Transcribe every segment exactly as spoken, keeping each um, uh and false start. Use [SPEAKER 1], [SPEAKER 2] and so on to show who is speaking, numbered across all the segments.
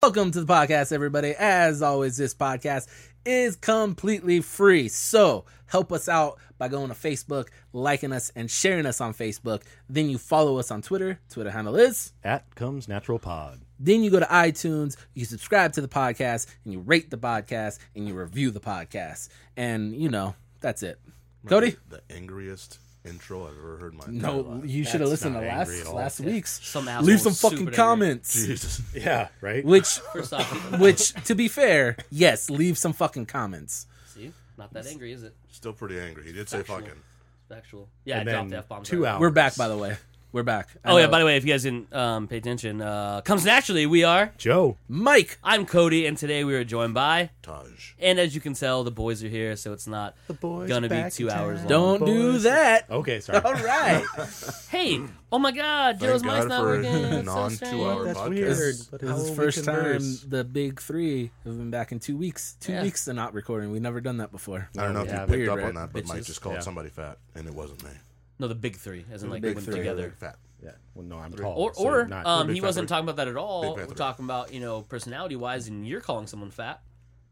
[SPEAKER 1] Welcome to the podcast, everybody. As always, this podcast is completely free. So help us out by going to Facebook, liking us, and sharing us on Facebook. Then you follow us on Twitter. Twitter handle is
[SPEAKER 2] at Comes Natural Pod.
[SPEAKER 1] Then you go to iTunes, you subscribe to the podcast, and you rate the podcast, and you review the podcast. And, you know, that's it. Cody?
[SPEAKER 3] The angriest intro I've ever heard in my
[SPEAKER 1] No,
[SPEAKER 3] entire life.
[SPEAKER 1] you should have
[SPEAKER 2] That's
[SPEAKER 1] listened to
[SPEAKER 2] not angry
[SPEAKER 1] last
[SPEAKER 2] at all.
[SPEAKER 1] last
[SPEAKER 2] Yeah.
[SPEAKER 1] week's.
[SPEAKER 4] Some
[SPEAKER 1] Leave some
[SPEAKER 4] asshole's
[SPEAKER 1] fucking
[SPEAKER 4] super
[SPEAKER 1] comments.
[SPEAKER 3] Jesus.
[SPEAKER 2] Yeah, right?
[SPEAKER 1] Which,
[SPEAKER 4] First off,
[SPEAKER 1] which, to be fair, yes, leave some fucking comments.
[SPEAKER 4] see, not that angry, is it?
[SPEAKER 3] Still pretty angry. He did say
[SPEAKER 4] Factual.
[SPEAKER 3] fucking.
[SPEAKER 4] Factual. Yeah,
[SPEAKER 2] And
[SPEAKER 4] I dropped
[SPEAKER 2] then
[SPEAKER 4] F bombs.
[SPEAKER 2] two hours.
[SPEAKER 1] We're back, by the way. We're back. I
[SPEAKER 4] Oh yeah,
[SPEAKER 1] know.
[SPEAKER 4] by the way, if you guys didn't um, pay attention, uh, comes naturally. We are.
[SPEAKER 2] Joe.
[SPEAKER 1] Mike.
[SPEAKER 4] I'm Cody, and today we are joined by.
[SPEAKER 3] Taj.
[SPEAKER 4] And as you can tell, the boys are here, so it's not
[SPEAKER 2] The boys
[SPEAKER 4] gonna be
[SPEAKER 2] back
[SPEAKER 4] two
[SPEAKER 2] in
[SPEAKER 4] hours
[SPEAKER 2] town.
[SPEAKER 4] long.
[SPEAKER 1] Don't do
[SPEAKER 2] boys.
[SPEAKER 1] that.
[SPEAKER 2] Okay, sorry.
[SPEAKER 1] All right.
[SPEAKER 4] Hey, oh my God,
[SPEAKER 3] Thank
[SPEAKER 4] Joe's mic's
[SPEAKER 3] God
[SPEAKER 4] not
[SPEAKER 3] for
[SPEAKER 4] working. It's so
[SPEAKER 3] non-two
[SPEAKER 4] strange.
[SPEAKER 3] hour
[SPEAKER 2] That's
[SPEAKER 3] podcast.
[SPEAKER 2] weird.
[SPEAKER 1] This,
[SPEAKER 2] But
[SPEAKER 1] this
[SPEAKER 2] how
[SPEAKER 1] is the
[SPEAKER 2] will we
[SPEAKER 1] first time
[SPEAKER 2] converse?
[SPEAKER 1] the big three have been back in two weeks. Two
[SPEAKER 4] Yeah.
[SPEAKER 1] weeks of not recording. We've never done that before.
[SPEAKER 3] I don't know if
[SPEAKER 2] Yeah,
[SPEAKER 3] you picked
[SPEAKER 1] weird,
[SPEAKER 3] up
[SPEAKER 1] right?
[SPEAKER 3] on that, but Mike
[SPEAKER 4] Bitches.
[SPEAKER 3] just called
[SPEAKER 2] Yeah.
[SPEAKER 3] somebody fat, and it wasn't me.
[SPEAKER 4] No, the big three, as in like
[SPEAKER 1] big
[SPEAKER 4] they went
[SPEAKER 1] three.
[SPEAKER 4] together.
[SPEAKER 3] Fat.
[SPEAKER 2] Yeah. Well, no, I'm tall.
[SPEAKER 4] Or,
[SPEAKER 2] so
[SPEAKER 4] or
[SPEAKER 2] not,
[SPEAKER 4] um,
[SPEAKER 3] Big
[SPEAKER 4] he
[SPEAKER 3] fat
[SPEAKER 4] wasn't
[SPEAKER 3] three.
[SPEAKER 4] talking about that at all.
[SPEAKER 3] Big fat
[SPEAKER 4] We're
[SPEAKER 3] three.
[SPEAKER 4] talking about, you know, personality wise, and you're calling someone fat.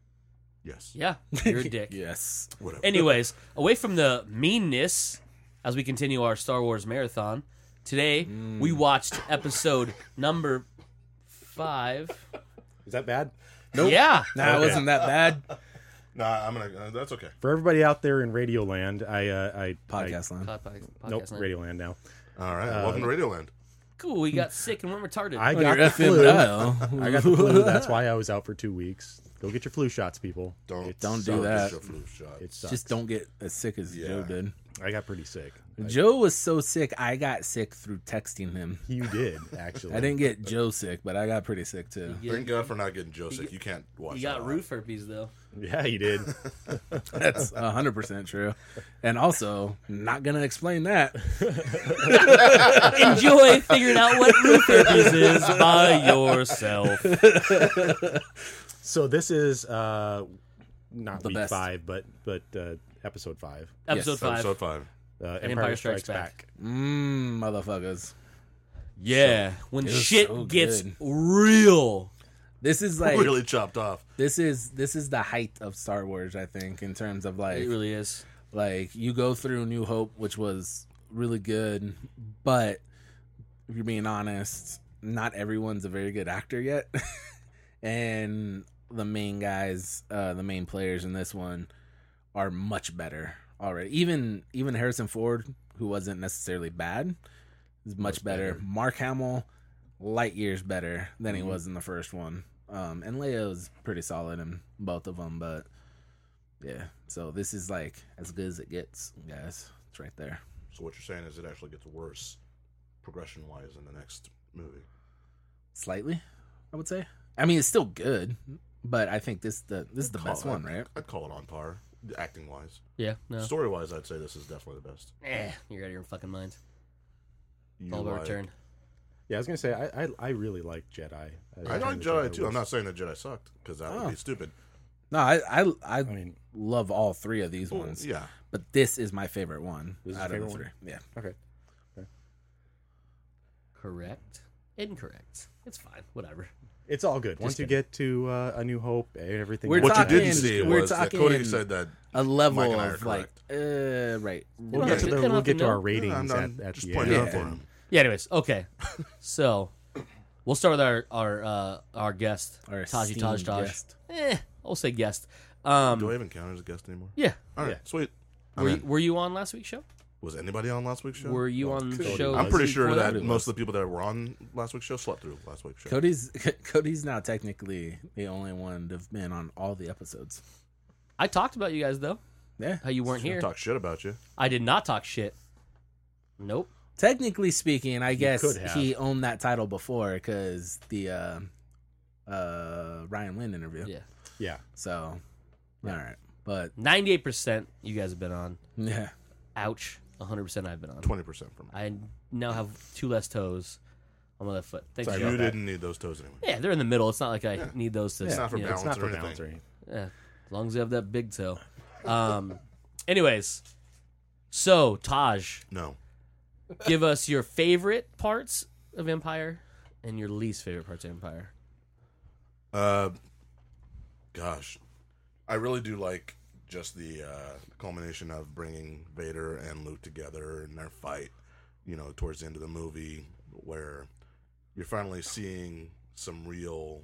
[SPEAKER 3] Yes.
[SPEAKER 4] Yeah, you're a dick.
[SPEAKER 1] Yes.
[SPEAKER 3] Whatever.
[SPEAKER 4] Anyways, away from the meanness, as we continue our Star Wars marathon, today
[SPEAKER 3] Mm.
[SPEAKER 4] we watched episode number five.
[SPEAKER 2] is that bad?
[SPEAKER 1] Nope.
[SPEAKER 4] Yeah.
[SPEAKER 1] Nah, it
[SPEAKER 2] Okay.
[SPEAKER 1] wasn't that bad.
[SPEAKER 3] Nah, I'm gonna. Uh, that's okay.
[SPEAKER 2] For everybody out there in Radioland, I, uh, I
[SPEAKER 1] Podcast line.
[SPEAKER 4] Pod- pod-
[SPEAKER 2] I, nope,
[SPEAKER 4] podcast night.
[SPEAKER 2] Radioland now.
[SPEAKER 3] All right.
[SPEAKER 2] Uh,
[SPEAKER 3] Welcome to Radioland.
[SPEAKER 4] Cool, we got sick and we're retarded.
[SPEAKER 2] I
[SPEAKER 1] On
[SPEAKER 2] got
[SPEAKER 1] your
[SPEAKER 2] the
[SPEAKER 1] F M
[SPEAKER 2] flu.
[SPEAKER 1] dial.
[SPEAKER 2] I got the flu. That's why I was out for two weeks. Go get your flu shots, people.
[SPEAKER 3] Don't
[SPEAKER 2] It
[SPEAKER 1] don't do
[SPEAKER 2] sucks.
[SPEAKER 1] that.
[SPEAKER 3] Get your flu shot.
[SPEAKER 2] It sucks.
[SPEAKER 1] Just don't get as sick as
[SPEAKER 3] Yeah.
[SPEAKER 1] Joe did.
[SPEAKER 2] I got pretty sick.
[SPEAKER 1] Joe was so sick, I got sick through texting him.
[SPEAKER 2] You did, actually.
[SPEAKER 1] I didn't get Joe sick, but I got pretty sick too.
[SPEAKER 4] You
[SPEAKER 3] Thank God for not getting Joe sick. You can't watch.
[SPEAKER 4] you got
[SPEAKER 3] that.
[SPEAKER 4] roof herpes, though.
[SPEAKER 2] Yeah, you did.
[SPEAKER 1] That's one hundred percent true. And also, not going to explain that.
[SPEAKER 4] Enjoy figuring out what roof herpes is by yourself.
[SPEAKER 2] So this is uh, not
[SPEAKER 1] The
[SPEAKER 2] week
[SPEAKER 1] best.
[SPEAKER 2] five, but but uh, episode five.
[SPEAKER 4] Episode
[SPEAKER 1] Yes,
[SPEAKER 4] five.
[SPEAKER 3] Episode five.
[SPEAKER 2] Uh, Empire,
[SPEAKER 4] Empire
[SPEAKER 2] Strikes,
[SPEAKER 4] Strikes
[SPEAKER 2] Back.
[SPEAKER 1] Mmm, motherfuckers.
[SPEAKER 4] Yeah, when
[SPEAKER 1] it was
[SPEAKER 4] shit
[SPEAKER 1] so
[SPEAKER 4] gets
[SPEAKER 1] good.
[SPEAKER 4] real.
[SPEAKER 1] This is like
[SPEAKER 3] really chopped off.
[SPEAKER 1] this is this is the height of Star Wars, I think, in terms of like
[SPEAKER 4] It really is.
[SPEAKER 1] like you go through New Hope, which was really good, but if you're being honest, not everyone's a very good actor yet. And the main guys, uh, the main players in this one are much better already. Even even Harrison Ford, who wasn't necessarily bad, is much better.
[SPEAKER 3] better.
[SPEAKER 1] Mark Hamill, light years better than he
[SPEAKER 3] Mhm.
[SPEAKER 1] was in the first one. Um, and Leia was pretty solid in both of them, but yeah. So this is like as good as it gets, guys. It's right there.
[SPEAKER 3] So what you're saying is it actually gets worse, progression wise, in the next movie.
[SPEAKER 1] Slightly, I would say. I mean, it's still good, but I think this the this is the
[SPEAKER 3] Call
[SPEAKER 1] best
[SPEAKER 3] it-
[SPEAKER 1] one, right?
[SPEAKER 3] I'd call it on par, acting wise.
[SPEAKER 4] Yeah, no.
[SPEAKER 3] Story wise, I'd say this is definitely the best.
[SPEAKER 4] Eh, you're out of your fucking mind.
[SPEAKER 3] You
[SPEAKER 4] All about
[SPEAKER 3] like-
[SPEAKER 4] return.
[SPEAKER 2] Yeah, I was gonna say I I, I really like Jedi.
[SPEAKER 3] I
[SPEAKER 2] think
[SPEAKER 3] like
[SPEAKER 2] the
[SPEAKER 3] Jedi too.
[SPEAKER 2] was-
[SPEAKER 3] I'm not saying that Jedi sucked because that
[SPEAKER 1] Oh.
[SPEAKER 3] would be stupid.
[SPEAKER 1] No, I I I
[SPEAKER 2] I mean,
[SPEAKER 1] love all three of these
[SPEAKER 3] Well,
[SPEAKER 1] ones,
[SPEAKER 3] yeah,
[SPEAKER 1] but this is my favorite one
[SPEAKER 2] This is
[SPEAKER 1] out
[SPEAKER 2] your
[SPEAKER 1] of the
[SPEAKER 2] favorite
[SPEAKER 1] three. Yeah.
[SPEAKER 2] okay.
[SPEAKER 4] Correct. Incorrect. It's fine. Whatever.
[SPEAKER 2] It's all good. Once you
[SPEAKER 4] kidding.
[SPEAKER 2] get to uh, A New Hope, everything.
[SPEAKER 1] We're
[SPEAKER 2] else
[SPEAKER 3] what
[SPEAKER 1] talking-
[SPEAKER 3] you didn't see
[SPEAKER 1] we're
[SPEAKER 3] was that
[SPEAKER 1] talking-
[SPEAKER 3] Cody said that.
[SPEAKER 1] A level
[SPEAKER 3] Mike and I are
[SPEAKER 1] of like, uh, right.
[SPEAKER 2] We'll
[SPEAKER 4] don't
[SPEAKER 2] get
[SPEAKER 4] have
[SPEAKER 2] to
[SPEAKER 4] to-
[SPEAKER 2] the,
[SPEAKER 4] they don't
[SPEAKER 2] we'll
[SPEAKER 4] have
[SPEAKER 2] get
[SPEAKER 4] to
[SPEAKER 2] to our
[SPEAKER 4] know.
[SPEAKER 2] ratings
[SPEAKER 3] I'm, I'm
[SPEAKER 2] at, at
[SPEAKER 3] just
[SPEAKER 2] the
[SPEAKER 3] pointing
[SPEAKER 2] end.
[SPEAKER 3] it out for
[SPEAKER 1] Yeah.
[SPEAKER 3] him.
[SPEAKER 4] Yeah. Anyways, okay. So we'll start with our our uh, our guest,
[SPEAKER 1] Our
[SPEAKER 4] Taji
[SPEAKER 1] esteemed
[SPEAKER 4] Taj Taj.
[SPEAKER 1] guest.
[SPEAKER 4] Eh, I'll say guest. Um,
[SPEAKER 3] Do I even count as a guest anymore?
[SPEAKER 4] yeah.
[SPEAKER 3] All right,
[SPEAKER 2] Yeah.
[SPEAKER 3] sweet. I'm
[SPEAKER 4] Were you,
[SPEAKER 3] in.
[SPEAKER 4] were you on last week's show?
[SPEAKER 3] Was anybody on last week's show?
[SPEAKER 4] Were you on the
[SPEAKER 2] Cody
[SPEAKER 4] show?
[SPEAKER 2] was.
[SPEAKER 3] I'm pretty
[SPEAKER 4] week
[SPEAKER 3] sure
[SPEAKER 4] before
[SPEAKER 3] that
[SPEAKER 1] Cody
[SPEAKER 3] most of the people that were on last week's show slept through last week's show.
[SPEAKER 1] Cody's Cody's now technically the only one to have been on all the episodes.
[SPEAKER 4] I talked about you guys though.
[SPEAKER 1] Yeah.
[SPEAKER 4] How you weren't
[SPEAKER 3] Shouldn't
[SPEAKER 4] here.
[SPEAKER 3] Talk shit about you.
[SPEAKER 4] I did not talk shit. Nope.
[SPEAKER 1] Technically speaking, I guess
[SPEAKER 2] could have.
[SPEAKER 1] he owned that title before because the uh, uh, Ryan Lynn interview.
[SPEAKER 4] Yeah.
[SPEAKER 2] Yeah,
[SPEAKER 1] So, all right, but
[SPEAKER 4] ninety-eight percent you guys have been on.
[SPEAKER 1] yeah,
[SPEAKER 4] Ouch. one hundred percent I've been on.
[SPEAKER 3] Twenty percent from me.
[SPEAKER 4] I now have two less toes on my left foot. Thanks,
[SPEAKER 2] Sorry
[SPEAKER 4] Joe.
[SPEAKER 3] You
[SPEAKER 2] about that.
[SPEAKER 3] didn't need those toes anyway.
[SPEAKER 4] Yeah, they're in the middle. It's not like I
[SPEAKER 3] Yeah.
[SPEAKER 4] need those to.
[SPEAKER 3] It's not for
[SPEAKER 4] you know,
[SPEAKER 2] it's not
[SPEAKER 3] Balance
[SPEAKER 2] for
[SPEAKER 3] or
[SPEAKER 2] balance or
[SPEAKER 3] anything.
[SPEAKER 2] anything.
[SPEAKER 4] Yeah, as long as you have that big toe. Um. Anyways, so Taj,
[SPEAKER 3] No.
[SPEAKER 4] give us your favorite parts of Empire and your least favorite parts of Empire.
[SPEAKER 3] Uh, gosh, I really do like just the uh, culmination of bringing Vader and Luke together in their fight. You know, towards the end of the movie, where you're finally seeing some real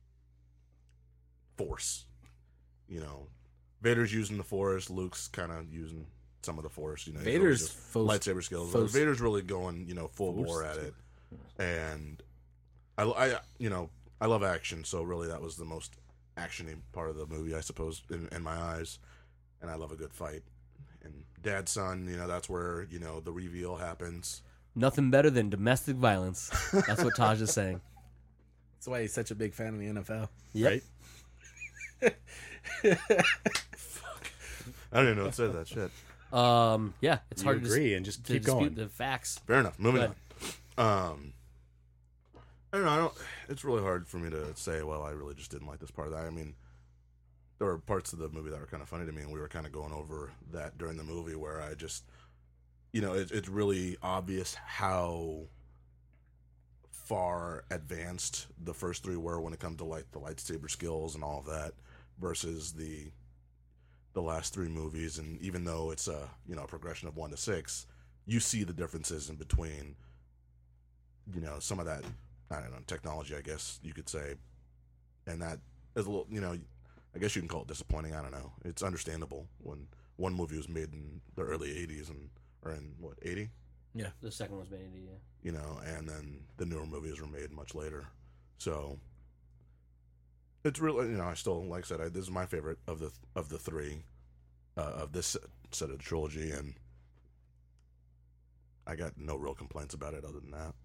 [SPEAKER 3] force. You know, Vader's using the Force, Luke's kind of using some of the Force. You know, he's
[SPEAKER 1] Vader's
[SPEAKER 3] always just
[SPEAKER 1] fo-
[SPEAKER 3] lightsaber skills.
[SPEAKER 1] fo-
[SPEAKER 3] Vader's really going, you know, full
[SPEAKER 1] Force
[SPEAKER 3] bore at it, and I, I, you know, I love action, so really that was the most actiony part of the movie, I suppose, in, in my eyes. And I love a good fight. And Dad, son, you know, that's where, you know, the reveal happens.
[SPEAKER 4] Nothing better than domestic violence. That's what Taj is saying.
[SPEAKER 1] That's why he's such a big fan of the N F L.
[SPEAKER 4] Yep.
[SPEAKER 2] Right?
[SPEAKER 3] I don't even know what said that shit.
[SPEAKER 4] Um, yeah, it's
[SPEAKER 2] You
[SPEAKER 4] hard to
[SPEAKER 2] agree
[SPEAKER 4] dis-
[SPEAKER 2] and just
[SPEAKER 4] to
[SPEAKER 2] keep
[SPEAKER 4] dispute
[SPEAKER 2] going.
[SPEAKER 4] the facts.
[SPEAKER 3] Fair enough. Moving
[SPEAKER 4] Go
[SPEAKER 3] on. Um, I don't know. I don't. It's really hard for me to say. Well, I really just didn't like this part of that. I mean, there were parts of the movie that were kind of funny to me, and we were kind of going over that during the movie, where I just, you know, it, it's really obvious how far advanced the first three were when it comes to like the lightsaber skills and all of that, versus the the last three movies. And even though it's a you know a progression of one to six, you see the differences in between. You know, some of that, I don't know, technology, I guess you could say, and that is a little, you know, I guess you can call it disappointing. I don't know. It's understandable when one movie was made in the early eighties and or in what eighty,
[SPEAKER 4] The second one's made, yeah.
[SPEAKER 3] you know, and then the newer movies were made much later. So it's really, you know, I still, like I said, I, this is my favorite of the of the three uh, of this set of the trilogy, and I got no real complaints about it other than that.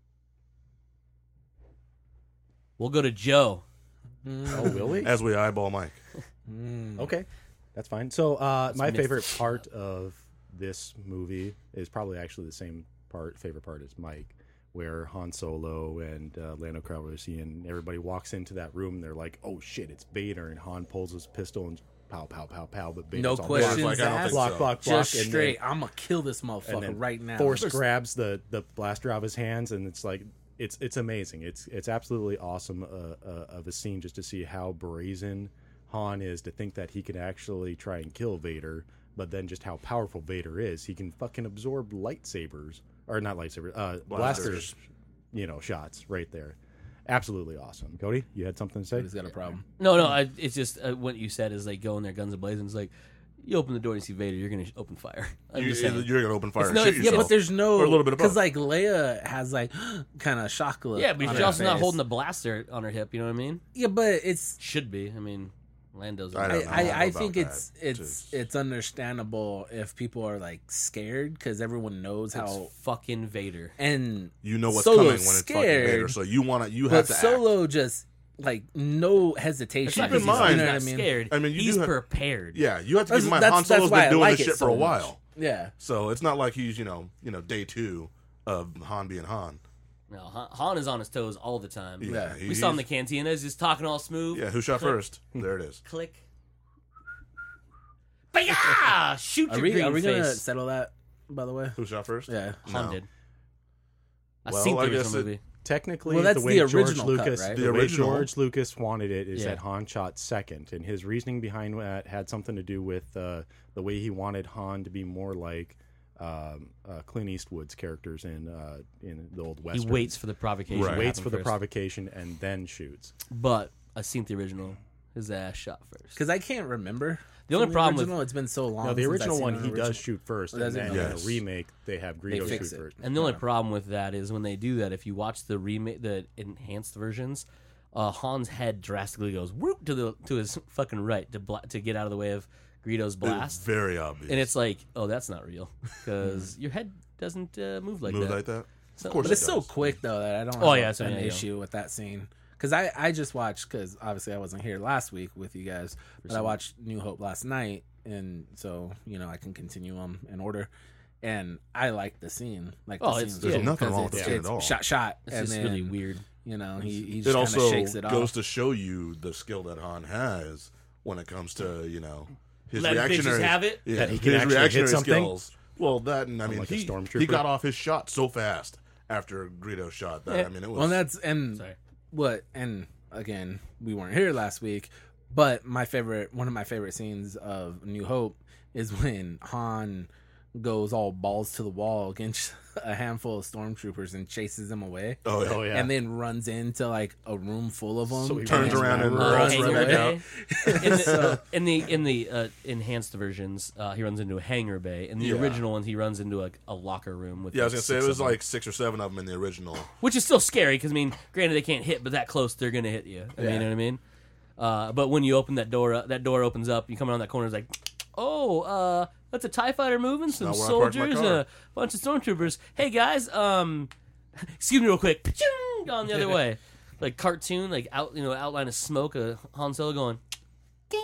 [SPEAKER 4] We'll go to Joe.
[SPEAKER 2] Oh, will we?
[SPEAKER 3] As we eyeball Mike.
[SPEAKER 1] Mm.
[SPEAKER 2] Okay, that's fine. So, uh,
[SPEAKER 4] Let's
[SPEAKER 2] my
[SPEAKER 4] miss
[SPEAKER 2] favorite
[SPEAKER 4] the show.
[SPEAKER 2] part of this movie is probably actually the same part. Favorite part is Mike, where Han Solo and uh, Lando Calrissian, everybody walks into that room. And they're like, "Oh shit, it's Vader!" And Han pulls his pistol and pow, pow, pow, pow. But Vader's
[SPEAKER 1] No
[SPEAKER 2] all
[SPEAKER 1] questions
[SPEAKER 3] Like, I don't
[SPEAKER 1] asked.
[SPEAKER 3] think
[SPEAKER 2] block,
[SPEAKER 3] so.
[SPEAKER 2] block, block,
[SPEAKER 1] Just
[SPEAKER 2] and
[SPEAKER 1] straight.
[SPEAKER 2] Then,
[SPEAKER 1] I'm gonna kill this
[SPEAKER 2] and
[SPEAKER 1] motherfucker
[SPEAKER 2] then
[SPEAKER 1] right now.
[SPEAKER 2] Force
[SPEAKER 1] There's-
[SPEAKER 2] grabs the the blaster out of his hands, and it's like it's it's amazing. It's it's absolutely awesome uh, uh, of a scene just to see how brazen Han is to think that he can actually try and kill Vader, but then just how powerful Vader is. He can fucking absorb lightsabers or not lightsabers, uh, blasters, you know, shots right there. Absolutely awesome. Cody, you had something to say?
[SPEAKER 1] He's got a problem.
[SPEAKER 4] No, no, I, it's just uh, what you said is like going there guns a-blazing. It's like, you open the door and you see Vader, you're going to open fire. I'm
[SPEAKER 3] You,
[SPEAKER 4] just saying.
[SPEAKER 3] you're gonna open fire
[SPEAKER 4] It's
[SPEAKER 3] and
[SPEAKER 4] no-
[SPEAKER 3] shoot
[SPEAKER 4] yeah,
[SPEAKER 3] yourself.
[SPEAKER 1] Yeah, but there's no
[SPEAKER 3] Or a little bit of
[SPEAKER 1] because
[SPEAKER 3] both.
[SPEAKER 1] like Leia has like kind of shock look.
[SPEAKER 4] Yeah, but
[SPEAKER 1] on
[SPEAKER 4] she's
[SPEAKER 1] her
[SPEAKER 4] also not
[SPEAKER 1] face.
[SPEAKER 4] holding the blaster on her hip, you know what I mean?
[SPEAKER 1] Yeah, but it's
[SPEAKER 4] Should be. I mean, Lando's...
[SPEAKER 3] I
[SPEAKER 1] I,
[SPEAKER 3] don't know
[SPEAKER 1] I, I
[SPEAKER 3] about
[SPEAKER 1] think
[SPEAKER 3] that.
[SPEAKER 1] it's it's
[SPEAKER 3] Just-
[SPEAKER 1] it's understandable if people are like scared because everyone knows
[SPEAKER 4] It's
[SPEAKER 1] how
[SPEAKER 4] fucking Vader.
[SPEAKER 1] and
[SPEAKER 3] You know what's
[SPEAKER 1] Solo's
[SPEAKER 3] coming when it's fucking
[SPEAKER 1] scared,
[SPEAKER 3] Vader, so you want to, you
[SPEAKER 1] but
[SPEAKER 3] have to
[SPEAKER 1] Solo just like no hesitation.
[SPEAKER 4] It's not
[SPEAKER 3] Keep in
[SPEAKER 4] because he's
[SPEAKER 3] mind-
[SPEAKER 4] not
[SPEAKER 1] You know what I mean?
[SPEAKER 4] scared.
[SPEAKER 3] I mean, you
[SPEAKER 4] he's
[SPEAKER 3] do have-
[SPEAKER 4] prepared.
[SPEAKER 3] act. Yeah, you have to
[SPEAKER 1] That's-
[SPEAKER 3] keep in mind
[SPEAKER 1] that's-
[SPEAKER 3] Han Solo's
[SPEAKER 1] that's why
[SPEAKER 3] been
[SPEAKER 1] I
[SPEAKER 3] doing
[SPEAKER 1] like
[SPEAKER 3] this
[SPEAKER 1] it
[SPEAKER 3] shit
[SPEAKER 1] so
[SPEAKER 3] for a
[SPEAKER 1] much.
[SPEAKER 3] while,
[SPEAKER 1] Yeah,
[SPEAKER 3] so it's not like he's you know you know day two of Han being Han.
[SPEAKER 4] No, Han, Han is on his toes all the time.
[SPEAKER 3] Yeah,
[SPEAKER 1] Yeah.
[SPEAKER 4] We saw him in the
[SPEAKER 3] he's-
[SPEAKER 4] cantina. He's just talking all smooth.
[SPEAKER 3] Yeah, who shot
[SPEAKER 4] Click.
[SPEAKER 3] first? There it is.
[SPEAKER 4] Click. Bah! Shoot
[SPEAKER 1] are
[SPEAKER 4] your
[SPEAKER 1] we
[SPEAKER 4] green
[SPEAKER 1] are we gonna
[SPEAKER 4] face.
[SPEAKER 1] settle that? By the way,
[SPEAKER 3] Who shot first?
[SPEAKER 1] yeah.
[SPEAKER 4] Han
[SPEAKER 3] No.
[SPEAKER 4] did. I've
[SPEAKER 3] Well,
[SPEAKER 4] seen the
[SPEAKER 3] I
[SPEAKER 4] original
[SPEAKER 3] guess it-
[SPEAKER 4] movie.
[SPEAKER 2] Technically,
[SPEAKER 1] Well, that's
[SPEAKER 2] the way
[SPEAKER 1] the
[SPEAKER 2] George
[SPEAKER 1] original cut,
[SPEAKER 2] Lucas,
[SPEAKER 1] right?
[SPEAKER 2] the,
[SPEAKER 3] The
[SPEAKER 2] way
[SPEAKER 3] original?
[SPEAKER 2] George Lucas wanted it is
[SPEAKER 4] Yeah.
[SPEAKER 2] that Han shot second, and his reasoning behind that had something to do with uh, the way he wanted Han to be more like um, uh, Clint Eastwood's characters in uh, in the old
[SPEAKER 4] He
[SPEAKER 2] western.
[SPEAKER 4] waits for the provocation.
[SPEAKER 3] Right.
[SPEAKER 4] to
[SPEAKER 2] waits
[SPEAKER 4] happen
[SPEAKER 2] for the
[SPEAKER 4] first.
[SPEAKER 2] provocation and then shoots.
[SPEAKER 4] But I've seen the original. His ass shot first.
[SPEAKER 1] Because I can't remember
[SPEAKER 4] The only
[SPEAKER 1] from
[SPEAKER 4] problem with-
[SPEAKER 1] original. It's been so long.
[SPEAKER 2] No, the
[SPEAKER 1] since I've
[SPEAKER 2] original
[SPEAKER 1] seen
[SPEAKER 2] one
[SPEAKER 1] an
[SPEAKER 2] he
[SPEAKER 1] original.
[SPEAKER 2] does shoot first,
[SPEAKER 1] Does
[SPEAKER 2] and
[SPEAKER 1] it?
[SPEAKER 2] then
[SPEAKER 3] Yes.
[SPEAKER 2] in the remake they have Greedo
[SPEAKER 1] fix
[SPEAKER 2] shoot
[SPEAKER 1] it.
[SPEAKER 2] first.
[SPEAKER 4] And the only
[SPEAKER 2] Yeah.
[SPEAKER 4] problem with that is when they do that, if you watch the remake, the enhanced versions, uh, Han's head drastically goes whoop to the to his fucking right to bla- to get out of the way of Greedo's
[SPEAKER 3] It's
[SPEAKER 4] blast,
[SPEAKER 3] very obvious.
[SPEAKER 4] and it's like, oh, that's not real because your head doesn't uh, move like
[SPEAKER 3] move
[SPEAKER 4] that.
[SPEAKER 3] like that.
[SPEAKER 4] So-
[SPEAKER 3] Of course,
[SPEAKER 1] But it's
[SPEAKER 3] it
[SPEAKER 1] so
[SPEAKER 3] does.
[SPEAKER 1] quick though that I don't.
[SPEAKER 4] Oh,
[SPEAKER 1] have
[SPEAKER 4] yeah, so
[SPEAKER 1] an
[SPEAKER 4] yeah, yeah.
[SPEAKER 1] issue with that scene. Because I, I just watched because obviously I wasn't here last week with you guys, but I watched New Hope last night, and so you know I can continue them in order. And I like the scene, like the
[SPEAKER 4] Oh,
[SPEAKER 1] scene
[SPEAKER 4] it's-
[SPEAKER 1] was
[SPEAKER 3] there's
[SPEAKER 1] cool
[SPEAKER 3] nothing
[SPEAKER 1] 'cause
[SPEAKER 3] wrong with
[SPEAKER 1] it's,
[SPEAKER 3] the scene
[SPEAKER 1] it's
[SPEAKER 3] at all.
[SPEAKER 1] Shot, shot,
[SPEAKER 4] It's
[SPEAKER 1] and
[SPEAKER 4] just
[SPEAKER 1] then
[SPEAKER 4] really weird.
[SPEAKER 1] you know he he
[SPEAKER 3] It
[SPEAKER 1] just kind
[SPEAKER 3] also
[SPEAKER 1] of shakes it
[SPEAKER 3] goes
[SPEAKER 1] off.
[SPEAKER 3] to show you the skill that Han has when it comes to you know his
[SPEAKER 4] Let bitches
[SPEAKER 3] reactionary
[SPEAKER 4] have it?
[SPEAKER 3] Yeah,
[SPEAKER 2] That he can
[SPEAKER 3] his
[SPEAKER 2] actually hit
[SPEAKER 3] reactionary
[SPEAKER 2] something?
[SPEAKER 3] skills. Well, that and I mean
[SPEAKER 2] Like a
[SPEAKER 3] he,
[SPEAKER 2] stormtrooper?
[SPEAKER 3] he got off his shot so fast after Greedo shot that. I mean it was
[SPEAKER 1] Well, that's and
[SPEAKER 4] Sorry.
[SPEAKER 1] what and again, we weren't here last week, but my favorite, one of my favorite scenes of New Hope is when Han goes all balls to the wall against a handful of stormtroopers and chases them away.
[SPEAKER 3] Oh, yeah.
[SPEAKER 2] Oh yeah.
[SPEAKER 1] And then runs into like a room full of them.
[SPEAKER 2] So he
[SPEAKER 3] Turns
[SPEAKER 2] runs
[SPEAKER 3] around and
[SPEAKER 4] Uh,
[SPEAKER 3] runs
[SPEAKER 4] hangar
[SPEAKER 3] right back out.
[SPEAKER 4] bay. In the, in the in the uh, enhanced versions, uh, he runs into a hangar bay. In the
[SPEAKER 3] Yeah.
[SPEAKER 4] original ones, he runs into a, a locker room with.
[SPEAKER 3] Yeah, I was
[SPEAKER 4] like
[SPEAKER 3] gonna say
[SPEAKER 4] six
[SPEAKER 3] it was
[SPEAKER 4] of them.
[SPEAKER 3] like six or seven of them in the original.
[SPEAKER 4] Which is still scary because I mean, granted they can't hit, but that close they're gonna hit you. I mean,
[SPEAKER 1] Yeah.
[SPEAKER 4] you know what I mean? Uh, but when you open that door, uh, that door opens up. You come around that corner, it's like, oh, uh, that's a TIE fighter moving, some
[SPEAKER 3] not where I parked my
[SPEAKER 4] soldiers,
[SPEAKER 3] car.
[SPEAKER 4] and a bunch of stormtroopers. Hey guys, um, excuse me real quick. Paching! Gone the other way, like cartoon, like out, you know, outline of smoke, a Han Solo going, ding,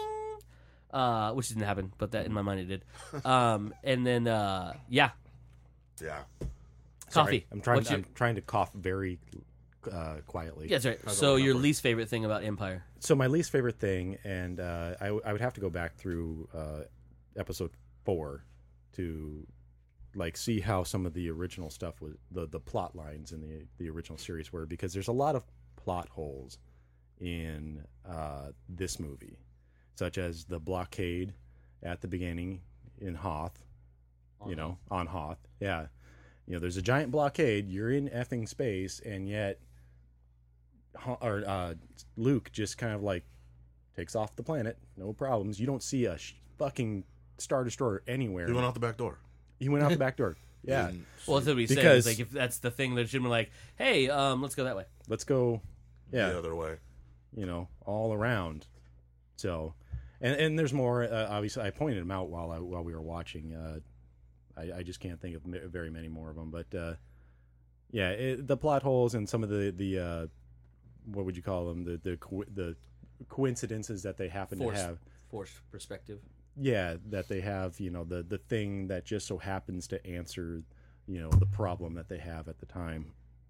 [SPEAKER 4] uh, which didn't happen, but that in my mind it did. Um, and then uh, yeah,
[SPEAKER 3] Yeah.
[SPEAKER 4] coffee.
[SPEAKER 2] Sorry, I'm trying.
[SPEAKER 4] What's your-
[SPEAKER 2] I'm trying to cough very uh, quietly.
[SPEAKER 4] yeah, that's right.
[SPEAKER 3] How's
[SPEAKER 4] So
[SPEAKER 3] that
[SPEAKER 4] your
[SPEAKER 3] number?
[SPEAKER 4] least favorite thing about Empire?
[SPEAKER 2] So my least favorite thing, and uh, I, I would have to go back through uh, episode four to like see how some of the original stuff was, the the plot lines in the the original series were, because there's a lot of plot holes in uh, this movie, such as the blockade at the beginning in Hoth, you know, on Hoth. Yeah, you know, there's a giant blockade. You're in effing space, and yet, Han- or uh, Luke just kind of like takes off the planet, no problems. You don't see a sh- fucking Star Destroyer anywhere.
[SPEAKER 3] He went out the back door.
[SPEAKER 2] He went out the back door. Yeah,
[SPEAKER 3] And
[SPEAKER 4] Well, that's what we say.
[SPEAKER 2] Because-
[SPEAKER 4] Like if that's the thing that should be like, hey, um, let's go that way.
[SPEAKER 2] let's go. Yeah,
[SPEAKER 3] the other way.
[SPEAKER 2] you know, all around. So, and and there's more. Uh, obviously, I pointed them out while I, while we were watching. Uh, I, I just can't think of m- very many more of them. But uh, yeah, it, the plot holes and some of the the uh, what would you call them? The the co- the coincidences that they happen
[SPEAKER 4] Force,
[SPEAKER 2] to have.
[SPEAKER 4] force perspective.
[SPEAKER 2] Yeah, that they have. You know, the the thing that just so happens to answer, you know, the problem that they have at the time.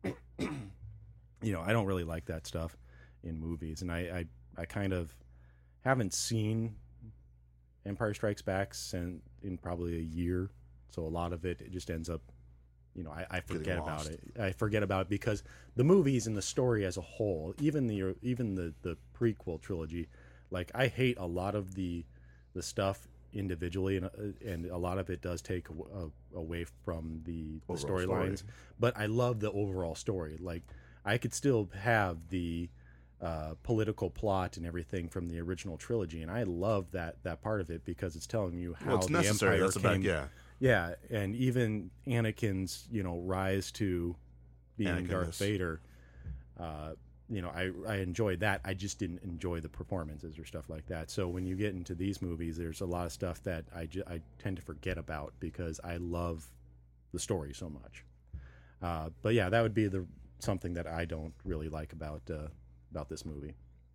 [SPEAKER 2] You know, I don't really like that stuff in movies, and I, I, I kind of haven't seen Empire Strikes Back since in probably a year, so a lot of it, it just ends up, you know, I, I forget
[SPEAKER 3] Getting
[SPEAKER 2] about
[SPEAKER 3] lost.
[SPEAKER 2] it. I forget about it because the movies and the story as a whole, even the even the the prequel trilogy, like I hate a lot of the the stuff individually, and and a lot of it does take a, away from the, the
[SPEAKER 3] Overall
[SPEAKER 2] storylines.
[SPEAKER 3] story.
[SPEAKER 2] But I love the overall story. Like I could still have the uh, political plot and everything from the original trilogy, and I love that that part of it because it's telling you how
[SPEAKER 3] Well, it's
[SPEAKER 2] the
[SPEAKER 3] necessary.
[SPEAKER 2] Empire
[SPEAKER 3] That's
[SPEAKER 2] came.
[SPEAKER 3] about yeah.
[SPEAKER 2] Yeah, and even Anakin's, you know, rise to being
[SPEAKER 3] Anakin
[SPEAKER 2] Darth
[SPEAKER 3] is-
[SPEAKER 2] Vader. Uh, you know, I I enjoyed that. I just didn't enjoy the performances or stuff like that. So when you get into these movies, there's a lot of stuff that I, ju- I tend to forget about because I love the story so much. Uh, but yeah, that would be the something that I don't really like about uh, about this movie.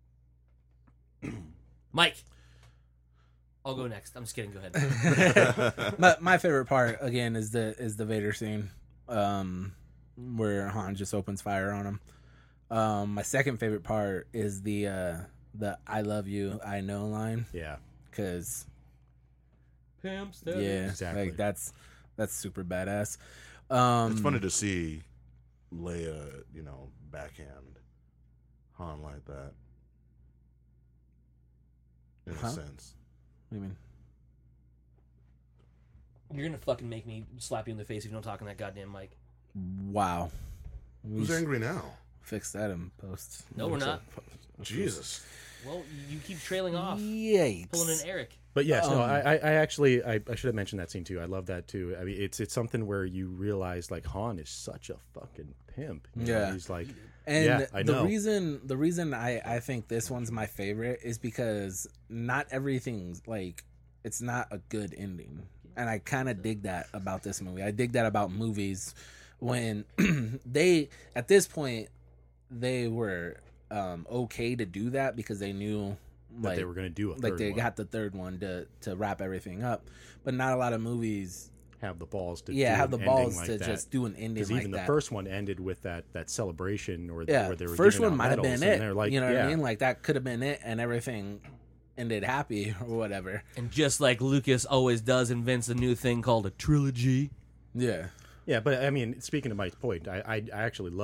[SPEAKER 4] Mike, I'll go next. I'm just kidding. Go ahead.
[SPEAKER 1] my, my favorite part again is the is the Vader scene, um, where Han just opens fire on him. Um, my second favorite part is the uh, the "I love you, I know" line,
[SPEAKER 2] Yeah,
[SPEAKER 1] because
[SPEAKER 4] Pimps.
[SPEAKER 1] yeah,
[SPEAKER 2] Exactly.
[SPEAKER 1] like that's that's super badass. Um,
[SPEAKER 3] It's funny to see Leia, you know, backhand Han like that. In
[SPEAKER 1] Huh?
[SPEAKER 3] a sense.
[SPEAKER 1] What do you mean?
[SPEAKER 4] You're gonna fucking make me slap you in the face if you don't talk on that goddamn mic.
[SPEAKER 1] Wow, we
[SPEAKER 3] Who's
[SPEAKER 1] should
[SPEAKER 3] angry now?
[SPEAKER 1] fix that in post.
[SPEAKER 4] No, we're not.
[SPEAKER 3] Jesus.
[SPEAKER 4] Well, you keep trailing off,
[SPEAKER 1] Yikes!
[SPEAKER 4] pulling an Eric.
[SPEAKER 2] but yes, no,
[SPEAKER 1] Um,
[SPEAKER 2] I, I I actually I, I should have mentioned that scene too. I love that too. I mean, it's it's something where you realize like Han is such a fucking pimp. You know,
[SPEAKER 1] Yeah.
[SPEAKER 2] he's like.
[SPEAKER 1] And
[SPEAKER 2] Yeah, I
[SPEAKER 1] the
[SPEAKER 2] know.
[SPEAKER 1] reason the reason I, I think this one's my favorite is because not everything's like it's not a good ending. And I kind of dig that about this movie. I dig that about movies when they at this point they were um, okay to do that because they knew
[SPEAKER 2] that
[SPEAKER 1] like
[SPEAKER 2] they were going to do a
[SPEAKER 1] like
[SPEAKER 2] third
[SPEAKER 1] they
[SPEAKER 2] one.
[SPEAKER 1] got the third one to to wrap everything up. But not a lot of movies
[SPEAKER 2] have the balls to
[SPEAKER 1] yeah
[SPEAKER 2] do
[SPEAKER 1] have the
[SPEAKER 2] an
[SPEAKER 1] balls
[SPEAKER 2] ending like
[SPEAKER 1] to
[SPEAKER 2] that.
[SPEAKER 1] just do an ending
[SPEAKER 2] Because
[SPEAKER 1] like
[SPEAKER 2] even the
[SPEAKER 1] that.
[SPEAKER 2] first one ended with that that celebration or
[SPEAKER 1] Yeah,
[SPEAKER 2] where they were
[SPEAKER 1] first
[SPEAKER 2] giving
[SPEAKER 1] one
[SPEAKER 2] out
[SPEAKER 1] might have
[SPEAKER 2] medals,
[SPEAKER 1] been
[SPEAKER 2] and
[SPEAKER 1] it.
[SPEAKER 2] they're like,
[SPEAKER 1] you know what
[SPEAKER 2] yeah,
[SPEAKER 1] I mean? Like that could have been it, and everything ended happy or whatever.
[SPEAKER 4] And just like Lucas always does, invents a new thing called a trilogy.
[SPEAKER 1] Yeah,
[SPEAKER 2] yeah. But I mean, speaking of Mike's point, I I, I actually love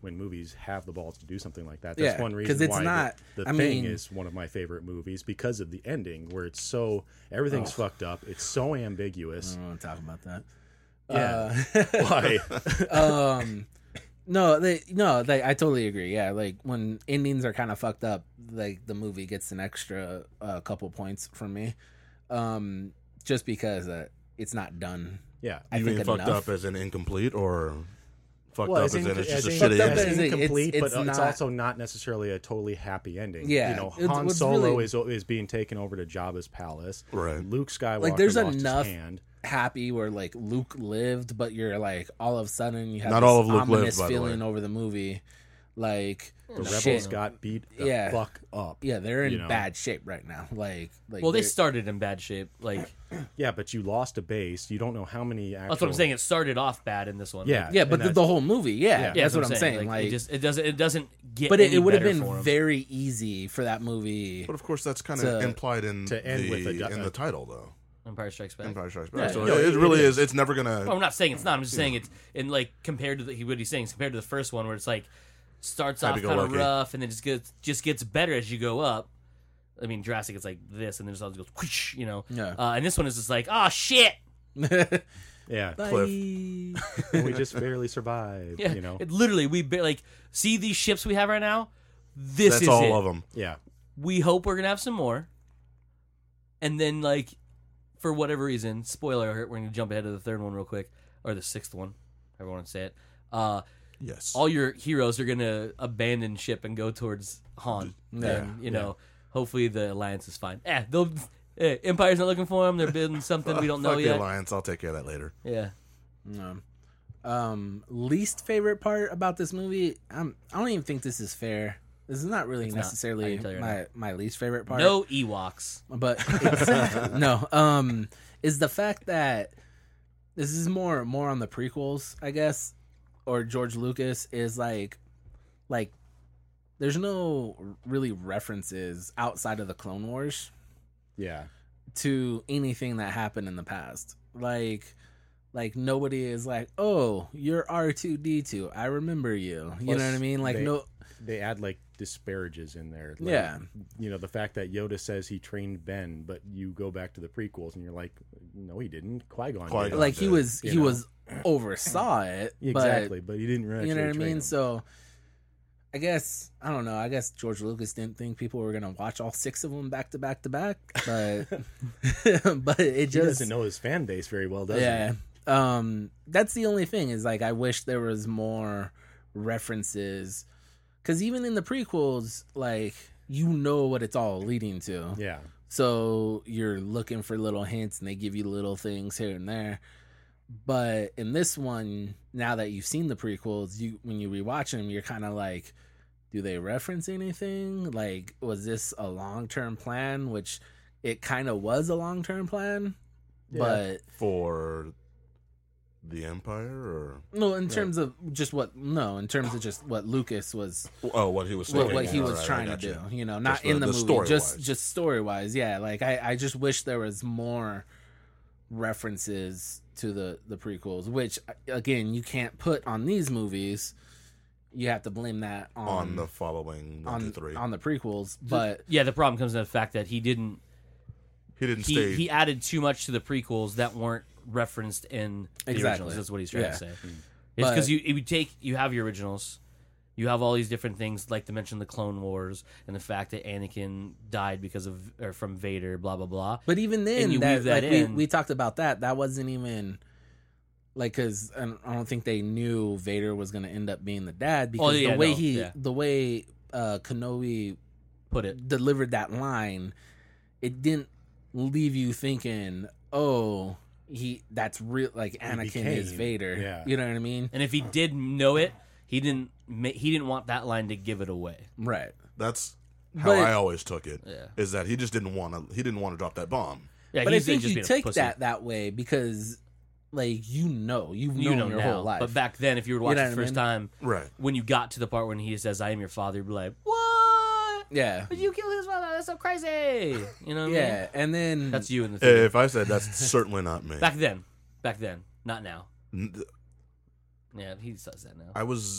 [SPEAKER 2] when movies have the balls to do something like that.
[SPEAKER 1] Yeah,
[SPEAKER 2] That's one
[SPEAKER 1] 'cause
[SPEAKER 2] reason
[SPEAKER 1] it's
[SPEAKER 2] why
[SPEAKER 1] not-
[SPEAKER 2] the, the
[SPEAKER 1] I
[SPEAKER 2] Thing
[SPEAKER 1] mean-
[SPEAKER 2] is one of my favorite movies because of the ending, where it's so everything's fucked up. It's so
[SPEAKER 1] I
[SPEAKER 2] ambiguous.
[SPEAKER 1] don't want to talk about that.
[SPEAKER 2] Yeah.
[SPEAKER 1] Uh,
[SPEAKER 2] Why?
[SPEAKER 1] um no they no they I totally agree. Yeah, like when endings are kind of fucked up, like the movie gets an extra uh, couple points from me, um just because uh, it's not done.
[SPEAKER 2] Yeah.
[SPEAKER 1] I
[SPEAKER 3] You
[SPEAKER 1] think
[SPEAKER 3] mean fucked
[SPEAKER 1] enough.
[SPEAKER 3] up as in incomplete, or fucked
[SPEAKER 2] Well,
[SPEAKER 3] up
[SPEAKER 2] as
[SPEAKER 3] as
[SPEAKER 2] in,
[SPEAKER 3] in it's just
[SPEAKER 2] as
[SPEAKER 3] a
[SPEAKER 2] in-
[SPEAKER 3] shitty
[SPEAKER 1] fucked up
[SPEAKER 3] ending?
[SPEAKER 1] as
[SPEAKER 2] as
[SPEAKER 1] in-
[SPEAKER 2] incomplete,
[SPEAKER 1] it's-
[SPEAKER 2] but
[SPEAKER 1] it's
[SPEAKER 2] it's
[SPEAKER 1] not-
[SPEAKER 2] also not necessarily a totally happy ending.
[SPEAKER 1] Yeah,
[SPEAKER 2] you know,
[SPEAKER 1] it's-
[SPEAKER 2] Han
[SPEAKER 1] what's
[SPEAKER 2] Solo
[SPEAKER 1] really-
[SPEAKER 2] is is being taken over to Jabba's palace.
[SPEAKER 3] Right.
[SPEAKER 2] Luke Skywalker
[SPEAKER 1] Like, there's
[SPEAKER 2] lost
[SPEAKER 1] enough-
[SPEAKER 2] his hand.
[SPEAKER 1] Happy where like Luke lived, but you're like all of a sudden you have
[SPEAKER 3] Not
[SPEAKER 1] this
[SPEAKER 3] all of Luke lived,
[SPEAKER 1] ominous
[SPEAKER 3] by the
[SPEAKER 1] feeling
[SPEAKER 3] way.
[SPEAKER 1] over the movie, like
[SPEAKER 2] The
[SPEAKER 4] No,
[SPEAKER 2] rebels
[SPEAKER 1] shit.
[SPEAKER 2] got beat the
[SPEAKER 1] Yeah.
[SPEAKER 2] fuck up.
[SPEAKER 1] Yeah, they're in
[SPEAKER 2] you know.
[SPEAKER 1] bad shape right now. Like, like
[SPEAKER 4] Well, they
[SPEAKER 1] they're-
[SPEAKER 4] started in bad shape. Like
[SPEAKER 2] Yeah, but you lost a base. You don't know how many. Actual...
[SPEAKER 4] that's what I'm saying. It started off bad in this one.
[SPEAKER 2] Yeah,
[SPEAKER 1] yeah, but
[SPEAKER 2] and
[SPEAKER 1] the,
[SPEAKER 2] that's-
[SPEAKER 1] the whole movie, yeah,
[SPEAKER 2] Yeah,
[SPEAKER 1] that's what I'm saying.
[SPEAKER 4] Like,
[SPEAKER 1] Like,
[SPEAKER 4] it just it doesn't it doesn't get.
[SPEAKER 1] but it,
[SPEAKER 4] any
[SPEAKER 1] it would have
[SPEAKER 4] better
[SPEAKER 1] been
[SPEAKER 4] for 'em.
[SPEAKER 1] very easy for that movie.
[SPEAKER 3] But of course, that's kind
[SPEAKER 1] To-
[SPEAKER 3] of implied in
[SPEAKER 2] to end
[SPEAKER 3] the,
[SPEAKER 2] with a-
[SPEAKER 3] in the title, though.
[SPEAKER 4] Empire Strikes Back.
[SPEAKER 3] Empire Strikes Back.
[SPEAKER 1] Yeah,
[SPEAKER 3] so
[SPEAKER 2] no,
[SPEAKER 3] it,
[SPEAKER 2] it-
[SPEAKER 3] it really
[SPEAKER 2] it
[SPEAKER 3] is. It's never gonna.
[SPEAKER 4] Well, I'm not saying it's not. I'm just saying it's in like compared to the, what he's saying is compared to the first one where it's like starts off kind of
[SPEAKER 3] Happy-go-lucky.
[SPEAKER 4] rough and then just gets just gets better as you go up. I mean, Jurassic it's like this and then it just goes whoosh, you know.
[SPEAKER 1] Yeah.
[SPEAKER 4] Uh, and this one is just like, oh shit.
[SPEAKER 2] Yeah,
[SPEAKER 3] Cliff.
[SPEAKER 2] and we just barely survived.
[SPEAKER 4] Yeah.
[SPEAKER 2] You know.
[SPEAKER 4] It literally we ba- like see these ships we have right now. This
[SPEAKER 3] That's
[SPEAKER 4] is
[SPEAKER 3] all
[SPEAKER 4] it.
[SPEAKER 3] of them.
[SPEAKER 2] Yeah.
[SPEAKER 4] We hope we're gonna have some more. And then like for whatever reason, spoiler alert, we're gonna jump ahead to the third one real quick or the sixth one. However you want to say it. Uh,
[SPEAKER 3] Yes.
[SPEAKER 4] all your heroes are gonna abandon ship and go towards Han.
[SPEAKER 1] Yeah,
[SPEAKER 4] and, you know, hopefully the alliance is fine. Eh, they'll. Eh, Empire's not looking for them. They're building something we don't know
[SPEAKER 3] Fuck the
[SPEAKER 4] yet.
[SPEAKER 3] Alliance. I'll take care of that later.
[SPEAKER 4] Yeah.
[SPEAKER 1] No. Um, least favorite part about this movie, um, I don't even think this is fair. This is not really
[SPEAKER 4] It's not. I
[SPEAKER 1] necessarily
[SPEAKER 4] can tell you
[SPEAKER 1] my
[SPEAKER 4] right
[SPEAKER 1] my least favorite part.
[SPEAKER 4] No Ewoks.
[SPEAKER 1] but it's, no, um, is the fact that this is more more on the prequels, I guess, or George Lucas is like, like, there's no really references outside of the Clone Wars
[SPEAKER 2] Yeah.
[SPEAKER 1] to anything that happened in the past. Like, like nobody is like, oh, you're R two D two. I remember you. You
[SPEAKER 2] Plus,
[SPEAKER 1] know what I mean? Like,
[SPEAKER 2] they-
[SPEAKER 1] no,
[SPEAKER 2] They add like disparages in there. Like,
[SPEAKER 1] Yeah.
[SPEAKER 2] You know, the fact that Yoda says he trained Ben, but you go back to the prequels and you're like, no, he didn't. Qui-Gon
[SPEAKER 3] Qui-Gon
[SPEAKER 2] did.
[SPEAKER 1] like he
[SPEAKER 3] did,
[SPEAKER 1] was
[SPEAKER 2] you
[SPEAKER 1] he
[SPEAKER 2] know.
[SPEAKER 1] was oversaw it but-
[SPEAKER 2] Exactly, but, he didn't really
[SPEAKER 1] You know what I
[SPEAKER 2] train
[SPEAKER 1] mean?
[SPEAKER 2] him.
[SPEAKER 1] So, I guess I don't know. I guess George Lucas didn't think people were gonna watch all six of them back to back to back, but but it
[SPEAKER 2] he
[SPEAKER 1] just
[SPEAKER 2] doesn't know his fan base very well, does
[SPEAKER 1] yeah.
[SPEAKER 2] he?
[SPEAKER 1] Um, that's the only thing is like I wish there was more references, because even in the prequels, like you know what it's all leading to.
[SPEAKER 2] Yeah.
[SPEAKER 1] So you're looking for little hints and they give you little things here and there. But in this one, now that you've seen the prequels, you when you rewatch them, you're kind of like, do they reference anything? Like, was this a long-term plan? Which it kind of was a long-term plan.
[SPEAKER 2] Yeah.
[SPEAKER 1] But
[SPEAKER 3] For the Empire, or
[SPEAKER 1] no, in terms of just what, no, in terms of just what Lucas was
[SPEAKER 3] oh, what he was
[SPEAKER 1] what,
[SPEAKER 3] thinking.
[SPEAKER 1] what he was
[SPEAKER 3] Alright, I
[SPEAKER 1] trying to
[SPEAKER 3] got
[SPEAKER 1] do,
[SPEAKER 3] you.
[SPEAKER 1] you know, not
[SPEAKER 3] Just the-
[SPEAKER 1] in the,
[SPEAKER 3] the
[SPEAKER 1] movie,
[SPEAKER 3] story-wise.
[SPEAKER 1] just just story wise, yeah. Like I, I just wish there was more references to the the prequels, which again you can't put on these movies. You have to blame that on,
[SPEAKER 3] on the following one, two,
[SPEAKER 1] on,
[SPEAKER 3] three.
[SPEAKER 1] on the prequels, but
[SPEAKER 4] Yeah, the problem comes in the fact that he didn't.
[SPEAKER 3] he didn't
[SPEAKER 4] He
[SPEAKER 3] stay.
[SPEAKER 4] he added too much to the prequels that weren't referenced in the
[SPEAKER 1] Exactly.
[SPEAKER 4] originals. That's what he's trying
[SPEAKER 1] Yeah.
[SPEAKER 4] to say. It's
[SPEAKER 1] But-
[SPEAKER 4] because you if you take you have your originals, you have all these different things like to mention the Clone Wars and the fact that Anakin died because of or from Vader, blah blah blah.
[SPEAKER 1] but even then,
[SPEAKER 4] And you
[SPEAKER 1] that,
[SPEAKER 4] weave that
[SPEAKER 1] like we,
[SPEAKER 4] in.
[SPEAKER 1] we talked about that. That wasn't even like because I don't think they knew Vader was going to end up being the dad because
[SPEAKER 4] Oh, yeah,
[SPEAKER 1] the way
[SPEAKER 4] no,
[SPEAKER 1] he
[SPEAKER 4] yeah.
[SPEAKER 1] the way uh, Kenobi
[SPEAKER 4] Put it.
[SPEAKER 1] delivered that line, it didn't leave you thinking, oh, he that's real. Like Anakin is
[SPEAKER 2] became-
[SPEAKER 1] Vader.
[SPEAKER 2] yeah.
[SPEAKER 1] You know what I mean?
[SPEAKER 4] And if he did know it, he didn't ma- he didn't want that line to give it away.
[SPEAKER 1] Right.
[SPEAKER 3] That's how
[SPEAKER 1] But-
[SPEAKER 3] I always took it.
[SPEAKER 4] Yeah.
[SPEAKER 3] Is that he just didn't want to? He didn't want to drop that bomb.
[SPEAKER 4] Yeah,
[SPEAKER 1] But I
[SPEAKER 4] he's
[SPEAKER 1] think
[SPEAKER 4] just
[SPEAKER 1] you
[SPEAKER 4] being a
[SPEAKER 1] take
[SPEAKER 4] pussy.
[SPEAKER 1] that that way because, like, you know, you've
[SPEAKER 4] You
[SPEAKER 1] known
[SPEAKER 4] know
[SPEAKER 1] your
[SPEAKER 4] now,
[SPEAKER 1] whole life.
[SPEAKER 4] but back then, if you were
[SPEAKER 1] You
[SPEAKER 4] watching
[SPEAKER 1] know
[SPEAKER 4] the
[SPEAKER 1] what I
[SPEAKER 4] first
[SPEAKER 1] mean?
[SPEAKER 4] time,
[SPEAKER 3] Right.
[SPEAKER 4] when you got to the part when he says, "I am your father," you'd be like, "What?
[SPEAKER 1] yeah,
[SPEAKER 4] Did you kill his father? That's so crazy!" You know what I mean?
[SPEAKER 1] yeah, and then
[SPEAKER 4] That's you in the theater.
[SPEAKER 3] If I said that's certainly not me.
[SPEAKER 4] Back then, back then, not now.
[SPEAKER 3] N-
[SPEAKER 4] Yeah, he says that now.
[SPEAKER 3] I was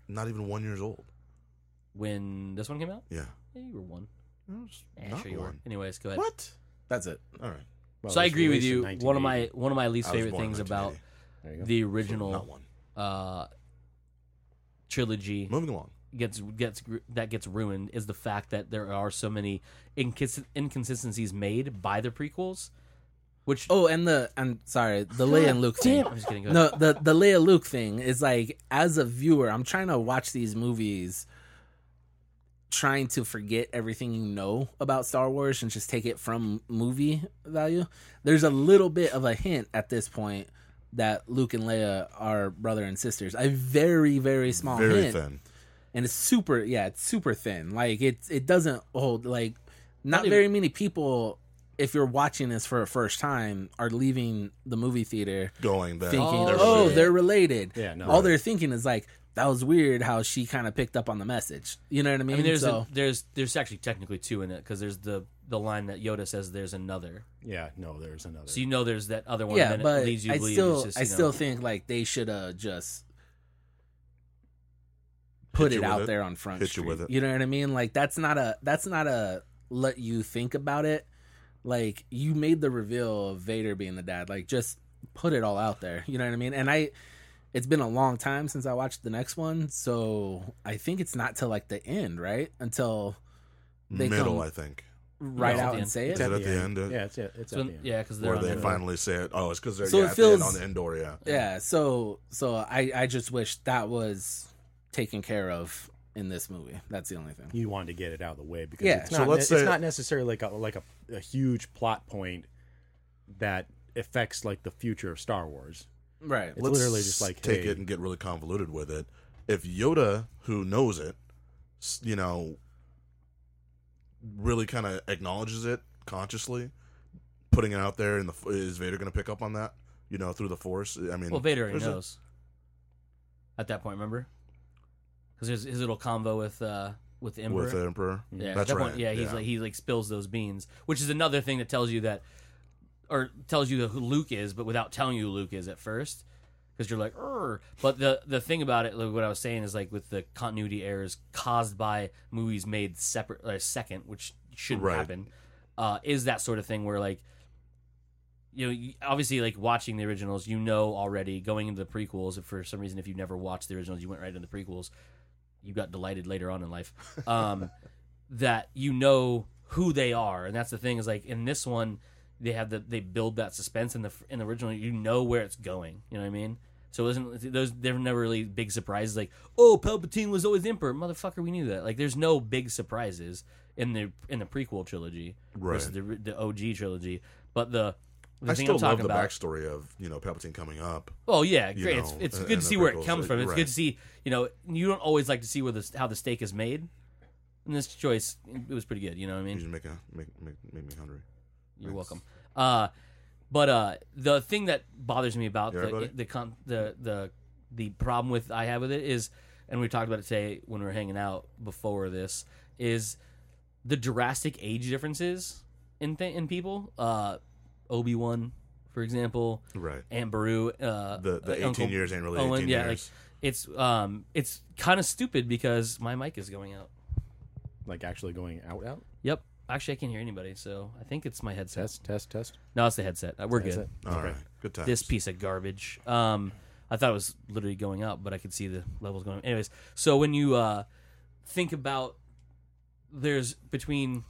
[SPEAKER 3] not even one years old.
[SPEAKER 4] When this one came out,
[SPEAKER 3] Yeah.
[SPEAKER 4] yeah, you were one.
[SPEAKER 3] I was
[SPEAKER 4] Yeah,
[SPEAKER 3] not
[SPEAKER 4] sure you were.
[SPEAKER 3] one.
[SPEAKER 4] Anyways, go ahead.
[SPEAKER 3] What?
[SPEAKER 1] That's it.
[SPEAKER 3] All right.
[SPEAKER 2] Well,
[SPEAKER 4] So I
[SPEAKER 2] it was
[SPEAKER 4] agree with
[SPEAKER 2] released in
[SPEAKER 4] you. One of my
[SPEAKER 2] nineteen eighty.
[SPEAKER 4] one of my least
[SPEAKER 3] I was
[SPEAKER 4] favorite
[SPEAKER 3] born in
[SPEAKER 4] things about
[SPEAKER 3] nineteen
[SPEAKER 2] There you go.
[SPEAKER 4] the
[SPEAKER 3] eighty.
[SPEAKER 4] original
[SPEAKER 3] Not one.
[SPEAKER 4] uh, trilogy
[SPEAKER 3] Moving along.
[SPEAKER 4] gets gets that gets ruined is the fact that there are so many incons- inconsistencies made by the prequels, which
[SPEAKER 1] Oh, and the I'm sorry, the Leia and Luke thing.
[SPEAKER 4] damn, I'm just kidding. Go ahead.
[SPEAKER 1] No, the the Leia Luke thing is like, as a viewer, I'm trying to watch these movies, trying to forget everything you know about Star Wars and just take it from movie value. There's a little bit of a hint at this point that Luke and Leia are brother and sisters. A very very small
[SPEAKER 3] Very
[SPEAKER 1] hint,
[SPEAKER 3] thin.
[SPEAKER 1] and it's super. Yeah, it's super thin. Like it it doesn't hold. Like not
[SPEAKER 4] Not even-
[SPEAKER 1] very many people, if you're watching this for a first time, are leaving the movie theater
[SPEAKER 3] Going that.
[SPEAKER 1] thinking,
[SPEAKER 4] they're
[SPEAKER 1] oh,
[SPEAKER 4] related.
[SPEAKER 1] they're related.
[SPEAKER 2] Yeah, no.
[SPEAKER 1] All they're thinking is like, that was weird how she kind of picked up on the message. You know what I mean?
[SPEAKER 4] I mean, there's
[SPEAKER 1] so,
[SPEAKER 4] a, there's there's actually technically two in it because there's the the line that Yoda says there's another,
[SPEAKER 2] Yeah, no, there's another.
[SPEAKER 4] so you know there's that other one.
[SPEAKER 1] yeah,
[SPEAKER 4] and then
[SPEAKER 1] but
[SPEAKER 4] it leads you to
[SPEAKER 1] I
[SPEAKER 4] believe
[SPEAKER 1] still,
[SPEAKER 4] it's just,
[SPEAKER 1] I
[SPEAKER 4] you
[SPEAKER 1] still
[SPEAKER 4] know,
[SPEAKER 1] think like they should have just put
[SPEAKER 3] Hit
[SPEAKER 1] it
[SPEAKER 3] you with
[SPEAKER 1] out
[SPEAKER 3] it.
[SPEAKER 1] there on Front
[SPEAKER 3] Hit you
[SPEAKER 1] Street.
[SPEAKER 3] with it.
[SPEAKER 1] You know what I mean? Like that's not a that's not a let you think about it. Like you made the reveal of Vader being the dad. Like just put it all out there. You know what I mean? And I, it's been a long time since I watched the next one, so I think it's not till like the end, right? Until they
[SPEAKER 3] Middle,
[SPEAKER 1] come
[SPEAKER 3] I think.
[SPEAKER 1] right
[SPEAKER 4] No,
[SPEAKER 1] out
[SPEAKER 4] the
[SPEAKER 1] and
[SPEAKER 4] end.
[SPEAKER 1] say
[SPEAKER 3] Is
[SPEAKER 1] it.
[SPEAKER 3] it at the end? uh,
[SPEAKER 2] Yeah, it's yeah, it's
[SPEAKER 4] so,
[SPEAKER 2] at the end.
[SPEAKER 4] yeah, because they're
[SPEAKER 3] Where
[SPEAKER 4] on
[SPEAKER 3] they
[SPEAKER 4] the,
[SPEAKER 3] finally say it. Oh, it's because they're
[SPEAKER 1] So
[SPEAKER 3] yeah,
[SPEAKER 1] it
[SPEAKER 3] at the end
[SPEAKER 1] feels-
[SPEAKER 3] on the Endor, yeah.
[SPEAKER 1] Yeah, so so I I just wish that was taken care of in this movie. That's the only thing.
[SPEAKER 2] You wanted to get it out of the way because
[SPEAKER 1] Yeah.
[SPEAKER 2] it's
[SPEAKER 3] So
[SPEAKER 2] not.
[SPEAKER 3] let's
[SPEAKER 2] it's
[SPEAKER 3] say-
[SPEAKER 2] not necessarily like a like a, a huge plot point that affects like the future of Star Wars.
[SPEAKER 1] Right.
[SPEAKER 2] It's literally just like,
[SPEAKER 3] take
[SPEAKER 2] hey,
[SPEAKER 3] it and get really convoluted with it. If Yoda, who knows it, s- you know, really kind of acknowledges it consciously, putting it out there, and the is Vader going to pick up on that? You know, through the Force. I mean,
[SPEAKER 4] well, Vader already
[SPEAKER 3] there's a-
[SPEAKER 4] knows at that point. Remember, because there's his little convo with uh with the Emperor.
[SPEAKER 3] with the Emperor.
[SPEAKER 4] Yeah, at
[SPEAKER 3] That's
[SPEAKER 4] that
[SPEAKER 3] right.
[SPEAKER 4] point, yeah, he's like he like spills those beans, which is another thing that tells you that, or tells you who Luke is, but without telling you who Luke is at first, because you're like, Urgh. But the the thing about it, like what I was saying is like with the continuity errors caused by movies made separate uh, second, which shouldn't
[SPEAKER 3] Right.
[SPEAKER 4] happen, uh, is that sort of thing where like, you know, you- obviously like watching the originals, you know already going into the prequels. If for some reason if you've never watched the originals, you went right into the prequels, you got delighted later on in life. Um, that you know who they are, and that's the thing is like in this one they have the they build that suspense in the in the original. You know where it's going. You know what I mean? So it wasn't those there were never really big surprises like, oh, Palpatine was always the Emperor, motherfucker. We knew that. Like there's no big surprises in the in the prequel trilogy
[SPEAKER 3] Right.
[SPEAKER 4] versus the the O G trilogy. But the the
[SPEAKER 3] I
[SPEAKER 4] thing
[SPEAKER 3] still
[SPEAKER 4] I'm
[SPEAKER 3] love
[SPEAKER 4] talking
[SPEAKER 3] the
[SPEAKER 4] about.
[SPEAKER 3] backstory of you know Palpatine coming up.
[SPEAKER 4] Oh yeah,
[SPEAKER 3] you
[SPEAKER 4] great. it's
[SPEAKER 3] know,
[SPEAKER 4] it's
[SPEAKER 3] in-
[SPEAKER 4] good
[SPEAKER 3] in
[SPEAKER 4] to
[SPEAKER 3] the
[SPEAKER 4] see where it
[SPEAKER 3] prequels,
[SPEAKER 4] comes from. It's
[SPEAKER 3] right.
[SPEAKER 4] good to see, you know, you don't always like to see where the how the steak is made. In this choice, it was pretty good. You know what I
[SPEAKER 3] You
[SPEAKER 4] mean?
[SPEAKER 3] just make, a, make, make, make me hungry.
[SPEAKER 4] You're
[SPEAKER 3] Thanks.
[SPEAKER 4] welcome. Uh, but uh, the thing that bothers me about
[SPEAKER 3] You all right,
[SPEAKER 4] the
[SPEAKER 3] buddy?
[SPEAKER 4] the, con- the the the problem with I have with it is, and we talked about it today when we were hanging out before this, is the drastic age differences in th- in people. Uh, Obi-Wan, for example,
[SPEAKER 3] Right.
[SPEAKER 4] Aunt Beru. Uh,
[SPEAKER 3] The the
[SPEAKER 4] uh,
[SPEAKER 3] eighteen
[SPEAKER 4] Uncle
[SPEAKER 3] years ain't really
[SPEAKER 4] Owen,
[SPEAKER 3] eighteen
[SPEAKER 4] yeah,
[SPEAKER 3] years.
[SPEAKER 4] like it's um it's kind of stupid because my mic is going out.
[SPEAKER 2] like actually going out out.
[SPEAKER 4] Yep. Actually, I can't hear anybody, so I think it's my headset.
[SPEAKER 2] Test test test.
[SPEAKER 4] No, it's the headset. Uh, We're
[SPEAKER 2] That's
[SPEAKER 4] good.
[SPEAKER 2] it.
[SPEAKER 3] All
[SPEAKER 2] Okay.
[SPEAKER 3] right. Good times.
[SPEAKER 4] This piece of garbage. Um, I thought it was literally going out, but I could see the levels going. Anyways, so when you uh, think about there's between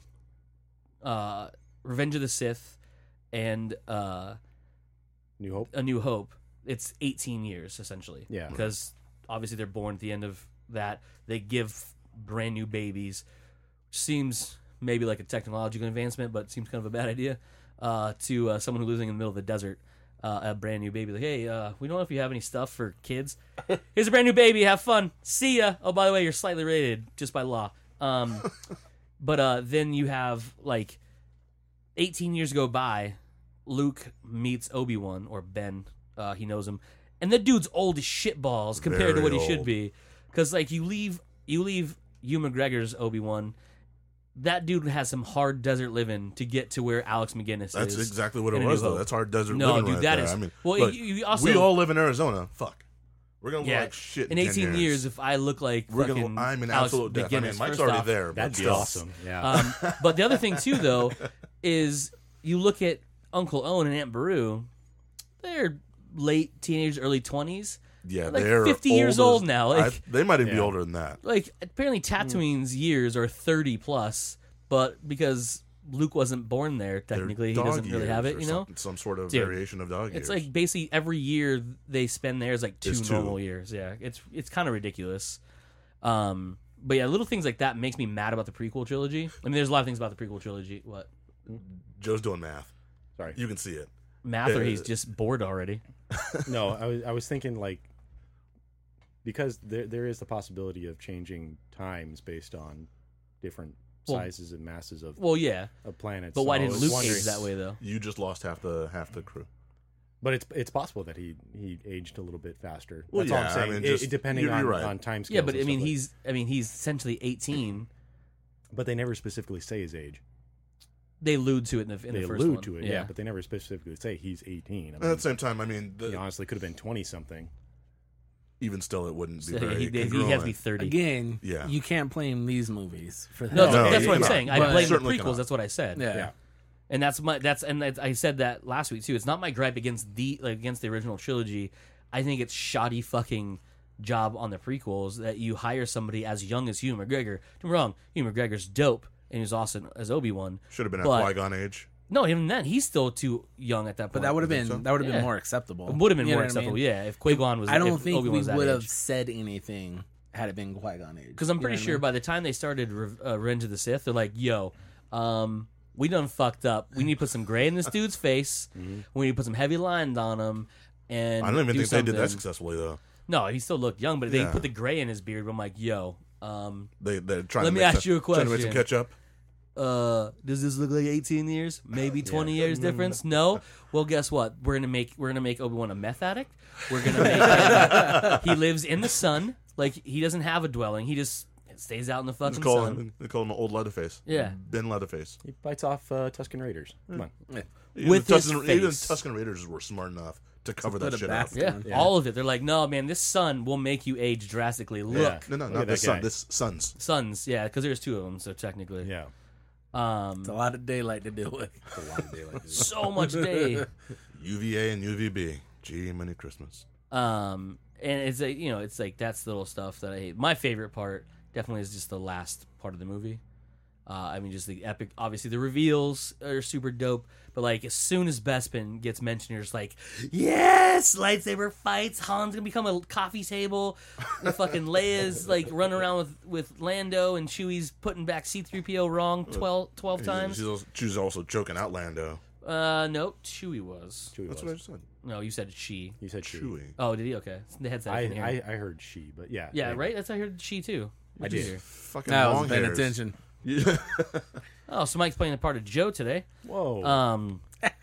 [SPEAKER 4] uh, Revenge of the Sith and uh,
[SPEAKER 2] New Hope.
[SPEAKER 4] A New Hope, it's eighteen years essentially.
[SPEAKER 2] Yeah.
[SPEAKER 4] because obviously they're born at the end of that. They give brand new babies, which seems maybe like a technological advancement, but it seems kind of a bad idea uh, to uh, someone who's living in the middle of the desert. Uh, a brand new baby, like, hey, uh, we don't know if you have any stuff for kids. Here's a brand new baby. Have fun. See ya. Oh, by the way, you're slightly rated just by law. Um, but uh, then you have like eighteen years go by. Luke meets Obi-Wan or Ben. Uh, he knows him, and the dude's old as shitballs compared to
[SPEAKER 3] Very
[SPEAKER 4] what he should
[SPEAKER 3] old.
[SPEAKER 4] be. Because like you leave, you leave Hugh McGregor's Obi-Wan. That dude has some hard desert living to get to where Alex McGinnis
[SPEAKER 3] That's
[SPEAKER 4] is.
[SPEAKER 3] exactly what it
[SPEAKER 4] in A New
[SPEAKER 3] was, though.
[SPEAKER 4] Hope.
[SPEAKER 3] That's hard desert
[SPEAKER 4] No,
[SPEAKER 3] living
[SPEAKER 4] dude,
[SPEAKER 3] right
[SPEAKER 4] that
[SPEAKER 3] there.
[SPEAKER 4] is-
[SPEAKER 3] I mean,
[SPEAKER 4] well,
[SPEAKER 3] look,
[SPEAKER 4] you- you also-
[SPEAKER 3] we all live in Arizona. Fuck. We're gonna look
[SPEAKER 4] Yeah,
[SPEAKER 3] like shit
[SPEAKER 4] in eighteen years.
[SPEAKER 3] years.
[SPEAKER 4] if I look like
[SPEAKER 3] We're
[SPEAKER 4] fucking
[SPEAKER 3] gonna. I'm in
[SPEAKER 4] Alex
[SPEAKER 3] absolute death. I mean,
[SPEAKER 4] McGinnis,
[SPEAKER 3] Mike's
[SPEAKER 4] first
[SPEAKER 3] already
[SPEAKER 4] off.
[SPEAKER 3] there. But
[SPEAKER 2] That'd be
[SPEAKER 3] still.
[SPEAKER 2] awesome. Yeah.
[SPEAKER 4] Um, but the other thing too, though, is you look at Uncle Owen and Aunt Beru. They're late teenagers, early twenties.
[SPEAKER 3] Yeah,
[SPEAKER 4] like
[SPEAKER 3] they're
[SPEAKER 4] fifty years
[SPEAKER 3] as-
[SPEAKER 4] old now, like-
[SPEAKER 3] I- they might even be
[SPEAKER 2] Yeah.
[SPEAKER 3] older than that.
[SPEAKER 4] Like apparently, Tatooine's years are thirty plus, but because Luke wasn't born there,
[SPEAKER 3] They're
[SPEAKER 4] technically he
[SPEAKER 3] dog
[SPEAKER 4] doesn't really have
[SPEAKER 3] years
[SPEAKER 4] it.
[SPEAKER 3] or
[SPEAKER 4] You know,
[SPEAKER 3] some, some sort of
[SPEAKER 4] Dude,
[SPEAKER 3] variation of dog years.
[SPEAKER 4] it's like basically every year they spend there is like two
[SPEAKER 3] Is two.
[SPEAKER 4] normal years. Yeah, it's it's kind of ridiculous. Um, but yeah, little things like that makes me mad about the prequel trilogy. I mean, there's a lot of things about the prequel trilogy. What
[SPEAKER 3] Joe's doing math.
[SPEAKER 2] Sorry.
[SPEAKER 3] You can see it.
[SPEAKER 4] math, or
[SPEAKER 3] Uh,
[SPEAKER 4] he's just bored already.
[SPEAKER 2] No, I was I was thinking like because there there is the possibility of changing times based on different
[SPEAKER 4] Well-
[SPEAKER 2] sizes and masses of,
[SPEAKER 4] Well, yeah,
[SPEAKER 2] of planets.
[SPEAKER 4] but why
[SPEAKER 2] So I
[SPEAKER 4] didn't
[SPEAKER 2] was
[SPEAKER 4] Luke
[SPEAKER 2] wondering-
[SPEAKER 4] age that way though?
[SPEAKER 3] You just lost half the half the crew.
[SPEAKER 2] But it's it's possible that he he aged a little bit faster.
[SPEAKER 3] Well,
[SPEAKER 2] That's all
[SPEAKER 3] yeah,
[SPEAKER 2] I'm
[SPEAKER 3] I
[SPEAKER 2] saying.
[SPEAKER 3] mean,
[SPEAKER 2] It-
[SPEAKER 3] just-
[SPEAKER 2] it, depending
[SPEAKER 3] you're-
[SPEAKER 2] on
[SPEAKER 3] you're right.
[SPEAKER 2] on time scales.
[SPEAKER 4] Yeah, but
[SPEAKER 2] and
[SPEAKER 4] I mean,
[SPEAKER 2] stuff like-
[SPEAKER 4] he's I mean he's essentially eighteen.
[SPEAKER 2] but they never specifically say his age.
[SPEAKER 4] They allude to it in the in
[SPEAKER 2] They
[SPEAKER 4] the first
[SPEAKER 2] allude
[SPEAKER 4] one.
[SPEAKER 2] to it, yeah. but they never specifically say he's eighteen. I
[SPEAKER 3] And
[SPEAKER 2] mean,
[SPEAKER 3] at the same time, I mean, the,
[SPEAKER 2] he honestly could have been twenty something.
[SPEAKER 3] even still, it wouldn't be
[SPEAKER 4] So
[SPEAKER 3] very.
[SPEAKER 4] he, he has
[SPEAKER 3] congruent.
[SPEAKER 4] to be thirty.
[SPEAKER 1] Again,
[SPEAKER 3] Yeah.
[SPEAKER 1] you can't blame these movies for that.
[SPEAKER 4] No,
[SPEAKER 3] No,
[SPEAKER 4] that's
[SPEAKER 3] you
[SPEAKER 4] what I'm
[SPEAKER 3] cannot.
[SPEAKER 4] saying. I
[SPEAKER 1] But-
[SPEAKER 4] blame the
[SPEAKER 3] Certainly
[SPEAKER 4] prequels.
[SPEAKER 3] cannot.
[SPEAKER 4] That's what I said.
[SPEAKER 1] Yeah.
[SPEAKER 2] Yeah.
[SPEAKER 4] And that's my that's and that's, I said that last week too. It's not my gripe against the like against the original trilogy. I think it's shoddy fucking job on the prequels that you hire somebody as young as Hugh McGregor. Don't get me wrong, Hugh McGregor's dope and he was awesome as Obi-Wan.
[SPEAKER 3] Should have been at
[SPEAKER 4] but-
[SPEAKER 3] Qui Gon age.
[SPEAKER 4] No, even then he's still too young at that point.
[SPEAKER 1] But that would have
[SPEAKER 3] think
[SPEAKER 1] been
[SPEAKER 3] so?
[SPEAKER 1] that would have
[SPEAKER 4] Yeah.
[SPEAKER 1] been more acceptable.
[SPEAKER 4] It would have been
[SPEAKER 1] You know
[SPEAKER 4] more
[SPEAKER 1] what I mean?
[SPEAKER 4] acceptable. Yeah, if Qui-Gon was.
[SPEAKER 1] I don't
[SPEAKER 4] if
[SPEAKER 1] think
[SPEAKER 4] Obi-Wan
[SPEAKER 1] we
[SPEAKER 4] was that
[SPEAKER 1] would have
[SPEAKER 4] age.
[SPEAKER 1] said anything had it been Qui-Gon age.
[SPEAKER 4] Because I'm
[SPEAKER 1] You
[SPEAKER 4] pretty
[SPEAKER 1] know what I
[SPEAKER 4] sure
[SPEAKER 1] mean?
[SPEAKER 4] by the time they started Re- uh, Revenge of the Sith, they're like, "Yo, um, we done fucked up. We need to put some gray in this dude's face. We need to put some heavy lines on him." And
[SPEAKER 3] I don't even
[SPEAKER 4] do
[SPEAKER 3] think they did that
[SPEAKER 4] something."
[SPEAKER 3] successfully though.
[SPEAKER 4] No, he still looked young, but they
[SPEAKER 3] Yeah.
[SPEAKER 4] put the gray in his beard. But I'm like, "Yo, um,
[SPEAKER 3] They they're trying.
[SPEAKER 4] Let
[SPEAKER 3] to
[SPEAKER 4] me
[SPEAKER 3] make
[SPEAKER 4] ask
[SPEAKER 3] some,
[SPEAKER 4] you a
[SPEAKER 3] Trying to make some
[SPEAKER 4] question.
[SPEAKER 3] catch up.
[SPEAKER 4] uh, does this look like eighteen years? Maybe twenty years difference? No. Well, guess what? We're gonna make we're gonna make Obi-Wan a meth addict. We're gonna make him, he lives in the sun. Like he doesn't have a dwelling. He just stays out in the
[SPEAKER 3] Let's
[SPEAKER 4] fucking
[SPEAKER 3] call
[SPEAKER 4] sun.
[SPEAKER 3] him. They call him old Leatherface.
[SPEAKER 4] Yeah.
[SPEAKER 3] Ben Leatherface.
[SPEAKER 2] He bites off uh, Tusken Raiders. Come on.
[SPEAKER 3] Even
[SPEAKER 4] With
[SPEAKER 3] the
[SPEAKER 4] his
[SPEAKER 3] Tusken, even
[SPEAKER 4] face.
[SPEAKER 3] Tusken Raiders were smart enough to cover
[SPEAKER 1] put
[SPEAKER 3] that
[SPEAKER 1] a
[SPEAKER 3] shit up.
[SPEAKER 1] basket
[SPEAKER 4] Yeah,
[SPEAKER 1] on.
[SPEAKER 2] Yeah.
[SPEAKER 4] all of it. They're like, no, man, this sun will make you age drastically. Look,
[SPEAKER 3] No, no,
[SPEAKER 2] Look
[SPEAKER 3] not
[SPEAKER 2] at
[SPEAKER 3] this
[SPEAKER 2] that
[SPEAKER 3] son.
[SPEAKER 2] guy.
[SPEAKER 3] This sons.
[SPEAKER 4] suns, yeah, because there's two of them, so technically,
[SPEAKER 2] Yeah.
[SPEAKER 4] um,
[SPEAKER 1] It's a lot of daylight to deal with.
[SPEAKER 2] It's a lot of daylight.
[SPEAKER 4] so much day.
[SPEAKER 3] U V A and U V B. Gee, many Christmas.
[SPEAKER 4] Um, and it's like, you know, it's like that's the little stuff that I hate. My favorite part definitely is just the last part of the movie. Uh, I mean, just the epic. Obviously, the reveals are super dope. But like, as soon as Bespin gets mentioned, you're just like, yes, lightsaber fights. Han's gonna become a coffee table. And fucking Leia's like running around with, with Lando, and Chewie's putting back C three P O wrong twelve, twelve times.
[SPEAKER 3] She's also, she's also choking out Lando.
[SPEAKER 4] Uh, no, Chewie was.
[SPEAKER 2] Chewie
[SPEAKER 3] That's
[SPEAKER 2] was.
[SPEAKER 3] what I just said.
[SPEAKER 4] No, you said she.
[SPEAKER 2] You said she.
[SPEAKER 3] Chewy.
[SPEAKER 4] Oh, did he? Okay, the headset. I,
[SPEAKER 2] I,
[SPEAKER 4] can hear.
[SPEAKER 2] I, I heard she, but yeah.
[SPEAKER 4] yeah,
[SPEAKER 2] anyway.
[SPEAKER 4] right. That's how I heard she too.
[SPEAKER 2] I
[SPEAKER 4] What'd you
[SPEAKER 2] did.
[SPEAKER 4] hear?
[SPEAKER 3] Fucking
[SPEAKER 1] I
[SPEAKER 3] long
[SPEAKER 1] wasn't paying
[SPEAKER 3] hairs.
[SPEAKER 1] attention.
[SPEAKER 3] Yeah.
[SPEAKER 4] Oh, so Mike's playing the part of Joe today.
[SPEAKER 2] Whoa.
[SPEAKER 4] Um,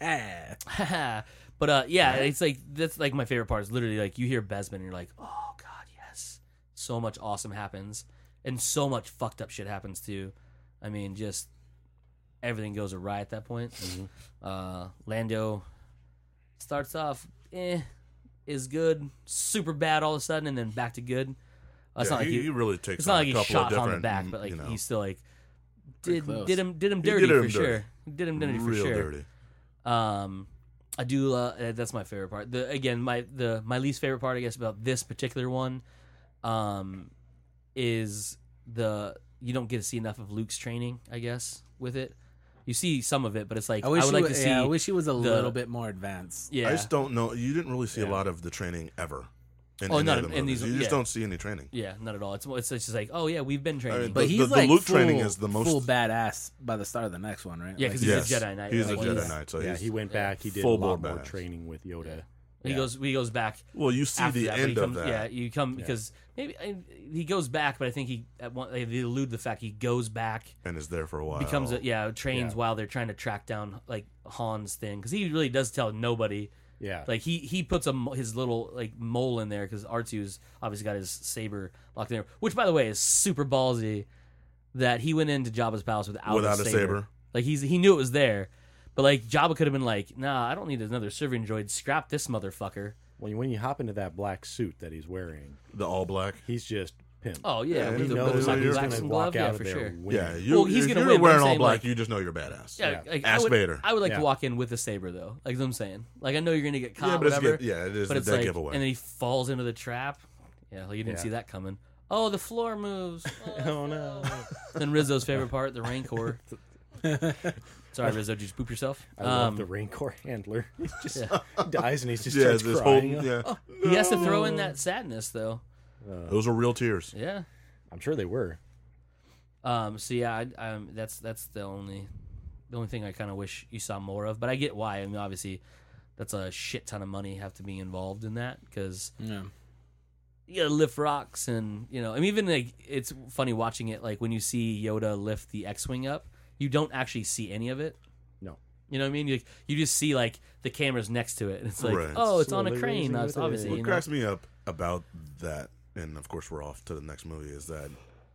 [SPEAKER 4] but uh, yeah, it's like that's like my favorite part is literally like you hear Bespin and you're like, oh god, yes, so much awesome happens and so much fucked up shit happens too. I mean, just everything goes awry at that point. Uh, Lando starts off, eh, is good, super bad all of a sudden, and then back to good. Uh, it's
[SPEAKER 3] Yeah,
[SPEAKER 4] not like
[SPEAKER 3] he,
[SPEAKER 4] he,
[SPEAKER 3] he really takes
[SPEAKER 4] it's not
[SPEAKER 3] on
[SPEAKER 4] like
[SPEAKER 3] a
[SPEAKER 4] he
[SPEAKER 3] couple
[SPEAKER 4] shot
[SPEAKER 3] of
[SPEAKER 4] on the
[SPEAKER 3] different,
[SPEAKER 4] back, but like
[SPEAKER 3] you know,
[SPEAKER 4] he's still like
[SPEAKER 1] Pretty
[SPEAKER 4] did
[SPEAKER 1] close.
[SPEAKER 4] did him did him
[SPEAKER 3] He
[SPEAKER 4] dirty
[SPEAKER 3] did him
[SPEAKER 4] for
[SPEAKER 3] dirty.
[SPEAKER 4] sure. Did him dirty for
[SPEAKER 3] real
[SPEAKER 4] sure.
[SPEAKER 3] dirty.
[SPEAKER 4] Um, I do. Uh, that's my favorite part. The again, my the my least favorite part, I guess, about this particular one, um, is the you don't get to see enough of Luke's training. I guess with it, you see some of it, but it's like
[SPEAKER 1] I
[SPEAKER 4] I,
[SPEAKER 1] wish
[SPEAKER 4] would
[SPEAKER 1] he
[SPEAKER 4] like
[SPEAKER 1] wa-
[SPEAKER 4] to see.
[SPEAKER 1] yeah, I wish he was a
[SPEAKER 4] the-
[SPEAKER 1] little bit more advanced.
[SPEAKER 4] yeah,
[SPEAKER 3] I just don't know. You didn't really see
[SPEAKER 2] Yeah.
[SPEAKER 3] a lot of the training ever. In
[SPEAKER 4] Oh,
[SPEAKER 3] any
[SPEAKER 4] not
[SPEAKER 3] of the
[SPEAKER 4] in- in
[SPEAKER 3] movies.
[SPEAKER 4] these-
[SPEAKER 3] You just
[SPEAKER 4] yeah.
[SPEAKER 3] don't see any training.
[SPEAKER 4] yeah, not at all. It's it's just like, oh yeah, we've been training.
[SPEAKER 3] mean,
[SPEAKER 1] But
[SPEAKER 3] The-
[SPEAKER 1] he's
[SPEAKER 3] the- the
[SPEAKER 1] like
[SPEAKER 3] Luke
[SPEAKER 1] full,
[SPEAKER 3] training is the most-
[SPEAKER 1] full badass by the start of the next one, right?
[SPEAKER 4] Yeah,
[SPEAKER 1] Like,
[SPEAKER 4] 'cause he's
[SPEAKER 3] yes,
[SPEAKER 4] a Jedi Knight.
[SPEAKER 3] He's a
[SPEAKER 4] Like,
[SPEAKER 3] Jedi
[SPEAKER 4] he's-
[SPEAKER 3] Knight. So
[SPEAKER 2] yeah,
[SPEAKER 3] he's,
[SPEAKER 2] he went back. He did a
[SPEAKER 3] full
[SPEAKER 2] lot
[SPEAKER 3] blown
[SPEAKER 2] more
[SPEAKER 3] badass.
[SPEAKER 2] training with Yoda.
[SPEAKER 4] he
[SPEAKER 2] Yeah.
[SPEAKER 4] goes he goes back.
[SPEAKER 3] well, you see
[SPEAKER 4] After
[SPEAKER 3] the
[SPEAKER 4] that, but he
[SPEAKER 3] end of
[SPEAKER 4] comes-
[SPEAKER 3] that.
[SPEAKER 4] Yeah, you come because maybe I, he goes back, but I think he at one they allude to the fact he goes back.
[SPEAKER 3] and is there for a while.
[SPEAKER 4] becomes a, yeah trains
[SPEAKER 2] Yeah.
[SPEAKER 4] while they're trying to track down like Han's thing because he really does tell nobody
[SPEAKER 2] Yeah.
[SPEAKER 4] like he he puts a mo- his little like mole in there because R two's obviously got his saber locked in there, which by the way is super ballsy that he went into Jabba's palace without,
[SPEAKER 3] Without
[SPEAKER 4] a
[SPEAKER 3] a
[SPEAKER 4] saber.
[SPEAKER 3] saber.
[SPEAKER 4] Like he's he knew it was there, but like Jabba could have been like, nah, I don't need another serving droid, scrap this motherfucker.
[SPEAKER 2] when when you hop into that black suit that he's wearing,
[SPEAKER 3] The all black.
[SPEAKER 2] he's just pimp.
[SPEAKER 4] Oh yeah,
[SPEAKER 3] Yeah,
[SPEAKER 4] with
[SPEAKER 3] he
[SPEAKER 4] the,
[SPEAKER 3] knows
[SPEAKER 4] with the
[SPEAKER 3] that you're
[SPEAKER 4] black
[SPEAKER 2] gonna
[SPEAKER 4] and
[SPEAKER 2] walk
[SPEAKER 4] glove,
[SPEAKER 2] out
[SPEAKER 4] yeah,
[SPEAKER 2] of
[SPEAKER 4] for
[SPEAKER 2] there
[SPEAKER 4] sure.
[SPEAKER 2] winning.
[SPEAKER 3] Yeah, you,
[SPEAKER 4] Well, he's
[SPEAKER 3] if
[SPEAKER 4] gonna
[SPEAKER 3] you're
[SPEAKER 4] win, but
[SPEAKER 3] wearing
[SPEAKER 4] I'm
[SPEAKER 3] all
[SPEAKER 4] saying,
[SPEAKER 3] black,
[SPEAKER 4] like-
[SPEAKER 3] you just know you're badass.
[SPEAKER 4] Yeah,
[SPEAKER 2] Yeah.
[SPEAKER 4] like, I
[SPEAKER 3] Ask
[SPEAKER 4] would,
[SPEAKER 3] Vader.
[SPEAKER 4] I would like
[SPEAKER 2] Yeah.
[SPEAKER 4] to walk in with a saber though. Like I'm saying, like I know you're gonna get caught,
[SPEAKER 3] Yeah, but it's
[SPEAKER 4] whatever.
[SPEAKER 3] gi- yeah, it is
[SPEAKER 4] but
[SPEAKER 3] the
[SPEAKER 4] it's
[SPEAKER 3] dead
[SPEAKER 4] like,
[SPEAKER 3] giveaway.
[SPEAKER 4] and then he falls into the trap. Yeah, like you didn't
[SPEAKER 2] Yeah.
[SPEAKER 4] see that coming. Oh, the floor moves. Oh,
[SPEAKER 2] Oh no!
[SPEAKER 4] Then Rizzo's favorite part, the Rancor. Sorry, Rizzo, did you just poop yourself?
[SPEAKER 2] I love
[SPEAKER 4] Um,
[SPEAKER 2] the Rancor handler. He just
[SPEAKER 4] Yeah.
[SPEAKER 2] dies and he just
[SPEAKER 3] yeah,
[SPEAKER 2] starts
[SPEAKER 3] this whole
[SPEAKER 2] crying.
[SPEAKER 3] yeah.
[SPEAKER 4] He has to throw in that sadness though.
[SPEAKER 3] Those are real tears.
[SPEAKER 4] Yeah.
[SPEAKER 2] I'm sure they were.
[SPEAKER 4] Um. So yeah, I, um, that's that's the only the only thing I kind of wish you saw more of. But I get why. I mean, obviously, that's a shit ton of money have to be involved in that because
[SPEAKER 1] Yeah.
[SPEAKER 4] you gotta lift rocks and you know. I mean, even like it's funny watching it. Like when you see Yoda lift the X-wing up, you don't actually see any of it.
[SPEAKER 2] No.
[SPEAKER 4] You know what I mean? You you just see like the cameras next to it, and it's like,
[SPEAKER 3] Right.
[SPEAKER 4] oh, it's on a
[SPEAKER 2] Slowly
[SPEAKER 4] crane.
[SPEAKER 2] raising
[SPEAKER 4] That's
[SPEAKER 2] with it.
[SPEAKER 4] obviously
[SPEAKER 3] What
[SPEAKER 4] you know.
[SPEAKER 3] cracks me up about that, and of course we're off to the next movie, is that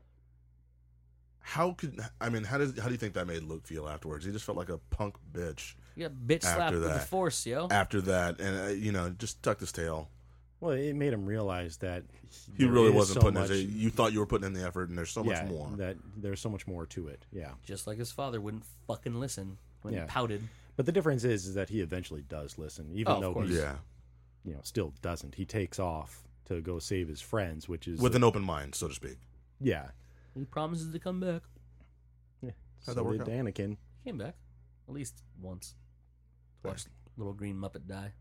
[SPEAKER 3] how could I mean how does how do you think that made Luke feel afterwards? He just felt like a punk bitch
[SPEAKER 4] You got bitch slapped
[SPEAKER 3] After
[SPEAKER 4] with the
[SPEAKER 3] that.
[SPEAKER 4] force, yo.
[SPEAKER 3] after that, and uh, you know just tucked his tail.
[SPEAKER 2] Well, it made him realize that
[SPEAKER 3] He
[SPEAKER 2] there
[SPEAKER 3] really
[SPEAKER 2] is
[SPEAKER 3] wasn't
[SPEAKER 2] so
[SPEAKER 3] putting
[SPEAKER 2] much,
[SPEAKER 3] his. You thought you were putting in the effort, and there's so
[SPEAKER 2] yeah,
[SPEAKER 3] much more.
[SPEAKER 2] that there's so much more to it. Yeah,
[SPEAKER 4] Just like his father wouldn't fucking listen when
[SPEAKER 2] Yeah.
[SPEAKER 4] he pouted.
[SPEAKER 2] but the difference is, is that he eventually does listen, even
[SPEAKER 4] Oh, of
[SPEAKER 2] though
[SPEAKER 4] course.
[SPEAKER 2] he's
[SPEAKER 3] Yeah,
[SPEAKER 2] you know still doesn't. He takes off to go save his friends, which is
[SPEAKER 3] with an open mind, so to speak.
[SPEAKER 2] yeah.
[SPEAKER 4] He promises to come back.
[SPEAKER 2] yeah.
[SPEAKER 3] How'd
[SPEAKER 2] So
[SPEAKER 3] that work
[SPEAKER 2] did
[SPEAKER 3] out?
[SPEAKER 2] Anakin.
[SPEAKER 4] He came back at least once.
[SPEAKER 3] Twice.
[SPEAKER 4] Little green Muppet die.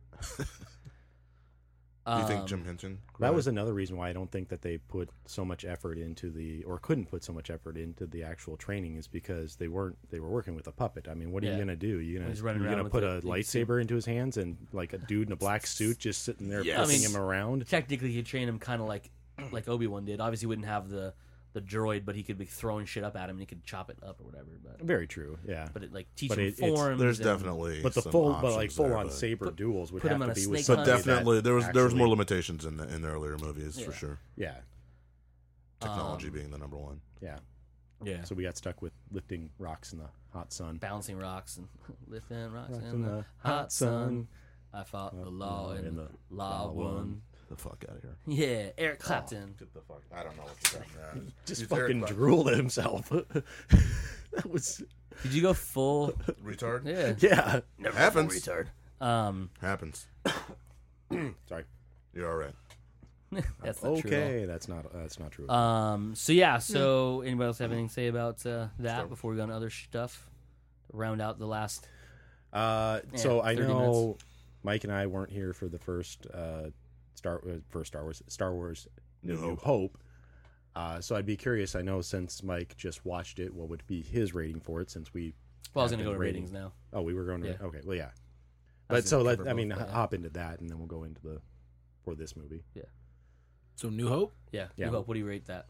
[SPEAKER 3] Do you think
[SPEAKER 4] Um,
[SPEAKER 3] Jim Henson?
[SPEAKER 2] That was another reason why I don't think that they put so much effort into the, or couldn't put so much effort into the actual training, is because they weren't. They were working with a puppet. I mean, what are
[SPEAKER 4] Yeah.
[SPEAKER 2] you gonna do? You gonna
[SPEAKER 4] He's running
[SPEAKER 2] you
[SPEAKER 4] around
[SPEAKER 2] gonna
[SPEAKER 4] with
[SPEAKER 2] put
[SPEAKER 4] it.
[SPEAKER 2] a
[SPEAKER 4] You can see-
[SPEAKER 2] lightsaber into his hands and like a dude in a black suit just sitting there
[SPEAKER 3] Yes.
[SPEAKER 2] pushing
[SPEAKER 4] I mean,
[SPEAKER 2] him around?
[SPEAKER 4] Technically, he trained him kind of like like Obi-Wan did. Obviously, he wouldn't have the the droid, but he could be throwing shit up at him and he could chop it up or whatever. But
[SPEAKER 2] Very true. Yeah.
[SPEAKER 4] but it like teach
[SPEAKER 2] But
[SPEAKER 4] him
[SPEAKER 2] it- it's-
[SPEAKER 4] forms.
[SPEAKER 3] There's
[SPEAKER 4] and
[SPEAKER 3] definitely,
[SPEAKER 2] But the
[SPEAKER 3] some
[SPEAKER 2] full, but like
[SPEAKER 3] options
[SPEAKER 2] full
[SPEAKER 3] there,
[SPEAKER 2] on
[SPEAKER 3] but-
[SPEAKER 2] saber
[SPEAKER 4] Put-
[SPEAKER 2] duels would
[SPEAKER 4] put him
[SPEAKER 2] have
[SPEAKER 4] on
[SPEAKER 2] to
[SPEAKER 4] a
[SPEAKER 2] be with
[SPEAKER 4] snake
[SPEAKER 3] But
[SPEAKER 4] hunt.
[SPEAKER 2] somebody that
[SPEAKER 3] definitely, there was there was
[SPEAKER 2] actually-
[SPEAKER 3] more limitations in the in the earlier movies
[SPEAKER 4] Yeah.
[SPEAKER 3] for sure.
[SPEAKER 2] Yeah,
[SPEAKER 3] Technology
[SPEAKER 4] Um,
[SPEAKER 3] being the number one.
[SPEAKER 2] yeah.
[SPEAKER 4] yeah,
[SPEAKER 2] So we got stuck with lifting rocks in the hot sun.
[SPEAKER 4] bouncing rocks and lifting rocks
[SPEAKER 2] Rocks
[SPEAKER 4] in the hot sun. I fought the law and the law won.
[SPEAKER 3] The fuck out of here.
[SPEAKER 4] Yeah, Eric Clapton.
[SPEAKER 3] Get the fuck. I don't know what's going on.
[SPEAKER 2] Just
[SPEAKER 3] He's
[SPEAKER 2] fucking
[SPEAKER 3] Eric
[SPEAKER 2] drooled at himself. That was
[SPEAKER 4] Did you go full?
[SPEAKER 3] Retard.
[SPEAKER 4] Yeah,
[SPEAKER 2] yeah.
[SPEAKER 4] never
[SPEAKER 3] Happens.
[SPEAKER 4] full retard. Um,
[SPEAKER 3] Happens.
[SPEAKER 2] Sorry.
[SPEAKER 3] You're all right.
[SPEAKER 4] that's not true. at all.
[SPEAKER 2] Okay, that's not that's not true.
[SPEAKER 4] Um. So yeah. So anybody else have anything to say about uh, that before we go on to other stuff? Round out the last.
[SPEAKER 2] Uh,
[SPEAKER 4] Yeah,
[SPEAKER 2] so I
[SPEAKER 4] thirty
[SPEAKER 2] know
[SPEAKER 4] minutes.
[SPEAKER 2] Mike and I weren't here for the first uh, Star uh, first Star Wars Star Wars
[SPEAKER 3] New
[SPEAKER 2] New,
[SPEAKER 3] Hope.
[SPEAKER 2] Hope. Uh, so I'd be curious. I know since Mike just watched it, what would be his rating for it? Since we
[SPEAKER 4] Well, I was
[SPEAKER 2] have
[SPEAKER 4] going to go
[SPEAKER 2] been
[SPEAKER 4] to
[SPEAKER 2] rating-
[SPEAKER 4] ratings now.
[SPEAKER 2] Oh, we were going to.
[SPEAKER 4] Yeah.
[SPEAKER 2] Okay, well, yeah.
[SPEAKER 4] I was
[SPEAKER 2] But so
[SPEAKER 4] gonna
[SPEAKER 2] let
[SPEAKER 4] cover
[SPEAKER 2] I mean
[SPEAKER 4] both,
[SPEAKER 2] h-
[SPEAKER 4] but yeah.
[SPEAKER 2] hop into that, and then we'll go into the for this movie.
[SPEAKER 1] So New Hope
[SPEAKER 4] Yeah.
[SPEAKER 2] Yeah.
[SPEAKER 4] New Hope, what do you rate that?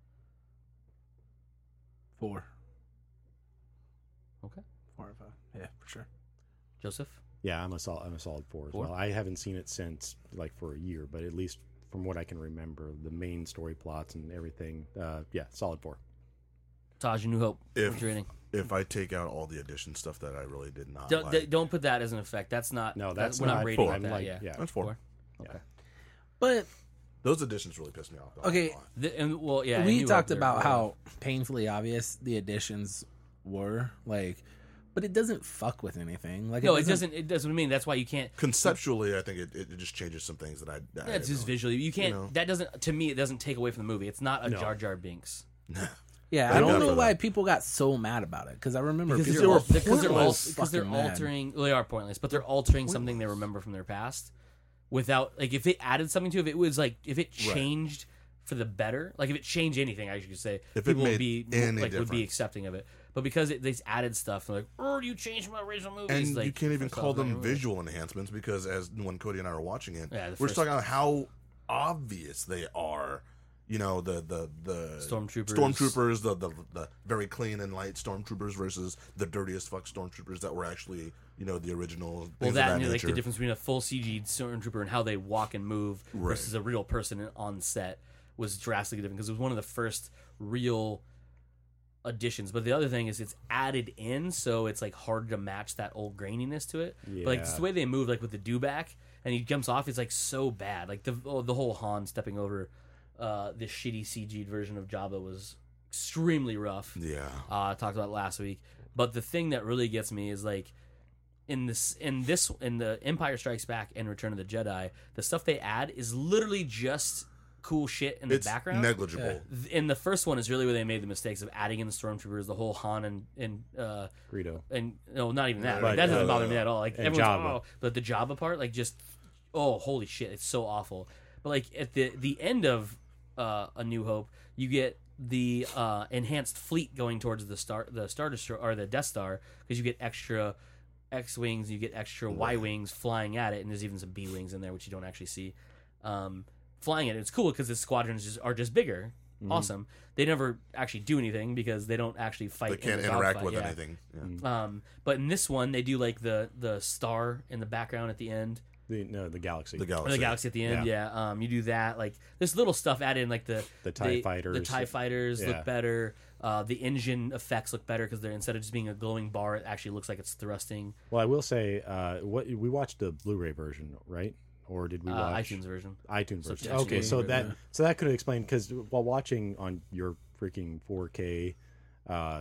[SPEAKER 1] four.
[SPEAKER 4] Okay.
[SPEAKER 1] Four or five. Yeah, for sure.
[SPEAKER 4] Joseph.
[SPEAKER 2] Yeah, I'm a solid. I'm a solid four as
[SPEAKER 4] Four?
[SPEAKER 2] well. I haven't seen it since like for a year, but at least from what I can remember, the main story plots and everything. Uh, yeah, solid four.
[SPEAKER 4] Taj, New Hope.
[SPEAKER 3] If-
[SPEAKER 4] What's your rating?
[SPEAKER 3] If I take out all the addition stuff that I really did not
[SPEAKER 4] Don't,
[SPEAKER 3] like,
[SPEAKER 4] don't put that as an effect. That's not.
[SPEAKER 2] No,
[SPEAKER 4] that-
[SPEAKER 2] that's
[SPEAKER 4] we're not,
[SPEAKER 2] not
[SPEAKER 4] rating
[SPEAKER 3] four.
[SPEAKER 4] like that.
[SPEAKER 2] I'm like-
[SPEAKER 4] yeah.
[SPEAKER 2] yeah.
[SPEAKER 3] that's four.
[SPEAKER 4] Four?
[SPEAKER 2] Yeah.
[SPEAKER 4] Okay.
[SPEAKER 1] But
[SPEAKER 3] Those additions really pissed me off. though.
[SPEAKER 1] okay,
[SPEAKER 4] The, and, well, yeah.
[SPEAKER 1] we
[SPEAKER 4] New Hope,
[SPEAKER 1] talked
[SPEAKER 4] they're-
[SPEAKER 1] about
[SPEAKER 4] they're-
[SPEAKER 1] how painfully obvious the additions were, like, but it doesn't fuck with anything. Like,
[SPEAKER 4] No, it doesn't. It doesn't mean that's why you can't.
[SPEAKER 3] Conceptually, I think it, it just changes some things that I. that I
[SPEAKER 4] Yeah, it's
[SPEAKER 3] didn't
[SPEAKER 4] just
[SPEAKER 3] really-
[SPEAKER 4] visually. You can't.
[SPEAKER 3] know.
[SPEAKER 4] That doesn't. To me, it doesn't take away from the movie. It's not a
[SPEAKER 2] No.
[SPEAKER 4] Jar Jar Binks.
[SPEAKER 1] Yeah, I
[SPEAKER 3] Thank
[SPEAKER 1] don't
[SPEAKER 3] God
[SPEAKER 1] know
[SPEAKER 3] for
[SPEAKER 1] why
[SPEAKER 3] that.
[SPEAKER 1] people got so mad about it because I remember
[SPEAKER 4] Because
[SPEAKER 1] people
[SPEAKER 4] they're,
[SPEAKER 1] were
[SPEAKER 4] al- because they're, al-
[SPEAKER 1] pointless
[SPEAKER 4] because they're
[SPEAKER 1] fucking mad.
[SPEAKER 4] altering. Well, they are pointless, but they're altering something they remember from their past. Without, like, if it added something to it, if it was like if it
[SPEAKER 3] Right.
[SPEAKER 4] changed for the better, like if it changed anything, I should say,
[SPEAKER 3] If it
[SPEAKER 4] people would
[SPEAKER 3] made
[SPEAKER 4] be
[SPEAKER 3] any
[SPEAKER 4] like would be
[SPEAKER 3] difference.
[SPEAKER 4] accepting of it. But because it, they added stuff, they're like, "Oh, you changed my original movie."
[SPEAKER 3] And
[SPEAKER 4] It's like,
[SPEAKER 3] you can't even
[SPEAKER 4] first
[SPEAKER 3] call
[SPEAKER 4] off, not
[SPEAKER 3] them
[SPEAKER 4] your movie.
[SPEAKER 3] visual enhancements because, as when Cody and I were watching it,
[SPEAKER 4] Yeah, the
[SPEAKER 3] we're
[SPEAKER 4] first-
[SPEAKER 3] just talking about how obvious they are. You know, the the the
[SPEAKER 4] Stormtroopers.
[SPEAKER 3] stormtroopers, the, the the very clean and light stormtroopers versus the dirtiest fuck stormtroopers that were actually, you know, the original. Things
[SPEAKER 4] Well,
[SPEAKER 3] of
[SPEAKER 4] that
[SPEAKER 3] that
[SPEAKER 4] and like
[SPEAKER 3] nature.
[SPEAKER 4] the difference between a full C G stormtrooper and how they walk and move
[SPEAKER 3] Right.
[SPEAKER 4] versus a real person on set was drastically different because it was one of the first real additions. But the other thing is it's added in, so it's like hard to match that old graininess to it. But like just the
[SPEAKER 2] Yeah.
[SPEAKER 4] way they move, like with the dewback, and he jumps off. It's like so bad. Like the oh, the whole Han stepping over uh, this shitty C G'd version of Jabba was extremely rough.
[SPEAKER 3] Yeah.
[SPEAKER 4] Uh, I talked about it last week. But the thing that really gets me is like in this in this in the Empire Strikes Back and Return of the Jedi, the stuff they add is literally just cool shit in the
[SPEAKER 3] It's
[SPEAKER 4] background.
[SPEAKER 3] negligible.
[SPEAKER 4] Th- In the first one is really where they made the mistakes of adding in the stormtroopers, the whole Han and and uh,
[SPEAKER 2] Greedo.
[SPEAKER 4] and no, not even that.
[SPEAKER 3] Right,
[SPEAKER 4] Like, that doesn't
[SPEAKER 3] uh,
[SPEAKER 4] bother me at all. Like
[SPEAKER 2] and
[SPEAKER 4] everyone's
[SPEAKER 2] Jabba.
[SPEAKER 4] oh, but the Jabba part, like just oh holy shit, it's so awful. But like at the the end of uh, A New Hope, you get the uh, enhanced fleet going towards the star the Star Destroyer or the Death Star because you get extra X wings, you get extra Y wings flying at it, and there's even some B wings in there which you don't actually see. Um, flying it, it's cool because the squadrons just, are just bigger.
[SPEAKER 2] Mm-hmm.
[SPEAKER 4] Awesome. They never actually do anything because they don't actually fight.
[SPEAKER 3] They
[SPEAKER 4] in
[SPEAKER 3] can't
[SPEAKER 4] the
[SPEAKER 3] interact
[SPEAKER 4] dogfight,
[SPEAKER 3] with
[SPEAKER 4] yeah.
[SPEAKER 3] anything. Yeah.
[SPEAKER 4] Um, but in this one, they do like the the star in the background at the end,
[SPEAKER 2] The, no, the galaxy.
[SPEAKER 3] The
[SPEAKER 4] or
[SPEAKER 3] galaxy.
[SPEAKER 4] the galaxy at the end. Yeah, um, you do that. Like there's little stuff added in, like the
[SPEAKER 2] The TIE
[SPEAKER 4] they-
[SPEAKER 2] fighters.
[SPEAKER 4] The Tie fighters
[SPEAKER 2] Yeah.
[SPEAKER 4] look better. Uh, the engine effects look better because they're instead of just being a glowing bar, it actually looks like it's thrusting.
[SPEAKER 2] Well, I will say, uh, what we watched the Blu-ray version, right? Or did we
[SPEAKER 4] Uh,
[SPEAKER 2] watch
[SPEAKER 4] iTunes version.
[SPEAKER 2] iTunes
[SPEAKER 4] So
[SPEAKER 2] version?
[SPEAKER 4] technically-
[SPEAKER 2] Okay, so that
[SPEAKER 1] Yeah.
[SPEAKER 2] so that could explain because while watching on your freaking four K, uh,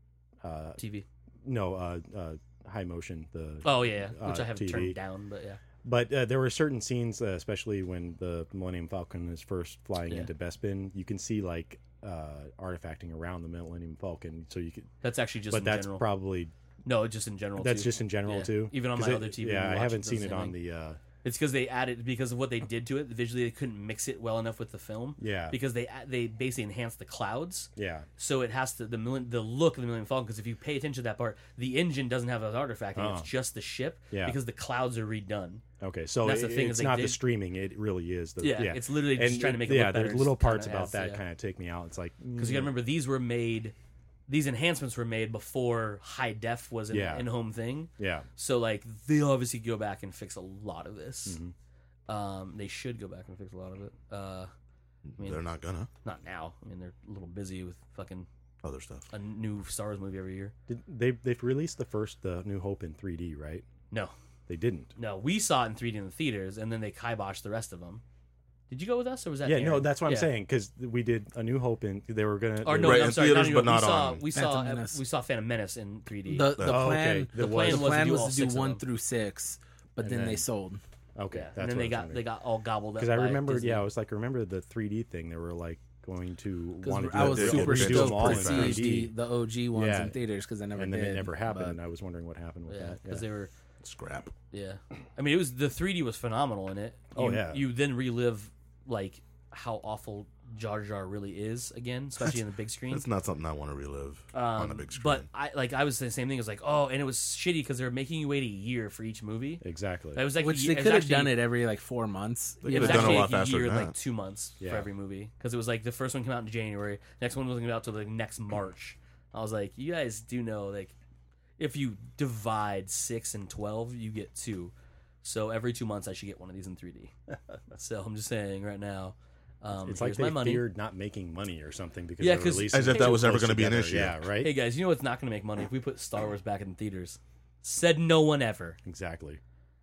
[SPEAKER 2] uh,
[SPEAKER 4] T V.
[SPEAKER 2] no, uh, uh, high motion, the
[SPEAKER 4] Oh yeah, yeah. which
[SPEAKER 2] uh,
[SPEAKER 4] I have
[SPEAKER 2] T V.
[SPEAKER 4] turned down, but yeah.
[SPEAKER 2] But uh, there were certain scenes, uh, especially when the Millennium Falcon is first flying
[SPEAKER 4] Yeah.
[SPEAKER 2] into Bespin, you can see like uh, artifacting around the Millennium Falcon. So you could,
[SPEAKER 4] That's actually just
[SPEAKER 2] but
[SPEAKER 4] in
[SPEAKER 2] that's
[SPEAKER 4] general.
[SPEAKER 2] probably
[SPEAKER 4] no, just in general.
[SPEAKER 2] that's
[SPEAKER 4] too.
[SPEAKER 2] just in general
[SPEAKER 4] Yeah.
[SPEAKER 2] too.
[SPEAKER 4] Even on
[SPEAKER 2] 'Cause
[SPEAKER 4] my
[SPEAKER 2] it-
[SPEAKER 4] other T V,
[SPEAKER 2] Yeah,
[SPEAKER 4] we
[SPEAKER 2] I
[SPEAKER 4] watch
[SPEAKER 2] haven't
[SPEAKER 4] the
[SPEAKER 2] seen
[SPEAKER 4] same
[SPEAKER 2] it on
[SPEAKER 4] thing.
[SPEAKER 2] the. Uh,
[SPEAKER 4] It's because they added because of what they did to it. Visually, they couldn't mix it well enough with the film.
[SPEAKER 2] Yeah.
[SPEAKER 4] Because they they basically enhanced the clouds,
[SPEAKER 2] yeah,
[SPEAKER 4] so it has to the millen- the look of the Millennium Falcon. Because if you pay attention to that part, the engine doesn't have an artifact, and
[SPEAKER 2] Oh.
[SPEAKER 4] it's just the ship.
[SPEAKER 2] Yeah.
[SPEAKER 4] Because the clouds are redone.
[SPEAKER 2] okay. So
[SPEAKER 4] That's the
[SPEAKER 2] it-
[SPEAKER 4] thing is
[SPEAKER 2] it's
[SPEAKER 4] they
[SPEAKER 2] not the
[SPEAKER 4] did-
[SPEAKER 2] streaming; it really is the.
[SPEAKER 4] Yeah,
[SPEAKER 2] Yeah,
[SPEAKER 4] it's literally just
[SPEAKER 2] and
[SPEAKER 4] trying to make it
[SPEAKER 2] yeah,
[SPEAKER 4] look better.
[SPEAKER 2] there's little
[SPEAKER 4] It kinda
[SPEAKER 2] parts about
[SPEAKER 4] adds,
[SPEAKER 2] that
[SPEAKER 4] yeah.
[SPEAKER 2] kind of take me out. It's like
[SPEAKER 4] Because you got to remember, these were made. These enhancements were made before high def was an
[SPEAKER 2] Yeah.
[SPEAKER 4] in-home thing.
[SPEAKER 2] yeah,
[SPEAKER 4] So like they obviously go back and fix a lot of this.
[SPEAKER 2] Mhm.
[SPEAKER 4] Um, they should go back and fix a lot of it. Uh, I mean-
[SPEAKER 3] They're not gonna.
[SPEAKER 4] not now. I mean, they're a little busy with fucking
[SPEAKER 3] Other stuff.
[SPEAKER 4] a new Star Wars movie every year.
[SPEAKER 2] Did, they they've released the first the New Hope in three D, right?
[SPEAKER 4] No,
[SPEAKER 2] They didn't.
[SPEAKER 4] no, we saw it in three D in the theaters, and then they kiboshed the rest of them. Did you go with us, or was that?
[SPEAKER 2] Yeah, no,
[SPEAKER 4] Aaron?
[SPEAKER 2] that's what I'm
[SPEAKER 4] Yeah.
[SPEAKER 2] saying because we did a New Hope and they were gonna.
[SPEAKER 4] Or
[SPEAKER 2] they
[SPEAKER 4] no,
[SPEAKER 2] were-
[SPEAKER 3] Right,
[SPEAKER 4] I'm
[SPEAKER 3] in
[SPEAKER 4] sorry,
[SPEAKER 3] theaters,
[SPEAKER 4] not
[SPEAKER 3] but
[SPEAKER 4] even-
[SPEAKER 3] not
[SPEAKER 4] we saw
[SPEAKER 3] on
[SPEAKER 4] we saw
[SPEAKER 1] Phantom Menace.
[SPEAKER 4] we saw Phantom Menace in three D.
[SPEAKER 1] The the
[SPEAKER 2] Oh,
[SPEAKER 1] plan
[SPEAKER 2] okay.
[SPEAKER 4] The
[SPEAKER 2] There
[SPEAKER 4] plan
[SPEAKER 2] was-
[SPEAKER 1] the
[SPEAKER 4] was to
[SPEAKER 1] plan
[SPEAKER 4] do
[SPEAKER 1] was
[SPEAKER 4] all
[SPEAKER 1] to
[SPEAKER 4] six
[SPEAKER 1] do
[SPEAKER 4] of
[SPEAKER 1] one
[SPEAKER 4] them.
[SPEAKER 1] through six, but
[SPEAKER 2] And
[SPEAKER 1] then, they
[SPEAKER 2] then-
[SPEAKER 1] sold.
[SPEAKER 2] Okay,
[SPEAKER 4] yeah,
[SPEAKER 2] that's
[SPEAKER 4] and then
[SPEAKER 2] what
[SPEAKER 4] they
[SPEAKER 2] I was
[SPEAKER 4] got
[SPEAKER 2] wondering.
[SPEAKER 4] they got all gobbled up.
[SPEAKER 2] Because I
[SPEAKER 4] by
[SPEAKER 2] remember,
[SPEAKER 4] Disney.
[SPEAKER 2] yeah, I was like, remember the three D thing. They were like going to want to do
[SPEAKER 1] I was
[SPEAKER 3] they-
[SPEAKER 2] it-
[SPEAKER 3] they-
[SPEAKER 1] super
[SPEAKER 3] they
[SPEAKER 2] do
[SPEAKER 3] do
[SPEAKER 1] stoked
[SPEAKER 2] them all
[SPEAKER 1] to
[SPEAKER 2] in
[SPEAKER 1] see
[SPEAKER 2] three
[SPEAKER 1] the,
[SPEAKER 2] D,
[SPEAKER 1] the O G ones
[SPEAKER 2] Yeah.
[SPEAKER 1] in theaters because I never
[SPEAKER 2] and then
[SPEAKER 1] did.
[SPEAKER 2] it never happened.
[SPEAKER 1] but-
[SPEAKER 2] And I was wondering what happened with
[SPEAKER 4] yeah,
[SPEAKER 2] that.
[SPEAKER 4] because
[SPEAKER 2] Yeah.
[SPEAKER 4] they were
[SPEAKER 3] Scrap.
[SPEAKER 4] yeah. I mean, it was the three D was phenomenal in it.
[SPEAKER 2] Oh,
[SPEAKER 4] You-
[SPEAKER 2] yeah.
[SPEAKER 4] You then relive like how awful Jar Jar really is again, especially in the big screen.
[SPEAKER 3] It's not something I want to relive
[SPEAKER 4] Um,
[SPEAKER 3] on a big screen.
[SPEAKER 4] But I like I was the same thing. It was like oh, and it was shitty because they were making you wait a year for each movie.
[SPEAKER 2] Exactly.
[SPEAKER 4] It was like
[SPEAKER 1] Which
[SPEAKER 4] a,
[SPEAKER 1] they
[SPEAKER 4] it was
[SPEAKER 1] could have
[SPEAKER 4] actually-
[SPEAKER 1] done it every like four months.
[SPEAKER 3] They
[SPEAKER 4] It
[SPEAKER 3] could
[SPEAKER 4] was
[SPEAKER 3] have done
[SPEAKER 4] actually
[SPEAKER 3] a lot
[SPEAKER 4] like a
[SPEAKER 3] faster
[SPEAKER 4] year,
[SPEAKER 3] than
[SPEAKER 4] like
[SPEAKER 3] that.
[SPEAKER 4] two months
[SPEAKER 2] Yeah.
[SPEAKER 4] for every movie because it was like the first one came out in January, next one wasn't coming out till the next March. I was like, you guys do know like if you divide six and twelve, you get two. So every two months, I should get one of these in three D. So I'm just saying right now, um,
[SPEAKER 2] it's like
[SPEAKER 4] here's
[SPEAKER 2] they
[SPEAKER 4] my money.
[SPEAKER 2] feared not making money or something because
[SPEAKER 4] Yeah,
[SPEAKER 2] they're
[SPEAKER 4] 'cause-
[SPEAKER 2] releasing
[SPEAKER 3] As if
[SPEAKER 2] it
[SPEAKER 3] that
[SPEAKER 2] too
[SPEAKER 3] was ever
[SPEAKER 2] close
[SPEAKER 3] gonna be an
[SPEAKER 2] together.
[SPEAKER 3] issue.
[SPEAKER 2] Yeah, right.
[SPEAKER 4] Hey guys, you know what's not going to make money if we put Star Wars back in theaters? Said no one ever.
[SPEAKER 2] Exactly.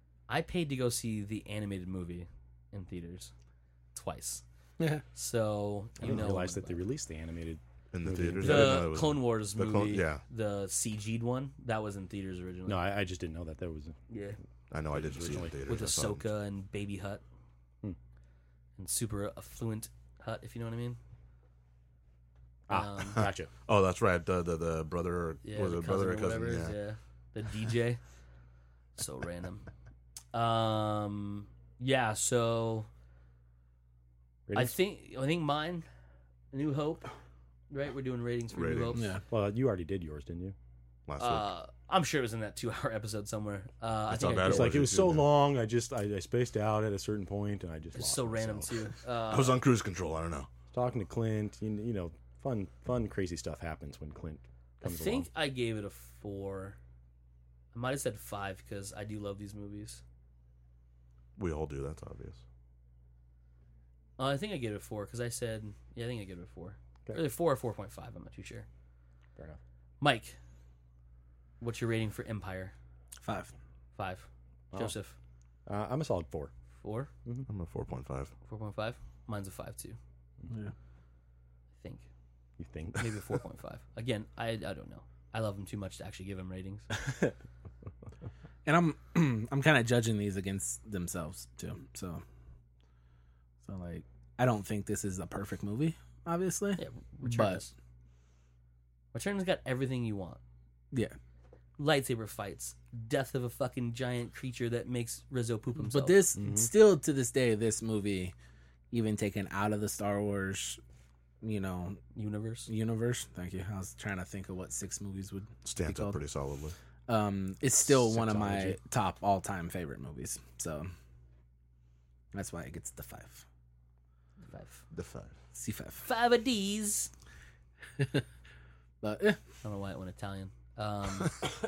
[SPEAKER 4] I paid to go see the animated movie in theaters twice.
[SPEAKER 1] Yeah.
[SPEAKER 4] So
[SPEAKER 2] I
[SPEAKER 4] you
[SPEAKER 2] didn't
[SPEAKER 4] know
[SPEAKER 2] realize
[SPEAKER 4] what
[SPEAKER 2] that they released the animated.
[SPEAKER 3] in the
[SPEAKER 2] movie.
[SPEAKER 3] theaters. I didn't know
[SPEAKER 4] the
[SPEAKER 3] it was
[SPEAKER 4] Clone Wars
[SPEAKER 3] the
[SPEAKER 4] movie,
[SPEAKER 3] Clone- yeah.
[SPEAKER 4] the C G'd one, that was in theaters originally.
[SPEAKER 2] No, I, I just didn't know that there was.
[SPEAKER 4] yeah,
[SPEAKER 3] I know I didn't see it in
[SPEAKER 2] Originally.
[SPEAKER 3] theaters.
[SPEAKER 4] with
[SPEAKER 3] I saw it.
[SPEAKER 4] Ahsoka and Baby Hut,
[SPEAKER 2] Hmm.
[SPEAKER 4] and super affluent Hut, if you know what I mean.
[SPEAKER 2] Ah,
[SPEAKER 4] Um,
[SPEAKER 2] gotcha.
[SPEAKER 3] Oh, that's right. The the, the brother or
[SPEAKER 4] Yeah,
[SPEAKER 3] was
[SPEAKER 4] the
[SPEAKER 3] it brother or
[SPEAKER 4] cousin or
[SPEAKER 3] cousin?
[SPEAKER 4] whatever it
[SPEAKER 3] Yeah.
[SPEAKER 4] is, yeah. The D J. So random. Um. Yeah. So I
[SPEAKER 2] Ratings?
[SPEAKER 4] think I think mine, New Hope. Right, we're doing ratings for New Hope.
[SPEAKER 3] Ratings.
[SPEAKER 1] Yeah.
[SPEAKER 2] Well, you already did yours, didn't you?
[SPEAKER 3] Last week.
[SPEAKER 4] Uh, I'm sure it was in that two-hour episode somewhere. Uh, I
[SPEAKER 3] That's
[SPEAKER 4] think
[SPEAKER 3] not
[SPEAKER 4] I
[SPEAKER 3] bad.
[SPEAKER 4] did.
[SPEAKER 2] It's like it was so
[SPEAKER 3] Yeah.
[SPEAKER 2] long. I just I, I spaced out at a certain point, and I just
[SPEAKER 4] It's
[SPEAKER 2] lost
[SPEAKER 4] so random
[SPEAKER 2] myself.
[SPEAKER 4] too. Uh,
[SPEAKER 3] I was on cruise control. I don't know.
[SPEAKER 2] Talking to Clint, you, you know, fun, fun, crazy stuff happens when Clint
[SPEAKER 4] I
[SPEAKER 2] comes
[SPEAKER 4] think
[SPEAKER 2] along.
[SPEAKER 4] I gave it a four. I might have said five because I do love these movies.
[SPEAKER 3] We all do. That's obvious.
[SPEAKER 4] Uh, I think I gave it a four because I said yeah. I think I gave it a four.
[SPEAKER 2] Okay.
[SPEAKER 4] Either four or four point five. I'm not too sure.
[SPEAKER 2] Fair enough.
[SPEAKER 4] Mike, what's your rating for Empire?
[SPEAKER 1] Five.
[SPEAKER 4] Five.
[SPEAKER 2] Wow.
[SPEAKER 4] Joseph.
[SPEAKER 2] Uh, I'm a solid four.
[SPEAKER 4] Four,
[SPEAKER 3] I'm a four point five.
[SPEAKER 4] four point five. Mine's a five two.
[SPEAKER 1] Yeah.
[SPEAKER 4] I think
[SPEAKER 2] You think?
[SPEAKER 4] maybe a four point five. Again, I I don't know. I love him too much to actually give him ratings.
[SPEAKER 1] And I'm I'm kind of judging these against themselves too. So so like I don't think this is a perfect movie, obviously.
[SPEAKER 4] Yeah, Returnus. Returnus got everything you want.
[SPEAKER 1] Yeah.
[SPEAKER 4] Lightsaber fights, death of a fucking giant creature that makes Rizzo poop himself.
[SPEAKER 1] But this still to this day, this movie, even taken out of the Star Wars, you know,
[SPEAKER 4] universe.
[SPEAKER 1] universe. Thank you. I was trying to think of what six movies would
[SPEAKER 3] Stands
[SPEAKER 1] Be
[SPEAKER 3] up
[SPEAKER 1] called.
[SPEAKER 3] pretty solidly.
[SPEAKER 1] um it's still one of my
[SPEAKER 2] Sexology.
[SPEAKER 1] top all time favorite movies. So that's why it gets the five.
[SPEAKER 4] Five.
[SPEAKER 3] The five.
[SPEAKER 1] C five.
[SPEAKER 4] Five of D's.
[SPEAKER 1] But yeah.
[SPEAKER 4] I don't know why it went Italian. Um,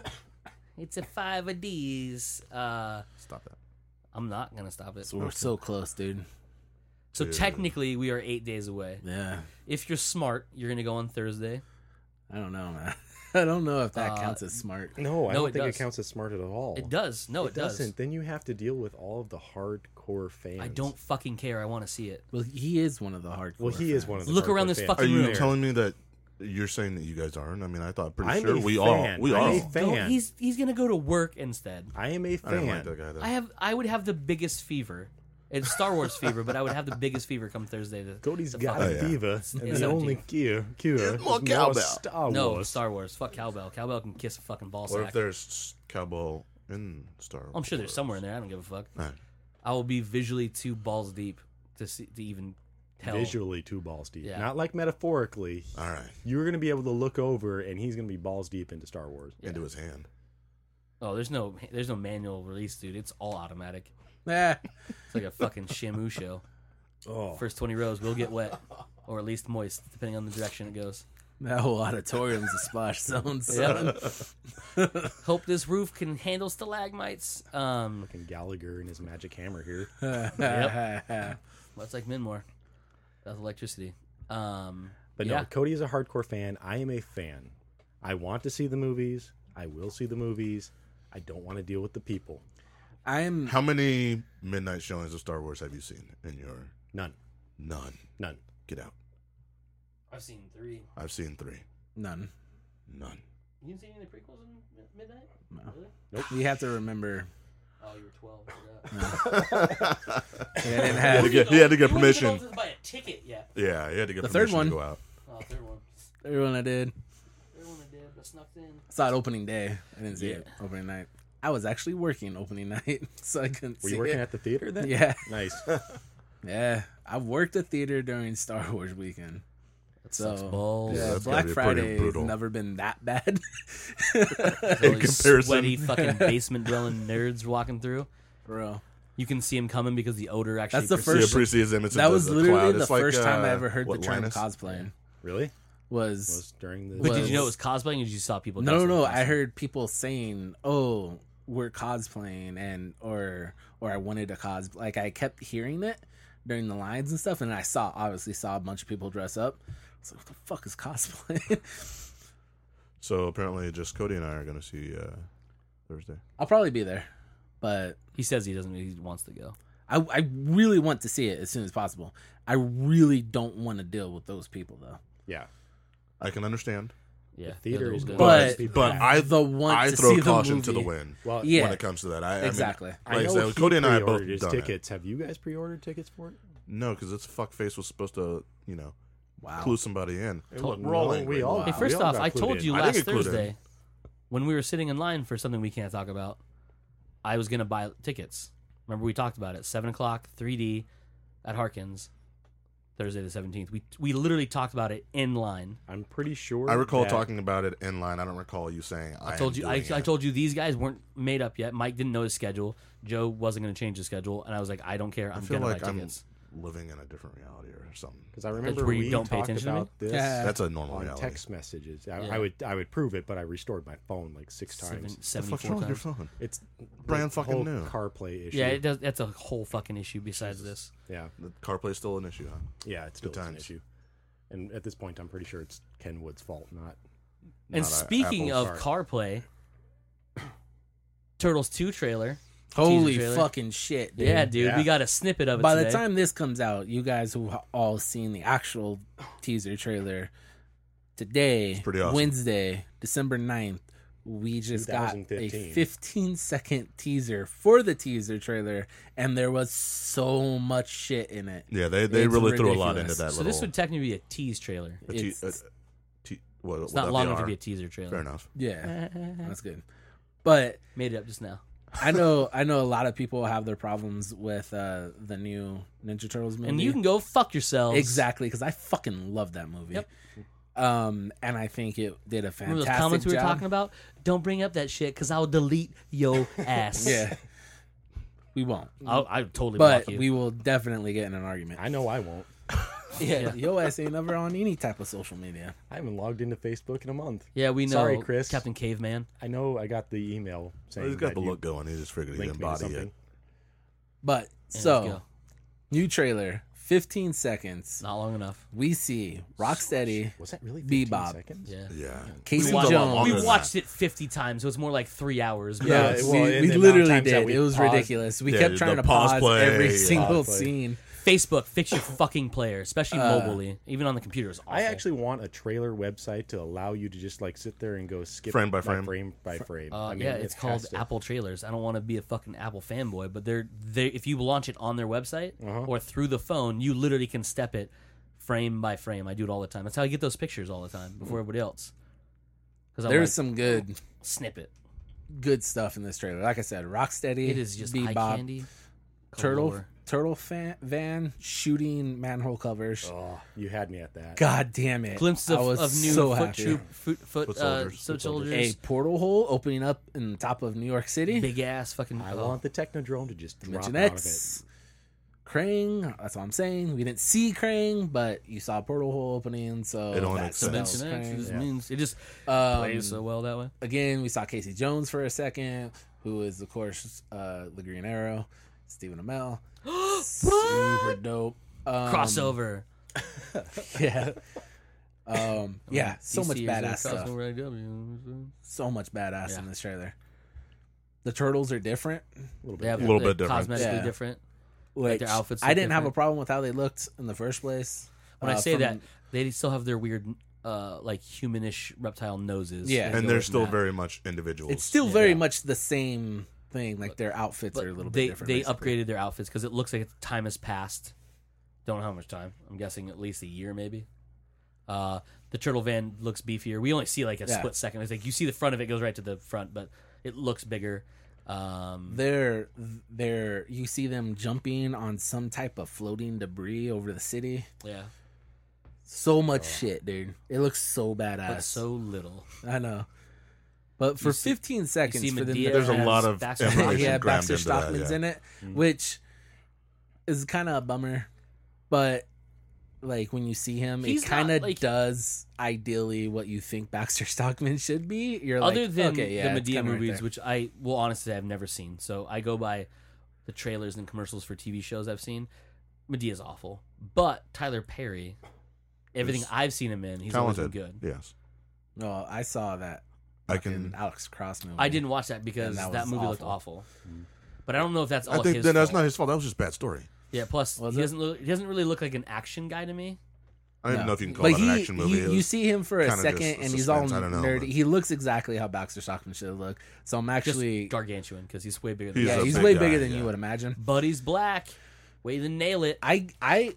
[SPEAKER 4] it's a five of D's. Uh,
[SPEAKER 3] Stop that.
[SPEAKER 4] I'm not gonna stop it.
[SPEAKER 1] So we're so close, dude.
[SPEAKER 4] So
[SPEAKER 3] Dude.
[SPEAKER 4] technically, we are eight days away.
[SPEAKER 1] Yeah.
[SPEAKER 4] If you're smart, you're gonna go on Thursday.
[SPEAKER 1] I don't know, man. I don't know if that
[SPEAKER 4] Uh,
[SPEAKER 1] counts as smart.
[SPEAKER 2] No, I
[SPEAKER 4] No,
[SPEAKER 2] don't
[SPEAKER 4] it
[SPEAKER 2] think
[SPEAKER 4] does.
[SPEAKER 2] it counts as smart at all.
[SPEAKER 4] It does. No, it,
[SPEAKER 2] It
[SPEAKER 4] does.
[SPEAKER 2] doesn't. Then you have to deal with all of the hardcore fans.
[SPEAKER 4] I don't fucking care. I want to see it.
[SPEAKER 1] Well, he is one of the hardcore.
[SPEAKER 2] Well, he is
[SPEAKER 1] fans.
[SPEAKER 2] one of the.
[SPEAKER 4] Look around
[SPEAKER 2] hardcore
[SPEAKER 4] this
[SPEAKER 2] fans.
[SPEAKER 4] fucking
[SPEAKER 3] Are you
[SPEAKER 4] room.
[SPEAKER 3] telling me that you're saying that you guys aren't? I mean, I thought pretty
[SPEAKER 2] I'm
[SPEAKER 3] sure
[SPEAKER 2] a
[SPEAKER 3] we
[SPEAKER 2] fan.
[SPEAKER 3] are. We
[SPEAKER 2] I'm
[SPEAKER 3] are.
[SPEAKER 2] a
[SPEAKER 3] all.
[SPEAKER 2] fan.
[SPEAKER 4] Go- he's he's gonna go to work instead.
[SPEAKER 2] I am a
[SPEAKER 3] I
[SPEAKER 2] fan.
[SPEAKER 3] don't like that guy though.
[SPEAKER 4] I have I would have the biggest fever. It's Star Wars fever, but I would have the biggest fever come Thursday. To,
[SPEAKER 2] Cody's
[SPEAKER 4] to
[SPEAKER 2] got
[SPEAKER 4] fuck-
[SPEAKER 2] a
[SPEAKER 3] Oh, yeah.
[SPEAKER 2] diva, and the
[SPEAKER 4] seventeen.
[SPEAKER 2] only cure, cure
[SPEAKER 3] more
[SPEAKER 2] is more
[SPEAKER 3] cowbell.
[SPEAKER 2] Star
[SPEAKER 4] no
[SPEAKER 2] Wars.
[SPEAKER 4] Star Wars. Fuck cowbell. Cowbell can kiss a fucking ball
[SPEAKER 3] What
[SPEAKER 4] sack.
[SPEAKER 3] if there's cowbell in Star Wars?
[SPEAKER 4] I'm sure there's somewhere in there. I don't give a fuck.
[SPEAKER 3] All right.
[SPEAKER 4] I will be visually too balls deep to see to even tell.
[SPEAKER 2] Visually two balls deep,
[SPEAKER 4] Yeah.
[SPEAKER 2] not like metaphorically.
[SPEAKER 3] All right.
[SPEAKER 2] You're going to be able to look over, and he's going to be balls deep into Star Wars.
[SPEAKER 3] Into his hand.
[SPEAKER 4] Oh, there's no there's no manual release, dude. It's all automatic.
[SPEAKER 1] Eh.
[SPEAKER 4] It's like a fucking Shamu show.
[SPEAKER 2] Oh,
[SPEAKER 4] First twenty rows will get wet, or at least moist, depending on the direction it goes.
[SPEAKER 1] That whole auditorium's a splash zone, son.
[SPEAKER 4] Hope this roof can handle stalagmites. Um,
[SPEAKER 2] fucking Gallagher and his magic hammer here.
[SPEAKER 1] Yep.
[SPEAKER 4] Much like Minmore, that's electricity. Um,
[SPEAKER 2] But
[SPEAKER 4] yeah.
[SPEAKER 2] no, Cody is a hardcore fan. I am a fan. I want to see the movies. I will see the movies. I don't want to deal with the people.
[SPEAKER 1] I'm
[SPEAKER 3] How many midnight showings of Star Wars have you seen in your
[SPEAKER 2] None.
[SPEAKER 3] none?
[SPEAKER 2] None.
[SPEAKER 3] Get out.
[SPEAKER 4] I've seen three.
[SPEAKER 3] I've seen three.
[SPEAKER 1] none.
[SPEAKER 3] None.
[SPEAKER 4] You didn't see any of the prequels in Mi- Midnight?
[SPEAKER 1] No.
[SPEAKER 4] Really?
[SPEAKER 1] You have to remember.
[SPEAKER 4] Oh, you were twelve. I forgot.
[SPEAKER 1] I didn't
[SPEAKER 3] He had to
[SPEAKER 1] have
[SPEAKER 3] get, he had to get
[SPEAKER 4] You weren't even
[SPEAKER 3] permission.
[SPEAKER 4] old enough to buy a ticket yet.
[SPEAKER 3] Yeah, he had to get
[SPEAKER 1] The third
[SPEAKER 3] permission
[SPEAKER 1] one.
[SPEAKER 3] to go out.
[SPEAKER 4] Oh, third one.
[SPEAKER 1] everyone I did.
[SPEAKER 4] Third one I did. I snuck in.
[SPEAKER 1] I saw it opening day. I didn't see
[SPEAKER 4] Yeah.
[SPEAKER 1] it opening night. I was actually working opening night, so I couldn't
[SPEAKER 2] Were
[SPEAKER 1] see
[SPEAKER 2] you working
[SPEAKER 1] it.
[SPEAKER 2] at the theater then?
[SPEAKER 1] Yeah,
[SPEAKER 2] Nice.
[SPEAKER 1] yeah. I worked a theater during Star Wars weekend.
[SPEAKER 4] That
[SPEAKER 1] So
[SPEAKER 4] sucks balls.
[SPEAKER 3] Yeah,
[SPEAKER 1] yeah,
[SPEAKER 3] that's gotta
[SPEAKER 1] Black
[SPEAKER 3] be pretty
[SPEAKER 1] Friday has
[SPEAKER 3] brutal.
[SPEAKER 1] never been that bad.
[SPEAKER 4] All
[SPEAKER 3] In
[SPEAKER 4] these
[SPEAKER 3] comparison.
[SPEAKER 4] sweaty fucking basement dwelling nerds walking through.
[SPEAKER 1] Bro,
[SPEAKER 4] You can see him coming because the odor actually.
[SPEAKER 1] That's the
[SPEAKER 4] persists.
[SPEAKER 1] first-
[SPEAKER 3] See a Precies image.
[SPEAKER 1] that
[SPEAKER 3] of
[SPEAKER 1] was
[SPEAKER 3] the, the
[SPEAKER 1] literally
[SPEAKER 3] cloud.
[SPEAKER 1] the
[SPEAKER 3] It's like,
[SPEAKER 1] first time I
[SPEAKER 3] uh,
[SPEAKER 1] ever heard
[SPEAKER 3] what,
[SPEAKER 1] the term
[SPEAKER 3] Linus?
[SPEAKER 1] cosplaying.
[SPEAKER 2] Really?
[SPEAKER 1] Was
[SPEAKER 2] Was during the.
[SPEAKER 4] But did
[SPEAKER 1] was-
[SPEAKER 4] you know it was cosplaying, or did you saw people?
[SPEAKER 1] no, no,
[SPEAKER 4] dressed
[SPEAKER 1] no.
[SPEAKER 4] like
[SPEAKER 1] I
[SPEAKER 4] cosplaying?
[SPEAKER 1] heard people saying, "Oh, we're cosplaying," and or or I wanted to cos. Like I kept hearing it during the lines and stuff, and I saw obviously saw a bunch of people dress up. I was like, "What the fuck is cosplay?"
[SPEAKER 3] So apparently, just Cody and I are going to see uh, Thursday.
[SPEAKER 1] I'll probably be there, but
[SPEAKER 4] He says he doesn't. He wants to go.
[SPEAKER 1] I I really want to see it as soon as possible. I really don't want to deal with those people though.
[SPEAKER 2] Yeah.
[SPEAKER 3] I can understand,
[SPEAKER 4] Yeah,
[SPEAKER 2] theater
[SPEAKER 4] they're
[SPEAKER 2] is
[SPEAKER 4] the-
[SPEAKER 1] But-
[SPEAKER 2] But-
[SPEAKER 3] but I
[SPEAKER 1] the one
[SPEAKER 3] I
[SPEAKER 1] to
[SPEAKER 3] throw
[SPEAKER 1] see the
[SPEAKER 3] caution to the
[SPEAKER 1] movie.
[SPEAKER 3] wind
[SPEAKER 2] Well,
[SPEAKER 1] Yeah.
[SPEAKER 3] when it comes to that. I,
[SPEAKER 1] Exactly.
[SPEAKER 3] I mean,
[SPEAKER 2] I
[SPEAKER 3] like
[SPEAKER 2] know
[SPEAKER 3] I said,
[SPEAKER 2] he
[SPEAKER 3] Cody and I both
[SPEAKER 2] pre-ordered his
[SPEAKER 3] done
[SPEAKER 2] tickets. Have you guys pre-ordered tickets for it?
[SPEAKER 3] it. No, because this fuckface was supposed to, you know,
[SPEAKER 1] Wow.
[SPEAKER 3] clue somebody in.
[SPEAKER 2] Hey,
[SPEAKER 3] Look,
[SPEAKER 2] look,
[SPEAKER 3] we're all
[SPEAKER 2] no,
[SPEAKER 3] angry.
[SPEAKER 2] we all-
[SPEAKER 3] Wow.
[SPEAKER 4] Hey, first
[SPEAKER 2] we all
[SPEAKER 4] off,
[SPEAKER 2] got
[SPEAKER 4] I
[SPEAKER 2] clued
[SPEAKER 4] told
[SPEAKER 2] in.
[SPEAKER 4] you
[SPEAKER 3] I didn't
[SPEAKER 4] last
[SPEAKER 3] get clued in.
[SPEAKER 4] Thursday when we were sitting in line for something we can't talk about. I was gonna buy tickets. Remember we talked about it. Seven o'clock, three D, at Harkins, Thursday the seventeenth. We we literally talked about it in line.
[SPEAKER 2] I'm pretty sure.
[SPEAKER 3] I recall
[SPEAKER 2] that-
[SPEAKER 3] talking about it in line. I don't recall you saying. I,
[SPEAKER 4] I told
[SPEAKER 3] am
[SPEAKER 4] you. I,
[SPEAKER 3] doing
[SPEAKER 4] I
[SPEAKER 3] it."
[SPEAKER 4] told you these guys weren't made up yet. Mike didn't know his schedule. Joe wasn't going to change his schedule, and I was like, I don't care.
[SPEAKER 3] I
[SPEAKER 4] I'm
[SPEAKER 3] feel
[SPEAKER 4] going
[SPEAKER 3] like
[SPEAKER 4] to buy
[SPEAKER 3] I'm
[SPEAKER 4] tickets.
[SPEAKER 3] living in a different reality or something.
[SPEAKER 2] Because I remember
[SPEAKER 4] where you
[SPEAKER 2] we
[SPEAKER 4] don't pay
[SPEAKER 2] talked
[SPEAKER 4] attention to me?
[SPEAKER 2] about this
[SPEAKER 1] Yeah.
[SPEAKER 3] That's a normal
[SPEAKER 2] on
[SPEAKER 3] reality.
[SPEAKER 2] text messages. I,
[SPEAKER 4] Yeah.
[SPEAKER 2] I would I would prove it, but I restored my phone like six
[SPEAKER 4] Seven,
[SPEAKER 2] times.
[SPEAKER 3] What the
[SPEAKER 4] Seventy-four
[SPEAKER 3] fuck's wrong with your
[SPEAKER 4] times.
[SPEAKER 3] phone?
[SPEAKER 2] It's
[SPEAKER 3] Brand
[SPEAKER 2] the
[SPEAKER 3] fucking
[SPEAKER 2] whole
[SPEAKER 3] new.
[SPEAKER 2] CarPlay issue.
[SPEAKER 4] Yeah, it does. That's a whole fucking issue besides this.
[SPEAKER 2] yeah,
[SPEAKER 3] The CarPlay's still an issue, huh?
[SPEAKER 2] yeah. It's still
[SPEAKER 3] Good
[SPEAKER 2] an
[SPEAKER 3] times.
[SPEAKER 2] issue. And at this point, I'm pretty sure it's Kenwood's fault, not.
[SPEAKER 4] And
[SPEAKER 3] Not a-
[SPEAKER 4] speaking
[SPEAKER 3] Apple's.
[SPEAKER 4] of CarPlay, Turtles two trailer.
[SPEAKER 1] Holy
[SPEAKER 4] trailer.
[SPEAKER 1] fucking shit, dude.
[SPEAKER 4] Yeah, dude,
[SPEAKER 2] Yeah.
[SPEAKER 4] we got a snippet of it
[SPEAKER 1] By
[SPEAKER 4] today.
[SPEAKER 1] the time this comes out, you guys who ha- all seen the actual teaser trailer today,
[SPEAKER 3] pretty awesome.
[SPEAKER 1] Wednesday, December ninth, we just got a
[SPEAKER 2] twenty fifteen.
[SPEAKER 1] fifteen second teaser for the teaser trailer, and there was so much shit in it.
[SPEAKER 3] Yeah, they they
[SPEAKER 1] It's
[SPEAKER 3] really threw a lot
[SPEAKER 1] ridiculous.
[SPEAKER 3] into that
[SPEAKER 4] so
[SPEAKER 3] little.
[SPEAKER 4] this would technically be a tease trailer.
[SPEAKER 3] a te-
[SPEAKER 1] it's-
[SPEAKER 3] a- te- what,
[SPEAKER 4] It's
[SPEAKER 3] would
[SPEAKER 4] not
[SPEAKER 3] that
[SPEAKER 4] long
[SPEAKER 3] be
[SPEAKER 4] enough to
[SPEAKER 3] R?
[SPEAKER 4] be a teaser trailer.
[SPEAKER 3] Fair enough.
[SPEAKER 1] Yeah, that's good. But
[SPEAKER 4] Made it up just now.
[SPEAKER 1] I know, I know, a lot of people have their problems with uh, the new Ninja Turtles movie,
[SPEAKER 4] And you can go fuck yourselves.
[SPEAKER 1] exactly because I fucking love that movie.
[SPEAKER 4] Yep.
[SPEAKER 1] Um, and I think it did a fantastic
[SPEAKER 4] Remember those comments we were
[SPEAKER 1] job.
[SPEAKER 4] talking about? Don't bring up that shit because I'll delete yo ass.
[SPEAKER 1] Yeah, we won't,
[SPEAKER 4] I'll, I totally
[SPEAKER 1] but
[SPEAKER 4] block you.
[SPEAKER 1] we will definitely get in an argument.
[SPEAKER 2] I know I won't.
[SPEAKER 1] Yeah,
[SPEAKER 4] Yeah.
[SPEAKER 1] yo ass ain't never on any type of social media.
[SPEAKER 2] I haven't logged into Facebook in a month.
[SPEAKER 4] yeah, we know.
[SPEAKER 2] Sorry, Chris.
[SPEAKER 4] Captain Caveman.
[SPEAKER 2] I know I got the email saying
[SPEAKER 3] He's got
[SPEAKER 2] that
[SPEAKER 3] the
[SPEAKER 2] you
[SPEAKER 3] look going. He just figured he'd
[SPEAKER 2] linked me to
[SPEAKER 3] embody
[SPEAKER 2] something.
[SPEAKER 3] it.
[SPEAKER 1] But
[SPEAKER 4] Yeah, let's
[SPEAKER 1] so
[SPEAKER 4] go.
[SPEAKER 1] new trailer, fifteen seconds.
[SPEAKER 4] Not long enough.
[SPEAKER 1] We see Rocksteady,
[SPEAKER 2] Was that really fifteen
[SPEAKER 1] Bebop.
[SPEAKER 2] seconds?
[SPEAKER 4] Yeah.
[SPEAKER 3] Yeah.
[SPEAKER 1] Casey
[SPEAKER 3] Seems a lot
[SPEAKER 1] Jones.
[SPEAKER 3] longer
[SPEAKER 4] We
[SPEAKER 3] than
[SPEAKER 4] watched
[SPEAKER 3] that.
[SPEAKER 4] it fifty times, so it's more like three hours.
[SPEAKER 1] Yeah,
[SPEAKER 2] Yeah, well,
[SPEAKER 1] we,
[SPEAKER 2] and
[SPEAKER 1] we
[SPEAKER 2] the amount of
[SPEAKER 1] literally
[SPEAKER 2] times that
[SPEAKER 1] did.
[SPEAKER 2] we
[SPEAKER 1] It was
[SPEAKER 2] paused-
[SPEAKER 1] ridiculous. We
[SPEAKER 3] Yeah,
[SPEAKER 1] kept
[SPEAKER 3] the
[SPEAKER 1] trying to
[SPEAKER 3] pause
[SPEAKER 1] pause
[SPEAKER 3] play,
[SPEAKER 1] every
[SPEAKER 3] yeah.
[SPEAKER 1] single
[SPEAKER 2] Pause play.
[SPEAKER 1] scene.
[SPEAKER 4] Facebook, fix your fucking player, especially
[SPEAKER 1] Uh,
[SPEAKER 4] mobilely. Even on the computer is awful.
[SPEAKER 2] I actually want a trailer website to allow you to just like sit there and go skip
[SPEAKER 3] Frame by frame.
[SPEAKER 2] frame by frame.
[SPEAKER 4] Uh,
[SPEAKER 2] I mean,
[SPEAKER 4] yeah,
[SPEAKER 2] it
[SPEAKER 4] it's
[SPEAKER 2] has
[SPEAKER 4] called
[SPEAKER 2] to-
[SPEAKER 4] Apple Trailers. I don't want to be a fucking Apple fanboy, but they're they if you launch it on their website
[SPEAKER 2] Uh-huh.
[SPEAKER 4] or through the phone, you literally can step it frame by frame. I do it all the time. That's how I get those pictures all the time before everybody else. Because
[SPEAKER 1] There's
[SPEAKER 4] like,
[SPEAKER 1] some good,
[SPEAKER 4] snippet.
[SPEAKER 1] good stuff in this trailer. Like I said, Rocksteady,
[SPEAKER 4] It is just eye
[SPEAKER 1] Bebop,
[SPEAKER 4] candy.
[SPEAKER 1] Turtle,
[SPEAKER 4] galore.
[SPEAKER 1] Turtle fan, van shooting manhole covers.
[SPEAKER 2] Oh, you had me at that.
[SPEAKER 1] God damn it!
[SPEAKER 4] Glimpses
[SPEAKER 1] I
[SPEAKER 4] of,
[SPEAKER 1] was
[SPEAKER 4] of new
[SPEAKER 1] so
[SPEAKER 4] foot
[SPEAKER 1] happy.
[SPEAKER 4] troop, foot, foot,
[SPEAKER 3] Foot
[SPEAKER 4] uh,
[SPEAKER 3] soldiers.
[SPEAKER 4] foot
[SPEAKER 3] Foot soldiers.
[SPEAKER 4] soldiers.
[SPEAKER 1] A portal hole opening up in the top of New York City.
[SPEAKER 4] Big ass fucking.
[SPEAKER 2] I
[SPEAKER 4] oh.
[SPEAKER 2] want the Technodrome to just drop
[SPEAKER 1] Dimension
[SPEAKER 2] out of it.
[SPEAKER 1] X, Krang. That's all I'm saying. We didn't see Krang, but you saw a portal hole opening, so
[SPEAKER 3] It only
[SPEAKER 1] that
[SPEAKER 3] makes sense.
[SPEAKER 1] spells
[SPEAKER 4] Dimension X. It just
[SPEAKER 2] Yeah.
[SPEAKER 4] means it just
[SPEAKER 1] Um,
[SPEAKER 4] plays so well that way.
[SPEAKER 1] Again, we saw Casey Jones for a second, who is of course uh, the Green Arrow, Stephen Amell. Super dope. Um,
[SPEAKER 4] Crossover.
[SPEAKER 1] Yeah. Um, yeah, so
[SPEAKER 4] D C
[SPEAKER 1] much
[SPEAKER 4] is a
[SPEAKER 1] badass stuff.
[SPEAKER 4] crossover A W.
[SPEAKER 1] So much badass
[SPEAKER 4] Yeah.
[SPEAKER 1] in this trailer. The turtles are different.
[SPEAKER 2] A little
[SPEAKER 4] They
[SPEAKER 2] bit.
[SPEAKER 4] have
[SPEAKER 3] A little
[SPEAKER 4] they're
[SPEAKER 3] bit different.
[SPEAKER 4] cosmetically
[SPEAKER 1] Yeah.
[SPEAKER 4] different.
[SPEAKER 1] Which
[SPEAKER 4] their outfits
[SPEAKER 1] I
[SPEAKER 4] look
[SPEAKER 1] didn't have a
[SPEAKER 4] different.
[SPEAKER 1] problem with how they looked in the first place.
[SPEAKER 4] When I
[SPEAKER 1] Uh,
[SPEAKER 4] say
[SPEAKER 1] from-
[SPEAKER 4] that, they still have their weird, uh, like humanish reptile noses.
[SPEAKER 1] Yeah.
[SPEAKER 4] They
[SPEAKER 3] And
[SPEAKER 4] go
[SPEAKER 3] they're
[SPEAKER 4] with
[SPEAKER 3] still
[SPEAKER 4] that.
[SPEAKER 3] very much individuals.
[SPEAKER 1] it's still
[SPEAKER 4] Yeah.
[SPEAKER 1] very
[SPEAKER 4] Yeah.
[SPEAKER 1] much the same thing. Like their outfits
[SPEAKER 4] But
[SPEAKER 1] are a little
[SPEAKER 4] they
[SPEAKER 1] bit different.
[SPEAKER 4] they
[SPEAKER 1] basically.
[SPEAKER 4] upgraded their outfits because it looks like time has passed. Don't know how much time. I'm guessing at least a year, maybe. Uh, the turtle van looks beefier. We only see like a
[SPEAKER 1] Yeah.
[SPEAKER 4] split second. It's like you see the front of it goes right to the front, but it looks bigger. Um,
[SPEAKER 1] They're they're you see them jumping on some type of floating debris over the city.
[SPEAKER 4] yeah,
[SPEAKER 1] So much shit, dude. It looks so badass.
[SPEAKER 4] but so little.
[SPEAKER 1] I know. But for
[SPEAKER 4] You see-
[SPEAKER 1] fifteen seconds
[SPEAKER 4] see
[SPEAKER 1] for them
[SPEAKER 4] Medea
[SPEAKER 1] to
[SPEAKER 3] There's a
[SPEAKER 4] has
[SPEAKER 3] lot of
[SPEAKER 4] Baxter
[SPEAKER 3] information
[SPEAKER 1] yeah,
[SPEAKER 3] crammed
[SPEAKER 1] Baxter
[SPEAKER 3] into that,
[SPEAKER 1] Stockman's
[SPEAKER 3] yeah.
[SPEAKER 1] in it,
[SPEAKER 2] Mm.
[SPEAKER 1] which is kind of a bummer. But like when you see him,
[SPEAKER 4] He's
[SPEAKER 1] it kind of
[SPEAKER 4] not, like-
[SPEAKER 1] does ideally what you think Baxter Stockman should be. You're like,
[SPEAKER 4] Other than
[SPEAKER 1] okay, yeah,
[SPEAKER 4] the
[SPEAKER 1] it's
[SPEAKER 4] Medea
[SPEAKER 1] kinda right
[SPEAKER 4] movies,
[SPEAKER 1] there.
[SPEAKER 4] which I will honestly say I've never seen, so I go by the trailers and commercials for T V shows I've seen. Medea's awful, but Tyler Perry, everything
[SPEAKER 3] He's
[SPEAKER 4] I've seen him in, he's always been
[SPEAKER 3] Talented.
[SPEAKER 4] good.
[SPEAKER 3] Yes.
[SPEAKER 1] no, I saw that.
[SPEAKER 3] I
[SPEAKER 1] fucking
[SPEAKER 3] can.
[SPEAKER 1] Alex Cross movie.
[SPEAKER 4] I didn't watch that because
[SPEAKER 1] And that
[SPEAKER 4] that,
[SPEAKER 1] was
[SPEAKER 4] movie looked
[SPEAKER 1] awful.
[SPEAKER 4] awful. But I don't know if that's all
[SPEAKER 3] I think
[SPEAKER 4] his
[SPEAKER 3] then that's
[SPEAKER 4] fault.
[SPEAKER 3] not his fault. That was just bad story.
[SPEAKER 4] Yeah. Plus,
[SPEAKER 1] Was
[SPEAKER 4] he
[SPEAKER 1] it?
[SPEAKER 4] doesn't look, he doesn't really look like an action guy to me.
[SPEAKER 3] I don't
[SPEAKER 1] No.
[SPEAKER 3] even know if you can call
[SPEAKER 1] But
[SPEAKER 3] that
[SPEAKER 1] he,
[SPEAKER 3] an action movie.
[SPEAKER 1] he-
[SPEAKER 3] It
[SPEAKER 1] you
[SPEAKER 3] was-
[SPEAKER 1] see him for a
[SPEAKER 3] kinda
[SPEAKER 1] second,
[SPEAKER 3] just
[SPEAKER 1] and he's all
[SPEAKER 3] suspense. I don't know,
[SPEAKER 1] nerdy.
[SPEAKER 3] but-
[SPEAKER 1] He looks exactly how Baxter Stockman should look. So I'm
[SPEAKER 4] Just
[SPEAKER 1] actually,
[SPEAKER 4] gargantuan because he's way bigger than
[SPEAKER 3] He's
[SPEAKER 1] yeah,
[SPEAKER 3] a
[SPEAKER 1] he's
[SPEAKER 3] big
[SPEAKER 1] way
[SPEAKER 3] guy,
[SPEAKER 1] bigger than
[SPEAKER 3] yeah.
[SPEAKER 1] you would imagine.
[SPEAKER 4] But he's black. Way to nail it.
[SPEAKER 1] I, I,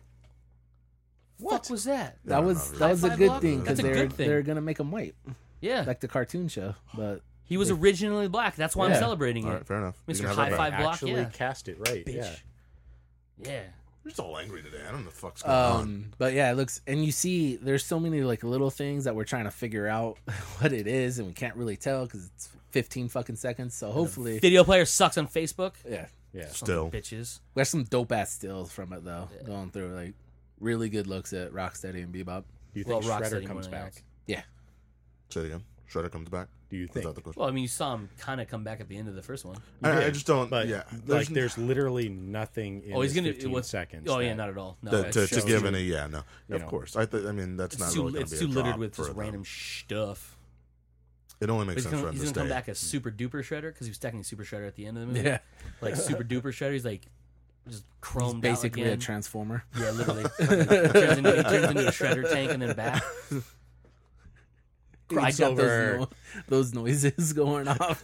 [SPEAKER 4] What was that?
[SPEAKER 1] that
[SPEAKER 3] I
[SPEAKER 1] was
[SPEAKER 3] don't know.
[SPEAKER 1] that was a
[SPEAKER 4] High-five
[SPEAKER 1] good
[SPEAKER 4] block?
[SPEAKER 1] thing because
[SPEAKER 4] That's a
[SPEAKER 1] they're
[SPEAKER 4] good thing.
[SPEAKER 1] they're gonna make him white,
[SPEAKER 4] Yeah.
[SPEAKER 1] like the cartoon show. But
[SPEAKER 4] He was originally black. That's why
[SPEAKER 1] Yeah.
[SPEAKER 4] I'm celebrating
[SPEAKER 3] All
[SPEAKER 4] it.
[SPEAKER 3] right, fair enough. You
[SPEAKER 4] Mister
[SPEAKER 3] can have that
[SPEAKER 4] High
[SPEAKER 3] back.
[SPEAKER 4] Five Block,
[SPEAKER 2] actually
[SPEAKER 4] yeah.
[SPEAKER 2] cast it right.
[SPEAKER 4] Bitch.
[SPEAKER 2] Yeah.
[SPEAKER 4] Yeah.
[SPEAKER 3] You're just all angry today. I don't know what the fuck's going on.
[SPEAKER 1] um, but yeah, it looks and you see there's so many like little things that we're trying to figure out what it is, and we can't really tell because it's fifteen fucking seconds. So hopefully,
[SPEAKER 4] Video player sucks on Facebook.
[SPEAKER 1] yeah,
[SPEAKER 2] Yeah.
[SPEAKER 3] Still,
[SPEAKER 4] Bitches.
[SPEAKER 1] there's some dope ass stills from it though. Going through like really good looks at Rocksteady and Bebop.
[SPEAKER 2] Do you
[SPEAKER 4] Well,
[SPEAKER 2] think
[SPEAKER 4] Rocksteady
[SPEAKER 2] Shredder
[SPEAKER 4] more
[SPEAKER 2] comes
[SPEAKER 4] than
[SPEAKER 2] back?
[SPEAKER 4] else.
[SPEAKER 1] Yeah,
[SPEAKER 3] say it again. Shredder comes back.
[SPEAKER 2] Do you
[SPEAKER 3] Is
[SPEAKER 2] think?
[SPEAKER 3] that the question?
[SPEAKER 4] Well, I mean, you saw him kind of come back at the end of the first one.
[SPEAKER 2] You
[SPEAKER 3] I, I
[SPEAKER 2] did,
[SPEAKER 3] just don't.
[SPEAKER 2] But
[SPEAKER 3] yeah,
[SPEAKER 2] like, there's literally nothing in
[SPEAKER 4] Oh, he's
[SPEAKER 2] this
[SPEAKER 4] gonna-
[SPEAKER 2] fifteen
[SPEAKER 4] what's-
[SPEAKER 2] seconds.
[SPEAKER 4] Oh, yeah,
[SPEAKER 2] that-
[SPEAKER 4] not at all. No,
[SPEAKER 3] to,
[SPEAKER 4] it's
[SPEAKER 3] to, to
[SPEAKER 4] just
[SPEAKER 3] give
[SPEAKER 4] too-
[SPEAKER 3] any. Yeah, no.
[SPEAKER 2] you
[SPEAKER 3] Of
[SPEAKER 2] know.
[SPEAKER 3] course. I. Th- I mean, that's
[SPEAKER 4] It's
[SPEAKER 3] not
[SPEAKER 4] too,
[SPEAKER 3] really going
[SPEAKER 4] it's
[SPEAKER 3] to
[SPEAKER 4] too
[SPEAKER 3] be a
[SPEAKER 4] littered
[SPEAKER 3] drop
[SPEAKER 4] with
[SPEAKER 3] for
[SPEAKER 4] just
[SPEAKER 3] them.
[SPEAKER 4] random stuff.
[SPEAKER 3] It only
[SPEAKER 4] But
[SPEAKER 3] makes
[SPEAKER 4] he's
[SPEAKER 3] sense
[SPEAKER 4] gonna,
[SPEAKER 3] for him
[SPEAKER 4] he's
[SPEAKER 3] to
[SPEAKER 4] gonna
[SPEAKER 3] stay.
[SPEAKER 4] come back as Super Duper Shredder because he was technically Super Shredder at the end of the movie.
[SPEAKER 1] Yeah,
[SPEAKER 4] Like Super Duper Shredder, he's like just chromed
[SPEAKER 1] he's basically
[SPEAKER 4] out
[SPEAKER 1] a
[SPEAKER 4] again.
[SPEAKER 1] transformer.
[SPEAKER 4] Yeah, literally. he, turns into, he turns into a Shredder tank and then back.
[SPEAKER 1] I got
[SPEAKER 2] Crossover.
[SPEAKER 1] those, no, those noises going off.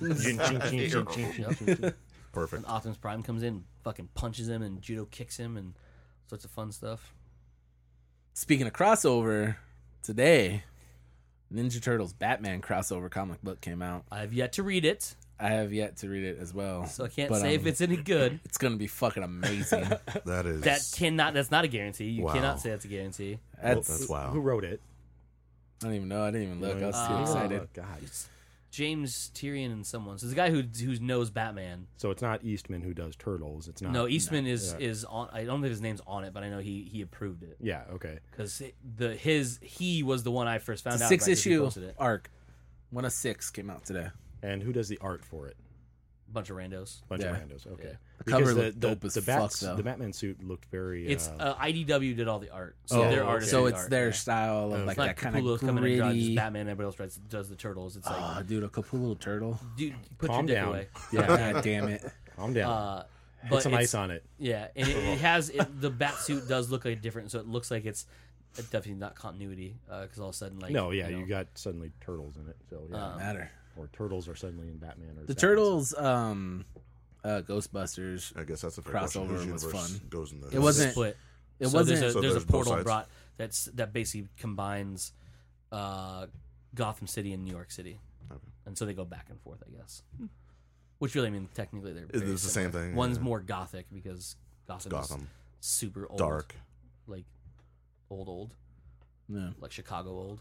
[SPEAKER 4] Yep.
[SPEAKER 3] Perfect.
[SPEAKER 4] And Optimus Prime comes in, fucking punches him, and judo kicks him, and sorts of fun stuff.
[SPEAKER 1] Speaking of crossover, today, Ninja Turtles Batman crossover comic book came out.
[SPEAKER 4] I have yet to read it,
[SPEAKER 1] I have yet to read it as well.
[SPEAKER 4] so I can't
[SPEAKER 1] but,
[SPEAKER 4] say
[SPEAKER 1] um,
[SPEAKER 4] if it's any good.
[SPEAKER 1] It's gonna be fucking amazing.
[SPEAKER 3] That is.
[SPEAKER 4] That cannot. That's not a guarantee. You
[SPEAKER 3] Wow.
[SPEAKER 4] cannot say that's a guarantee.
[SPEAKER 1] That's,
[SPEAKER 3] that's wow.
[SPEAKER 2] Who wrote it?
[SPEAKER 1] I don't even know. I didn't even look. I was too
[SPEAKER 4] Uh,
[SPEAKER 1] excited.
[SPEAKER 2] Oh, God.
[SPEAKER 4] It's James Tyrion and someone. So the guy who who knows Batman.
[SPEAKER 2] So it's not Eastman who does Turtles. It's not.
[SPEAKER 4] No, Eastman is
[SPEAKER 2] Yeah.
[SPEAKER 4] is on. I don't think his name's on it, but I know he he approved it
[SPEAKER 2] Yeah. Okay.
[SPEAKER 4] because the his he was the one I first found
[SPEAKER 1] It's a
[SPEAKER 4] out.
[SPEAKER 1] six
[SPEAKER 4] about 'cause he
[SPEAKER 1] issue
[SPEAKER 4] posted it.
[SPEAKER 1] arc. One of six came out today.
[SPEAKER 2] And who does the art for it?
[SPEAKER 4] Bunch of randos.
[SPEAKER 2] Bunch
[SPEAKER 1] Yeah.
[SPEAKER 2] of randos. Okay.
[SPEAKER 4] Yeah.
[SPEAKER 1] The
[SPEAKER 2] Because
[SPEAKER 1] cover
[SPEAKER 2] the,
[SPEAKER 1] looked
[SPEAKER 2] the,
[SPEAKER 1] dope as
[SPEAKER 2] the,
[SPEAKER 1] fuck,
[SPEAKER 2] Bats,
[SPEAKER 1] though.
[SPEAKER 2] the Batman suit looked very.
[SPEAKER 4] It's
[SPEAKER 2] uh,
[SPEAKER 4] uh, I D W did all the art, so
[SPEAKER 1] Oh,
[SPEAKER 4] their
[SPEAKER 2] okay.
[SPEAKER 4] artist.
[SPEAKER 1] So
[SPEAKER 4] did the
[SPEAKER 1] it's
[SPEAKER 4] art,
[SPEAKER 1] their
[SPEAKER 4] yeah.
[SPEAKER 1] style of
[SPEAKER 2] It's
[SPEAKER 1] like
[SPEAKER 4] It's
[SPEAKER 1] that
[SPEAKER 4] not
[SPEAKER 1] kind of
[SPEAKER 4] Capullo's coming in and drawing just
[SPEAKER 1] gritty.
[SPEAKER 4] Batman. Everybody else writes, does the turtles. It's like,
[SPEAKER 1] Oh, dude, a Capullo turtle.
[SPEAKER 4] dude, put
[SPEAKER 2] Calm
[SPEAKER 4] your dick
[SPEAKER 2] down.
[SPEAKER 4] away.
[SPEAKER 1] Yeah, god damn it.
[SPEAKER 2] calm down.
[SPEAKER 4] Uh,
[SPEAKER 2] Put
[SPEAKER 4] but
[SPEAKER 2] some
[SPEAKER 4] it's-
[SPEAKER 2] ice on it.
[SPEAKER 4] Yeah, and it, it has it, the bat suit does look like different, so it looks like it's definitely not continuity because all of a sudden, like
[SPEAKER 2] No, yeah,
[SPEAKER 4] you,
[SPEAKER 2] you,
[SPEAKER 4] know,
[SPEAKER 2] got suddenly turtles in it. So yeah,
[SPEAKER 4] Um,
[SPEAKER 1] Matter.
[SPEAKER 2] or turtles are suddenly in Batman. Or
[SPEAKER 1] The
[SPEAKER 2] Batman's-
[SPEAKER 1] turtles, um, uh, Ghostbusters.
[SPEAKER 3] I guess that's a fair question.
[SPEAKER 1] crossover
[SPEAKER 3] Whose
[SPEAKER 1] was
[SPEAKER 3] universe
[SPEAKER 1] fun.
[SPEAKER 3] goes in the
[SPEAKER 1] It wasn't-
[SPEAKER 4] split.
[SPEAKER 1] It
[SPEAKER 4] so
[SPEAKER 1] wasn't.
[SPEAKER 4] There's a,
[SPEAKER 3] So
[SPEAKER 4] there's
[SPEAKER 3] there's
[SPEAKER 4] a
[SPEAKER 3] both
[SPEAKER 4] portal
[SPEAKER 3] sides?
[SPEAKER 4] brought that's that basically combines uh, Gotham City and New York City,
[SPEAKER 3] Okay.
[SPEAKER 4] and so they go back and forth, I guess. Which really, I mean, technically they're
[SPEAKER 3] It's
[SPEAKER 4] very
[SPEAKER 3] the same
[SPEAKER 4] similar.
[SPEAKER 3] thing,
[SPEAKER 4] One's
[SPEAKER 3] yeah.
[SPEAKER 4] more gothic because Gotham,
[SPEAKER 3] Gotham.
[SPEAKER 4] is super old,
[SPEAKER 3] Dark.
[SPEAKER 4] like old, old,
[SPEAKER 1] Yeah.
[SPEAKER 4] like Chicago old.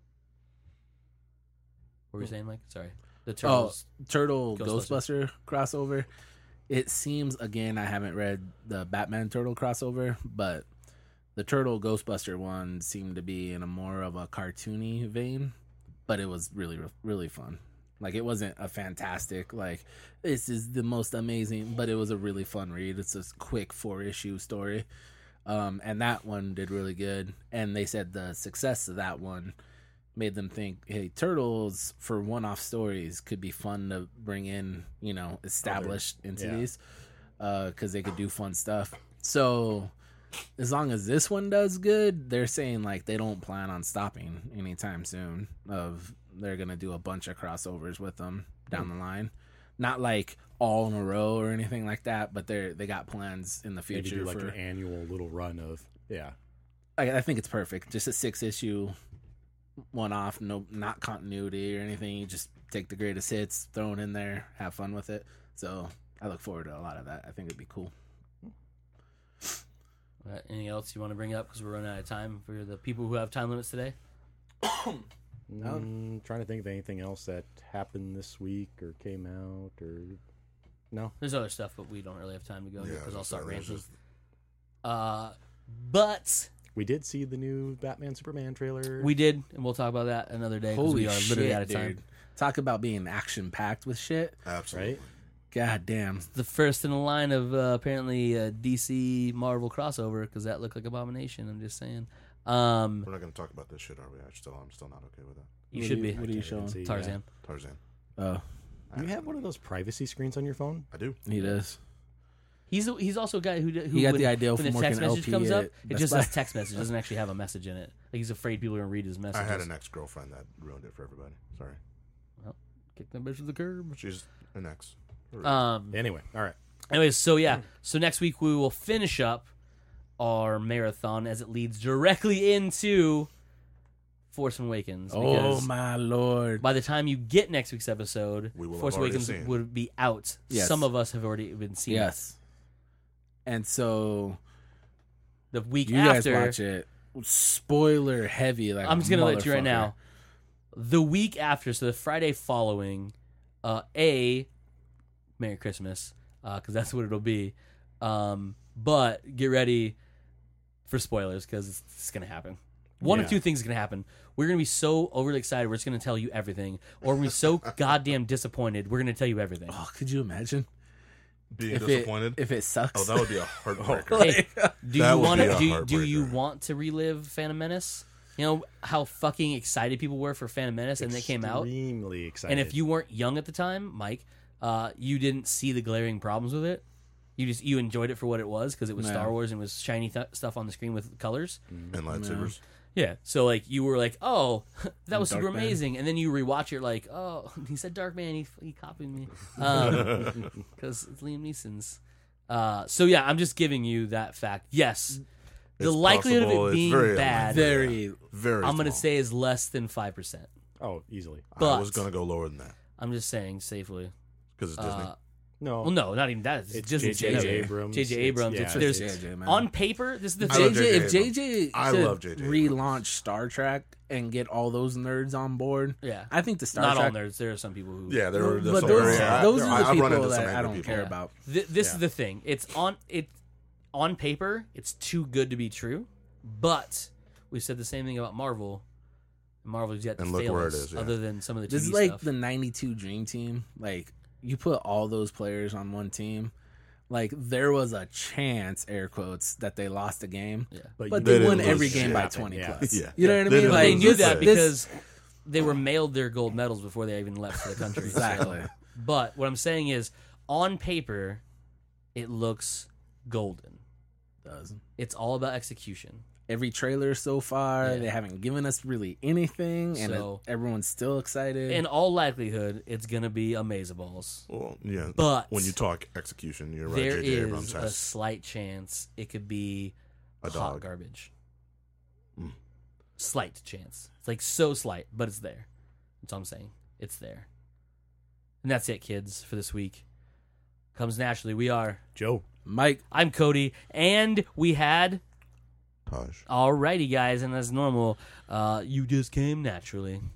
[SPEAKER 4] What were you saying, Mike? Sorry, the
[SPEAKER 1] Oh,
[SPEAKER 4] Turtles.
[SPEAKER 1] Turtle
[SPEAKER 4] Ghostbuster.
[SPEAKER 1] Ghostbuster crossover. It seems again I haven't read the Batman Turtle crossover, but the Turtle Ghostbuster one seemed to be in a more of a cartoony vein, but it was really really fun. Like it wasn't a fantastic like this is the most amazing, but it was a really fun read. It's a quick four issue story. Um, and that one did really good. And they said the success of that one made them think, hey, Turtles for one-off stories could be fun to bring in, you know, established entities, because they could do fun stuff. So as long as this one does good, they're saying like they don't plan on stopping anytime soon. Of they're gonna do a bunch of crossovers with them down the line, not like all in a row or anything like that, but they're they got plans in the
[SPEAKER 2] Maybe
[SPEAKER 1] future
[SPEAKER 2] do like
[SPEAKER 1] for.
[SPEAKER 2] an annual little run of yeah.
[SPEAKER 1] I, I think it's perfect. Just a six issue one off, no not continuity or anything. You just take the greatest hits, throw it in there, have fun with it. So I look forward to a lot of that. I think it'd be cool.
[SPEAKER 4] Uh, anything else you want to bring up? Because we're running out of time for the people who have time limits today.
[SPEAKER 2] Mm, trying to think of anything else that happened this week or came out or no.
[SPEAKER 4] There's other stuff, but we don't really have time to go into
[SPEAKER 3] Yeah,
[SPEAKER 4] because I'll
[SPEAKER 3] there's
[SPEAKER 4] start
[SPEAKER 3] just-
[SPEAKER 4] ranting. Uh, but
[SPEAKER 2] We did see the new Batman Superman trailer.
[SPEAKER 4] we did, and we'll talk about that another day because
[SPEAKER 1] Holy
[SPEAKER 4] we are
[SPEAKER 1] shit,
[SPEAKER 4] literally out of
[SPEAKER 1] dude.
[SPEAKER 4] time.
[SPEAKER 1] Talk about being action packed with shit.
[SPEAKER 3] Absolutely.
[SPEAKER 2] Right?
[SPEAKER 1] God damn.
[SPEAKER 4] The first in the line of uh, apparently a D C Marvel crossover because that looked like Abomination. I'm just saying. Um,
[SPEAKER 3] We're not going to talk about this shit, are we? I still, I'm still not okay with that.
[SPEAKER 4] you
[SPEAKER 1] What
[SPEAKER 4] should
[SPEAKER 1] are
[SPEAKER 4] be
[SPEAKER 1] you- What are you
[SPEAKER 2] Can't even
[SPEAKER 1] showing?
[SPEAKER 2] see, yeah.
[SPEAKER 4] Tarzan.
[SPEAKER 3] Tarzan.
[SPEAKER 1] Oh,
[SPEAKER 2] You have one of those privacy screens on your phone?
[SPEAKER 3] I do.
[SPEAKER 1] he does.
[SPEAKER 4] He's a, he's also a guy who who
[SPEAKER 1] He got
[SPEAKER 4] when,
[SPEAKER 1] the idea
[SPEAKER 4] when
[SPEAKER 1] from
[SPEAKER 4] the text
[SPEAKER 1] working
[SPEAKER 4] message
[SPEAKER 1] L P
[SPEAKER 4] comes up,
[SPEAKER 1] at
[SPEAKER 4] it
[SPEAKER 1] Best
[SPEAKER 4] just
[SPEAKER 1] Buy.
[SPEAKER 4] says text message. It doesn't actually have a message in it. Like he's afraid people are gonna read his
[SPEAKER 3] I
[SPEAKER 4] messages.
[SPEAKER 3] had an ex girlfriend that ruined it for everybody. Sorry.
[SPEAKER 4] Kick that bitch to the curb.
[SPEAKER 3] She's an ex.
[SPEAKER 4] Um.
[SPEAKER 2] Anyway, all right.
[SPEAKER 4] Anyways, so yeah, so next week we will finish up our marathon as it leads directly into Force Awakens.
[SPEAKER 1] Oh
[SPEAKER 4] because
[SPEAKER 1] my lord.
[SPEAKER 4] by the time you get next week's episode,
[SPEAKER 3] We will have
[SPEAKER 4] Force
[SPEAKER 3] already
[SPEAKER 4] Awakens
[SPEAKER 3] seen.
[SPEAKER 4] would be out.
[SPEAKER 1] Yes.
[SPEAKER 4] Some of us have already been seeing it.
[SPEAKER 1] Yes. And so
[SPEAKER 4] The week
[SPEAKER 1] you guys
[SPEAKER 4] after,
[SPEAKER 1] watch it. Spoiler heavy. Like
[SPEAKER 4] I'm just gonna let you right
[SPEAKER 1] motherfucker.
[SPEAKER 4] now. The week after, so the Friday following, uh, a Merry Christmas, because that's what it'll be. Um, but get ready for spoilers because it's, it's gonna happen. One
[SPEAKER 2] Yeah.
[SPEAKER 4] of two things is gonna happen. We're gonna be so overly excited, we're just gonna tell you everything, or we're gonna be so goddamn disappointed, we're gonna tell you everything.
[SPEAKER 1] Oh, could you imagine
[SPEAKER 3] Being
[SPEAKER 1] if
[SPEAKER 3] disappointed.
[SPEAKER 1] it if it sucks?
[SPEAKER 3] oh, that would be a heartbreaker.
[SPEAKER 4] Hey, do
[SPEAKER 3] That
[SPEAKER 4] you
[SPEAKER 3] would
[SPEAKER 4] want
[SPEAKER 3] be
[SPEAKER 4] to
[SPEAKER 3] a
[SPEAKER 4] do, do you
[SPEAKER 3] heartbreaker.
[SPEAKER 4] want to relive Phantom Menace? You know how fucking excited people were for Phantom Menace and they came out?
[SPEAKER 2] Extremely excited.
[SPEAKER 4] And if you weren't young at the time, Mike, uh, you didn't see the glaring problems with it. You just you enjoyed it for what it was because it was
[SPEAKER 1] Yeah.
[SPEAKER 4] Star Wars and was shiny th- stuff on the screen with colors.
[SPEAKER 3] And lightsabers.
[SPEAKER 4] Yeah, so like you were like, oh, that was
[SPEAKER 1] Dark
[SPEAKER 4] super
[SPEAKER 1] Man.
[SPEAKER 4] amazing, and then you rewatch it like, oh, he said Dark Man, he he copied me, because it's Liam Neeson's. Uh, so yeah, I'm just giving you that fact. Yes, the
[SPEAKER 3] It's
[SPEAKER 4] likelihood
[SPEAKER 3] possible.
[SPEAKER 4] of it
[SPEAKER 3] It's
[SPEAKER 4] being
[SPEAKER 3] very
[SPEAKER 4] bad,
[SPEAKER 1] Very.
[SPEAKER 3] Very.
[SPEAKER 4] I'm gonna
[SPEAKER 3] small.
[SPEAKER 4] say is less than five percent.
[SPEAKER 2] oh, easily.
[SPEAKER 4] but-
[SPEAKER 3] I was gonna go lower than that
[SPEAKER 4] I'm just saying safely.
[SPEAKER 3] because it's Disney.
[SPEAKER 4] Uh,
[SPEAKER 2] No,
[SPEAKER 4] well, no, not even that. It's,
[SPEAKER 2] it's
[SPEAKER 4] just
[SPEAKER 2] J J
[SPEAKER 4] J J
[SPEAKER 2] Abrams.
[SPEAKER 4] J J
[SPEAKER 2] It's-
[SPEAKER 4] Abrams.
[SPEAKER 2] yeah,
[SPEAKER 4] It's,
[SPEAKER 2] it's
[SPEAKER 4] there's
[SPEAKER 1] J J, man.
[SPEAKER 4] on paper. This is the
[SPEAKER 3] I love
[SPEAKER 4] thing.
[SPEAKER 1] J J,
[SPEAKER 3] J J
[SPEAKER 1] if J
[SPEAKER 3] Abrams.
[SPEAKER 1] J
[SPEAKER 3] I
[SPEAKER 1] could
[SPEAKER 3] love J J
[SPEAKER 1] relaunch Star Trek and get all those nerds on board,
[SPEAKER 4] Yeah,
[SPEAKER 1] I think the Star
[SPEAKER 4] not all
[SPEAKER 1] Trek.
[SPEAKER 4] nerds. There are some people who.
[SPEAKER 3] yeah, there were.
[SPEAKER 1] but
[SPEAKER 3] some
[SPEAKER 1] those,
[SPEAKER 3] very- I-
[SPEAKER 1] those
[SPEAKER 3] I-
[SPEAKER 1] are the
[SPEAKER 3] I've run
[SPEAKER 1] people
[SPEAKER 3] into some
[SPEAKER 1] that I
[SPEAKER 3] angry
[SPEAKER 1] don't
[SPEAKER 3] people.
[SPEAKER 1] care
[SPEAKER 4] Yeah.
[SPEAKER 1] about.
[SPEAKER 4] Th- this
[SPEAKER 2] Yeah.
[SPEAKER 4] is the thing. It's on it on paper. It's too good to be true. But we said the same thing about Marvel. Marvel's yet to
[SPEAKER 3] And look
[SPEAKER 4] fail
[SPEAKER 3] where it
[SPEAKER 4] us,
[SPEAKER 3] is, yeah.
[SPEAKER 4] other than some of the T V
[SPEAKER 1] This is like
[SPEAKER 4] stuff.
[SPEAKER 1] the ninety-two Dream Team. Like, you put all those players on one team. Like, there was a chance, air quotes, that they lost a game.
[SPEAKER 4] yeah.
[SPEAKER 1] But
[SPEAKER 3] They
[SPEAKER 1] they,
[SPEAKER 3] didn't
[SPEAKER 1] won
[SPEAKER 3] lose
[SPEAKER 1] every
[SPEAKER 3] shit.
[SPEAKER 1] game by
[SPEAKER 2] Happened,
[SPEAKER 1] twenty
[SPEAKER 2] yeah.
[SPEAKER 1] plus.
[SPEAKER 3] Yeah.
[SPEAKER 1] You know what I
[SPEAKER 3] They
[SPEAKER 1] mean?
[SPEAKER 3] didn't
[SPEAKER 4] But they
[SPEAKER 3] lose
[SPEAKER 4] knew
[SPEAKER 3] this-
[SPEAKER 4] that
[SPEAKER 3] this-
[SPEAKER 4] because they were mailed their gold medals before they even left for the country. so-
[SPEAKER 1] Exactly.
[SPEAKER 4] But what I'm saying is, on paper, it looks golden.
[SPEAKER 1] Does.
[SPEAKER 4] It's all about execution.
[SPEAKER 1] Every trailer so far,
[SPEAKER 4] Yeah.
[SPEAKER 1] they haven't given us really anything, and
[SPEAKER 4] So-
[SPEAKER 1] it, everyone's still excited.
[SPEAKER 4] In all likelihood, it's gonna be Amazeballs.
[SPEAKER 3] Well, yeah.
[SPEAKER 4] But
[SPEAKER 3] when you talk execution, you're right.
[SPEAKER 4] There
[SPEAKER 3] J J Abrams
[SPEAKER 4] is a
[SPEAKER 3] has
[SPEAKER 4] slight chance it could be
[SPEAKER 3] a
[SPEAKER 4] hot
[SPEAKER 3] dog.
[SPEAKER 4] garbage.
[SPEAKER 3] Mm.
[SPEAKER 4] Slight chance. It's like so slight, but it's there. That's all I'm saying. It's there. And that's it, kids, for this week. Comes naturally. We are.
[SPEAKER 2] Joe.
[SPEAKER 1] Mike,
[SPEAKER 4] I'm Cody, and we had.
[SPEAKER 3] Taj.
[SPEAKER 4] Alrighty, guys, and as normal, uh, you just came naturally.